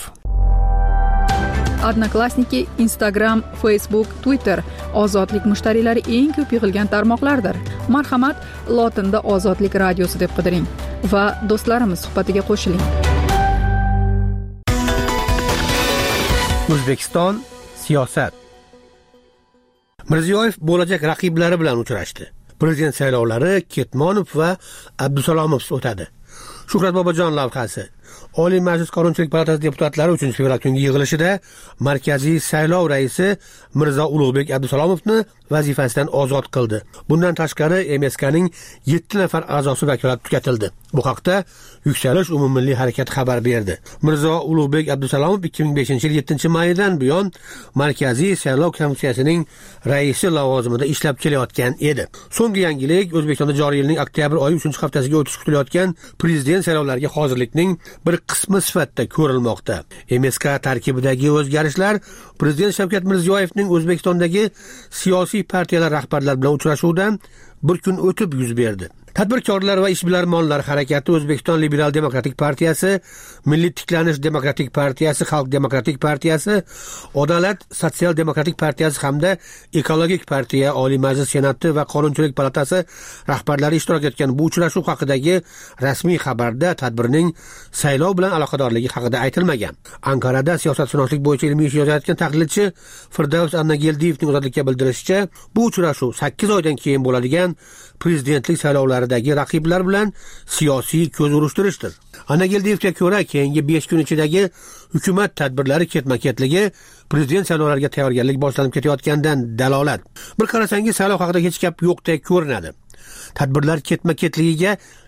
Speaker 1: Odnoklassniki, Instagram, Facebook, Twitter ozodlik mushtariylari eng ko'p yig'ilgan tarmoqlardir. Marhamat, lotinda Ozodlik radiosi deb qidiring va do'stlarimiz suhbatiga qo'shiling.
Speaker 7: O'zbekiston siyosat. Mirziyoyev bo'lajak raqiblari bilan uchrashdi. Prezident saylovlari Ketmonov va Abdusalomov o'tadi. Shuhrat Bobojon lavhasi. Oliy Majlis Qonunchilik palatasi deputatlari uchinchi fevral kungi yig'ilishida Markaziy saylov raisi Mirzo Ulug'bek Abdusalomovni vazifasidan ozod qildi. Bundan tashqari M S K'ning yetti nafar a'zosi vakolati tugatildi. Bu haqda Yuksalish umummilliy harakati xabar berdi. Mirzo Ulug'bek Abdusalomov ikki ming beshinchi yil yettinchi maydan buyon Markaziy saylov komissiyasining raisi lavozimida ishlab kelayotgan edi. So'nggi yangilik O'zbekistonda joriy yilning oktyabr oyi uchinchi haftasiga o'tish kutilayotgan prezident saylovlariga hozirlikning bir qismi sifatida ko'rilmoqda. M S K tarkibidagi o'zgarishlar prezident Shavkat Mirziyoyevning O'zbekistondagi siyosiy partiyalar rahbarlari bilan uchrashuvidan bir kun o'tib yuz berdi. Tadbirkorlar va ishbilarmonlar harakati, O'zbekiston Liberal demokratik partiyasi, Milliy tiklanish demokratik partiyasi, Xalq demokratik partiyasi, Adolat sotsial demokratik partiyasi hamda Ekologik partiya Oliy Majlis Senati va Qonunchilik palatasi rahbarlari ishtirok etgan bu uchrashuv haqidagi rasmiy xabarda tadbirning saylov bilan aloqadorligi haqida aytilmagan. Ankarada siyosatshunoslik bo'yicha ilmiy ish yozayotgan tahlilchi Firdavs Annageldiyevning Ozodlikka bildirishicha, bu uchrashuv sakkiz oydan keyin bo'ladigan prezidentlik saylovlaridagi raqiblar bilan siyosiy ko'z urishtirishdir. Annageldiyevga ko'ra, keyingi besh kun ichidagi hukumat tadbirlari ketma-ketligi prezident saylovlariga tayyorgarlik boshlanib ketayotgandan dalolat. Bir qarasangiz saylov haqida hech gap yo'qdek ko'rinadi. Tadbirlar ketma-ketligiga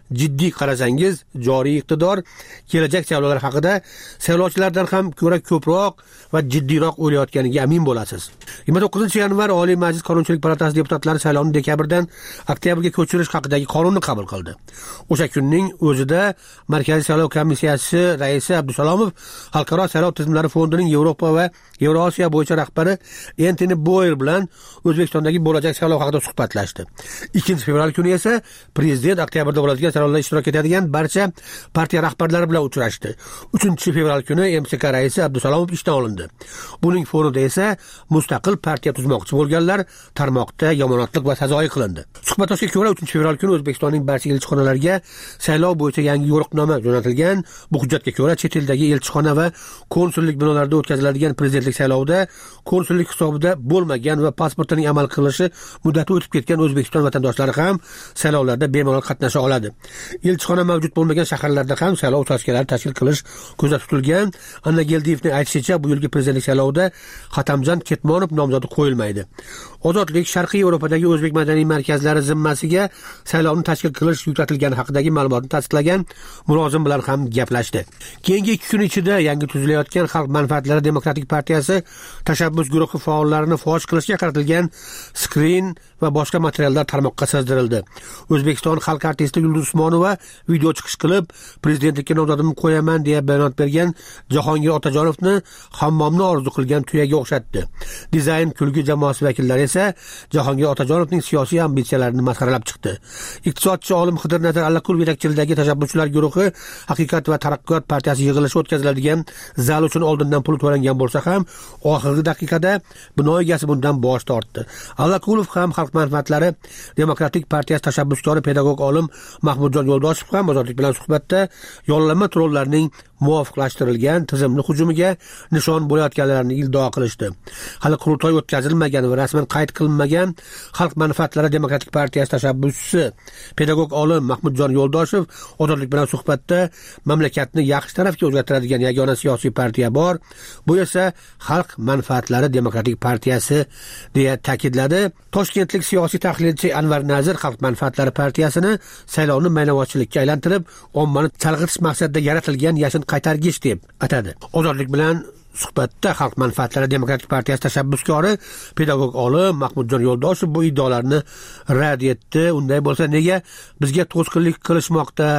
Speaker 7: jiddiy qarasangiz, joriy iqtidor kelajak saylovlar haqida saylovchilardan ham ko'ra ko'proq va jiddiyroq o'ylayotganiga amin bo'lasiz. yigirma to'qqizinchi yanvar Oliy Majlis Qonunchilik palatasi deputatlari saylovni dekabrdan oktyabrga ko'chirish haqidagi qonunni qabul qildi. O'sha kunning o'zida Markaziy saylov komissiyasi raisi Abdusalomov Xalqaro saylov tizimlari fondining Yevropa va Yevrosiyo bo'yicha rahbari Entoni Boyer bilan O'zbekistondagi bo'lajak saylov haqida suhbatlashdi. ikkinchi fevral kuni esa prezident oktyabrda bo'ladigan saylovlarda ishtirok etadigan barcha partiya rahbarlari bilan uchrashdi. uchinchi fevral kuni M S K raisi Abdusalomov ishdan olindi. Buning fonida esa mustaqil partiya tuzmoqchi bo'lganlar tarmoqda yomonotlik va sazoyi qilindi. Suhbatdoshga ko'ra uchinchi fevral kuni O'zbekistonning barcha elchixonalariga saylov bo'yicha yangi yo'riqnoma jo'natilgan. Bu hujjatga ko'ra chet eldagi elchixona va konsullik binolarida o'tkaziladigan prezidentlik saylovida konsullik hisobida bo'lmagan va pasportining amal qilishi muddati o'tib ketgan O'zbekiston vatandoshlari ham saylovlarda bemalol qatnasha oladi. Elchixona mavjud bo'lmagan shaharlarda ham saylov uchastkalari tashkil qilish ko'zda tutilgan. Anna Geldiyevning aytishicha, bu yilgi prezidentlik saylovida Xatamjon Ketmonov nomzodi qo'yilmaydi. Ozodlik Sharqiy Yevropadagi o'zbek madaniy markazlari zimmasiga saylovni tashkil qilish yuklatilgani haqidagi ma'lumotni tasdiqlagan mulozim bilan ham gaplashdi. Keyingi ikki kun ichida yangi tuzilayotgan Xalq manfaatlari demokratik partiyasi tashabbus guruhi faollarini fosh qilishga qaratilgan skrin va boshqa materiallar tarmoqqa sizdirildi. O'zbekiston xalq artisti Yulduz Usmonova video chiqish qilib, prezidentlikka nomzodimni qo'yaman deya bayonot bergan Jahongir Otajonovni hammomni orzu qilgan tuyaga o'xshatdi. Dizayn kulgi jamoasi vakillari esa Jahongir Otajonovning siyosiy ambitsiyalarini masxaralab chiqdi. Iqtisodchi olim Xidir Nazar Allaqulov yetakchiligidagi tashabbuschilar guruhi Haqiqat va taraqqiyot partiyasi yig'ilishi o'tkaziladigan zal uchun oldindan pul to'langan bo'lsa ham, oxirgi daqiqada bino egasi bundan bosh tortdi. Allaqulov ham Xalq manfaatlari demokratik partiyasi tashabbuskori pedagog olim Mahmudjon Yo'ldoshev ham Ozodlik bilan suhbatda yo'llanma trollarning muvofiqlashtirilgan tizimli hujumiga nishon bo'layotganlarini iddao qilishdi. Hali qurultoy o'tkazilmagan va rasman qayd qilinmagan Xalq manfaatlari demokratik partiyasi tashabbuschisi pedagog olim Mahmudjon Yo'ldoshev Ozodlik bilan suhbatda mamlakatni yaxshi tarafga o'zgartiradigan yagona siyosiy partiya bor. Bu esa Xalq manfaatlari demokratik partiyasi deya ta'kidladi. Toshkentlik siyosiy tahlilchi Anvar Nazir Xalq manfaatlari partiyasini saylovni maynavozchilikka aylantirib, ommani chalg'itish maqsadida yaratilgan yashin qaytargich deb atadi. Ozodlik bilan suhbatda Xalq manfaatlari demokratik partiyasi tashabbuskori pedagog olim Mahmudjon Yo'ldoshev bu iddaolarni rad etdi. Unday bo'lsa nega bizga to'sqinlik qilishmoqda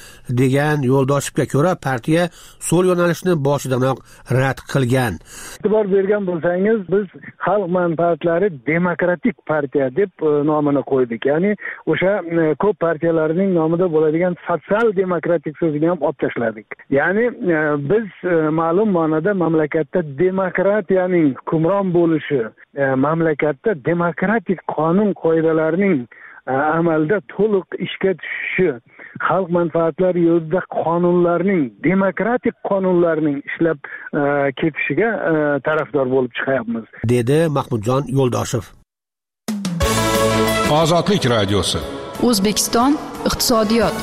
Speaker 7: degan Yo'ldoshevga ko'ra partiya so'l yo'nalishni boshidanoq rad qilgan.
Speaker 10: E'tibor bergan bo'lsangiz, biz Xalq manfaatlari demokratik partiya deb nomini qo'ydik. Ya'ni o'sha ko'p partiyalarning nomida bo'ladigan sotsial demokratik so'zini ham olib tashladik. Ya'ni biz ma'lum ma'noda mamlakatda demokratiyaning hukmron bo'lishi, mamlakatda demokratik qonun qoidalarining amalda to'liq ishga tushishi, xalq manfaatlari yo'lida qonunlarning, demokratik qonunlarning ishlab ketishiga tarafdor bo'lib chiqyapmiz,
Speaker 7: dedi Mahmudjon Yo'ldoshev.
Speaker 8: Ozodlik radiosi.
Speaker 2: O'zbekiston iqtisodiyot.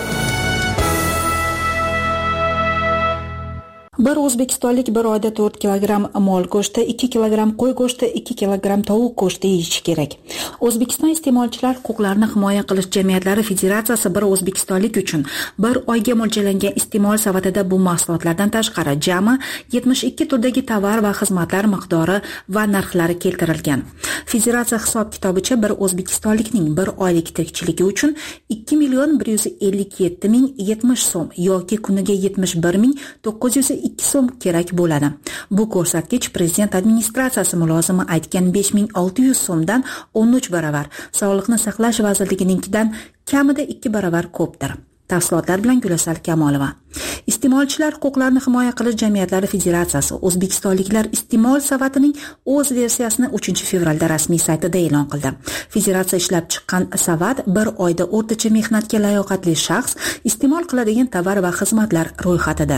Speaker 11: Bir o'zbekistonlik bir oyda to'rt kilogramm mol go'shti, ikki kilogramm qo'y go'shti, ikki kilogramm tovuq go'shti yeyishi kerak. O'zbekiston iste'molchilar huquqlarini himoya qilish jamiyatlari federatsiyasi bir o'zbekistonlik uchun bir oyga mo'ljallangan iste'mol savatida bu mahsulotlardan tashqari jami yetmish ikki turdagi tovar va xizmatlar miqdori va narxlari keltirilgan. Federatsiya hisob-kitobicha bir o'zbekistonlikning bir oylik tirikchiligi uchun ikki million bir yuz ellik yetti ming yetmish so'm yoki kuniga yetmish bir ming to'qqiz yuz ikki so'm kerak bo'ladi. Bu ko'rsatkich prezident administratsiyasi mulozimi aytgan besh ming olti yuz so'mdan o'n uch baravar, Sog'liqni saqlash vazirligininkidan kamida ikki baravar ko'pdir. Tafsilotlar bilan Gulasal Kamolova. Iste'molchilar huquqlarini himoya qilish jamiyatlari federatsiyasi O'zbekistonliklar iste'mol savatining o'z versiyasini uchinchi fevralda rasmiy saytida e'lon qildi. Federatsiya ishlab chiqqan savat bir oyda o'rtacha mehnatga layoqatli shaxs iste'mol qiladigan tovar va xizmatlar ro'yxatidir.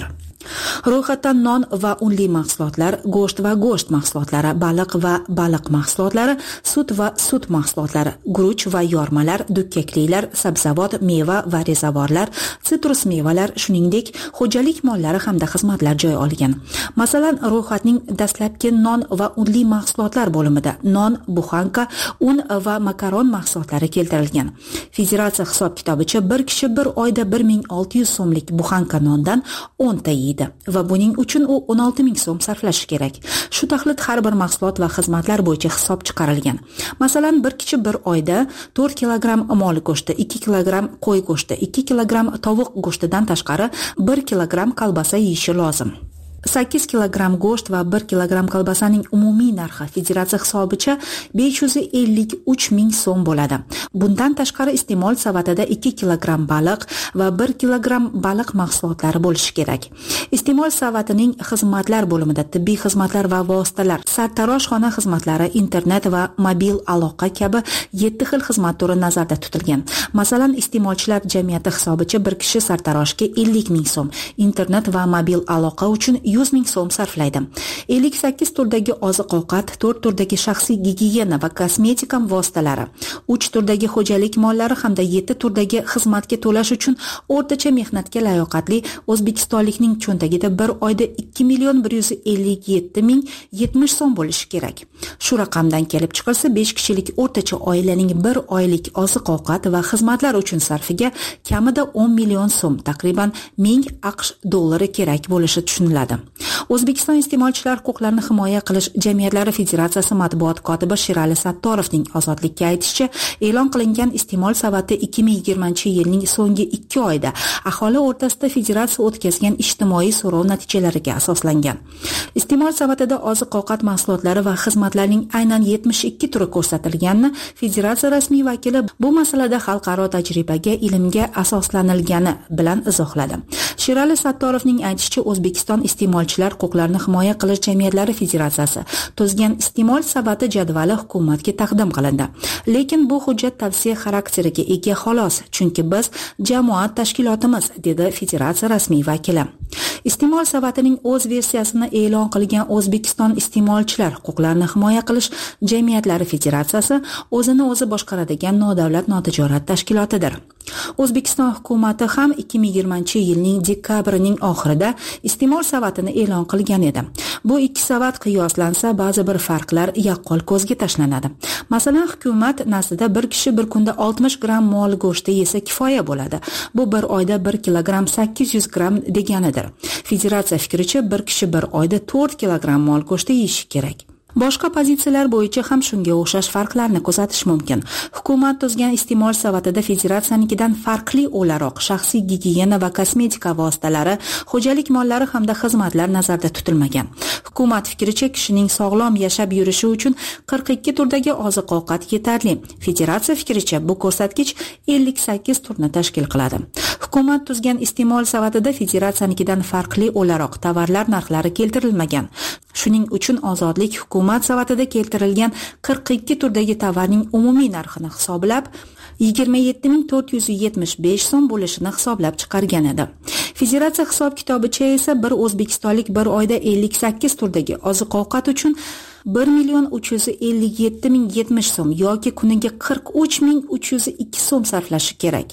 Speaker 11: Ro'yxatdan non va unli mahsulotlar, go'sht va go'sht mahsulotlari, baliq va baliq mahsulotlari, sut va sut mahsulotlari, guruch va yormalar, dukkaklilar, sabzavot, meva va rezavorlar, sitrus mevalar, shuningdek, xo'jalik mollari hamda xizmatlar joy olgan. Masalan, ro'yxatning dastlabki non va unli mahsulotlar bo'limida non, buxanka, un va makaron mahsulotlari keltirilgan. Federatsiya hisob-kitobicha bir kishi bir oyda bir ming olti yuz so'mlik buxanka nondan o'n ta yeydi va buning uchun u o'n olti ming so'm sarflashi kerak. Shu taxlit har bir mahsulot va xizmatlar bo'yicha hisob chiqarilgan. Masalan, bir kishi bir oyda to'rt kilogramm mol go'shti, ikki kilogramm qo'y go'shti, ikki kilogramm tovuq go'shtidan tashqari bir kilogramm kolbasa yeyishi lozim. sakkiz kilogramm go'sht va bir kilogramm kolbasaning umumiy narxi federatsiya hisobicha besh yuz ellik uch ming so'm bo'ladi. Bundan tashqari iste'mol savatida ikki kilogramm baliq va bir kilogramm baliq mahsulotlari bo'lishi kerak. Iste'mol savatining xizmatlar bo'limida tibbiy xizmatlar va vositalar, sartarosh xona xizmatlari, internet va mobil aloqa kabi yetti xil xizmat turi nazarda tutilgan. Masalan, iste'molchilar jamiyati hisobicha bir kishi sartaroshga ellik ming so'm, internet va mobil aloqa uchun yuz ming so'm sarflaydi. ellik sakkiz turdagi oziq-ovqat, to'rt turdagi shaxsiy gigiyena va kosmetika vositalari, uch turdagi xo'jalik mollari hamda yetti turdagi xizmatga to'lash uchun o'rtacha mehnatga layoqatli o'zbekistonlikning cho'ntagida bir oyda ikki million bir yuz ellik yetti ming yetmish so'm bo'lishi kerak. Shu raqamdan kelib chiqilsa, besh kishilik o'rtacha oilaning bir oylik oziq-ovqat va xizmatlar uchun sarfiga kamida o'n million so'm, taqriban ming aqsh dollari kerak bo'lishi tushuniladi. O'zbekiston iste'molchilar huquqlarini himoya qilish jamiyatlari federatsiyasi matbuot kotibi Sherali Sattorovning ozodlikka aytishicha, e'lon qilingan iste'mol savati ikki ming yigirmanchi yilning so'nggi ikki oyida aholi o'rtasida federatsiya o'tkazgan ijtimoiy so'rov natijalariga asoslangan. Iste'mol savatida oziq-ovqat mahsulotlari va xizmatlarning aynan yetmish ikki turi ko'rsatilganini federatsiya rasmiy vakili bu masalada xalqaro tajribaga, ilmga asoslanilgani bilan izohladi. Sherali Sattorovning aytishicha, O'zbekiston iste'molchilar huquqlarini himoya qilish jamiyatlari federatsiyasi tuzgan iste'mol savati jadvali hukumatga taqdim qilindi. Lekin bu hujjat tavsiya xarakteriga ega xolos, chunki biz jamoat tashkilotimiz, dedi federatsiya rasmiy vakili. Iste'mol savatining o'z versiyasini e'lon qilgan O'zbekiston iste'molchilar huquqlarini himoya qilish jamiyatlari federatsiyasi o'zini o'zi boshqaradigan nodavlat notijorat tashkilotidir. O'zbekiston hukumati ham ikki ming yigirmanchi yilning dekabrining oxirida iste'mol savatini e'lon qilgan edi. Bu ikki savat qiyoslansa, ba'zi bir farqlar yaqqol ko'zga tashlanadi. Masalan, hukumat nazdida bir kishi bir kunda oltmish gramm mol go'shti yesa kifoya bo'ladi. Bu bir oyda bir kilogramm sakkiz yuz gramm deganidir. Federatsiya fikricha, bir kishi bir oyda to'rt kilogramm mol go'shti yeyishi kerak. Boshqa pozitsiyalar bo'yicha ham shunga o'xshash farqlarni kuzatish mumkin. Hukumat tuzgan iste'mol savatida federatsiyanikidan farqli o'laroq shaxsiy gigiyena va kosmetika vositalari, xo'jalik mollari hamda xizmatlar nazarda tutilmagan. Hukumat fikricha, kishining sog'lom yashab yurishi uchun qirq ikki turdagi oziq-ovqat yetarli. Federatsiya fikricha, bu ko'rsatkich ellik sakkiz turni tashkil qiladi. Hukumat tuzgan iste'mol savatida federatsiyanikidan farqli o'laroq tovarlar narxlari keltirilmagan. Shuning uchun ozodlik hukumat savatida keltirilgan qirq ikki turdagi tovarning umumiy narxini hisoblab yigirma yetti ming to'rt yuz yetmish besh so'm bo'lishini hisoblab chiqargan edi. Federatsiya hisob-kitobicha esa bir o'zbekistonlik bir oyda ellik sakkiz turdagi oziq-ovqat uchun bir million uch yuz ellik yetti ming yetmish so'm yoki kuniga qirq uch ming uch yuz ikki so'm sarflashi kerak.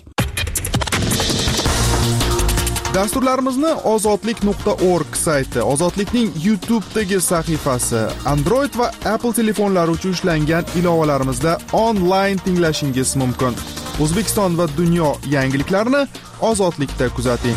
Speaker 12: Dasturlarimizni ozodlik nuqta org sayti, Ozodlikning YouTube'dagi sahifasi, Android va Apple telefonlari uchun ishlangan ilovalarimizda onlayn tinglashingiz mumkin. O'zbekiston va dunyo yangiliklarini Ozodlikda kuzating.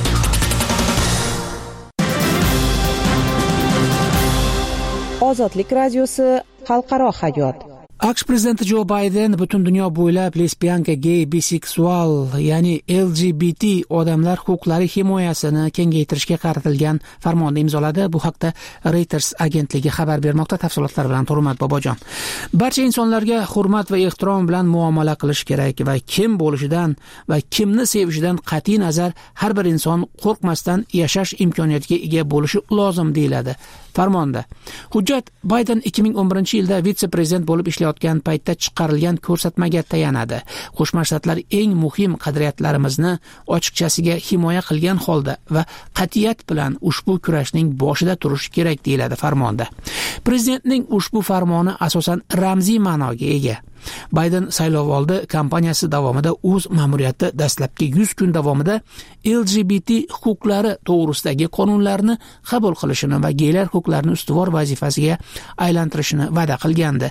Speaker 13: Ozodlik radiosi, xalqaro hayot.
Speaker 9: AQSh prezidenti Jo Bayden butun dunyo bo'ylab lesbiyanka, gey, biseksual, ya'ni L G B T odamlar huquqlari himoyasini kengaytirishga qaratilgan farmonni imzoladi. Bu haqda Reuters agentligi xabar bermoqda. Tafsilotlar bilan Turmat Bobojon. Barcha insonlarga hurmat va ehtirom bilan muomala qilish kerak va kim bo'lishidan va kimni sevishidan qat'iy nazar har bir inson qo'rqmasdan yashash imkoniyatiga ega bo'lishi lozim deyiladi farmonda. Hujjat Bayden ikki ming o'n birinchi yilda vitse-prezident bo'lib ishlayotgan qilayotgan paytda chiqarilgan ko'rsatmaga tayanadi. Qo'shma Shtatlar eng muhim qadriyatlarimizni ochiqchasiga himoya qilgan holda va qat'iyat bilan ushbu kurashning boshida turishi kerak deyiladi farmonda. Prezidentning ushbu farmoni asosan ramziy ma'noga ega. Bayden saylovoldi kampaniyasi davomida o'z ma'muriyati dastlabki yuz kun davomida L G B T huquqlari to'g'risidagi qonunlarni qabul qilishini va geylar huquqlarini ustuvor vazifasiga aylantirishini va'da qilgandi.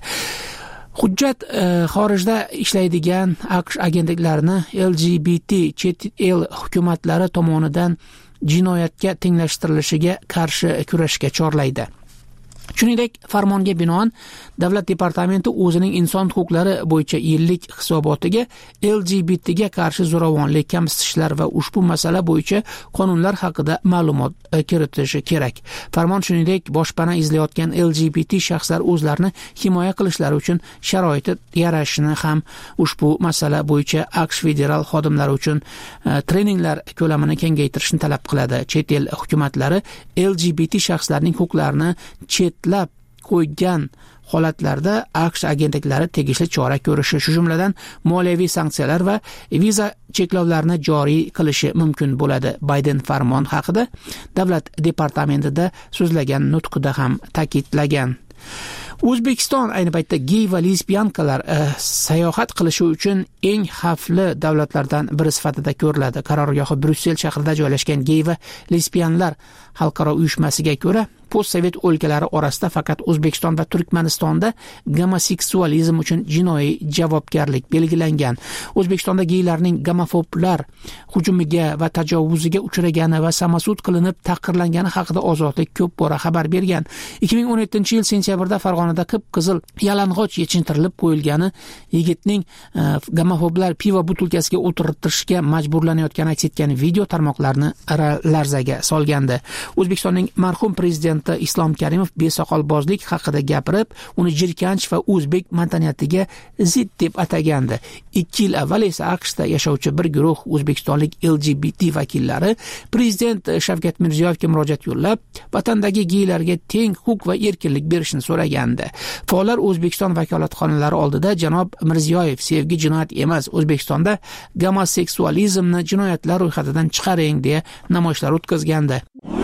Speaker 9: Hujjat e, xorijda ishlaydigan AQSh agentliklarini L G B T chet el hukumatlari tomonidan jinoyatga tenglashtirilishiga qarshi kurashga chorlaydi. Shuningdek, farmonga binoan Davlat departamenti o'zining inson huquqlari bo'yicha yillik hisobotiga L G B T ga qarshi zo'ravonlik, kamsitishlar va ushbu masala bo'yicha qonunlar haqida ma'lumot kiritishi kerak. Farmon shuningdek, boshpana izlayotgan L G B T shaxslar o'zlarini himoya qilishlari uchun sharoit yaratishni ham ushbu masala bo'yicha AQSh federal xodimlari uchun treninglar ko'lamini kengaytirishni talab qiladi. Chet el hukumatlari L G B T shaxslarning huquqlarini chetlab qo'ygan holatlarda AQSh agentliklari tegishli chora ko'rishi, shu jumladan moliyaviy sanksiyalar va viza cheklovlarini joriy qilishi mumkin bo'ladi. Bayden farmon haqida Davlat departamentida so'zlagan nutqida ham ta'kidlagan. O'zbekiston ayni paytda gey va lesbiyankalar e, sayohat qilishi uchun eng xavfli davlatlardan biri sifatida ko'riladi. Qarorgohi Bryussel shahrida joylashgan gey va lesbiyanlar xalqaro uyushmasiga ko'ra, postsovet o'lkalari orasida faqat O'zbekiston va Turkmanistonda gomoseksualizm uchun jinoiy javobgarlik belgilangan. O'zbekistonda geylarning gomofoblar hujumiga va tajovuziga uchragani va samasud qilinib taqdirlangani haqida Ozodlik ko'p bora xabar bergan. ikki ming o'n yettinchi yil sentyabrda Farg'onada qip-qizil yalang'och yechintirilib qo'yilgani yigitning e, gomofoblar pivo butilkasiga o'tirtirishga majburlanayotgani aks etgan video tarmoqlarni larzaga solgandi. O'zbekistonning marhum prezidenti Islom Karimov besoqolbozlik haqida gapirib, uni jirkanch va o'zbek madaniyatiga zid deb atagandi. ikki yil avval esa AQShda yashovchi bir guruh o'zbekistonlik L G B T vakillari prezident Shavkat Mirziyoyevga murojaat yo'llab, vatandagi geylarga teng huquq va erkinlik berishni so'ragandi. Faollar O'zbekiston vakolatxonalari oldida janob Mirziyoyev sevgi jinoyat emas, O'zbekistonda gomoseksualizmni jinoyatlar ro'yxatidan chiqaring deya namoyishlar o'tkazgandi.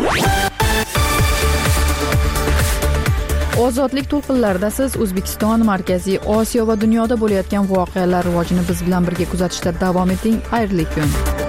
Speaker 1: Ozodlik to'lqinlarida siz O'zbekiston, Markaziy Osiyo va dunyoda bo'layotgan voqealar rivojini biz bilan birga kuzatishda davom eting. Xayrli kun.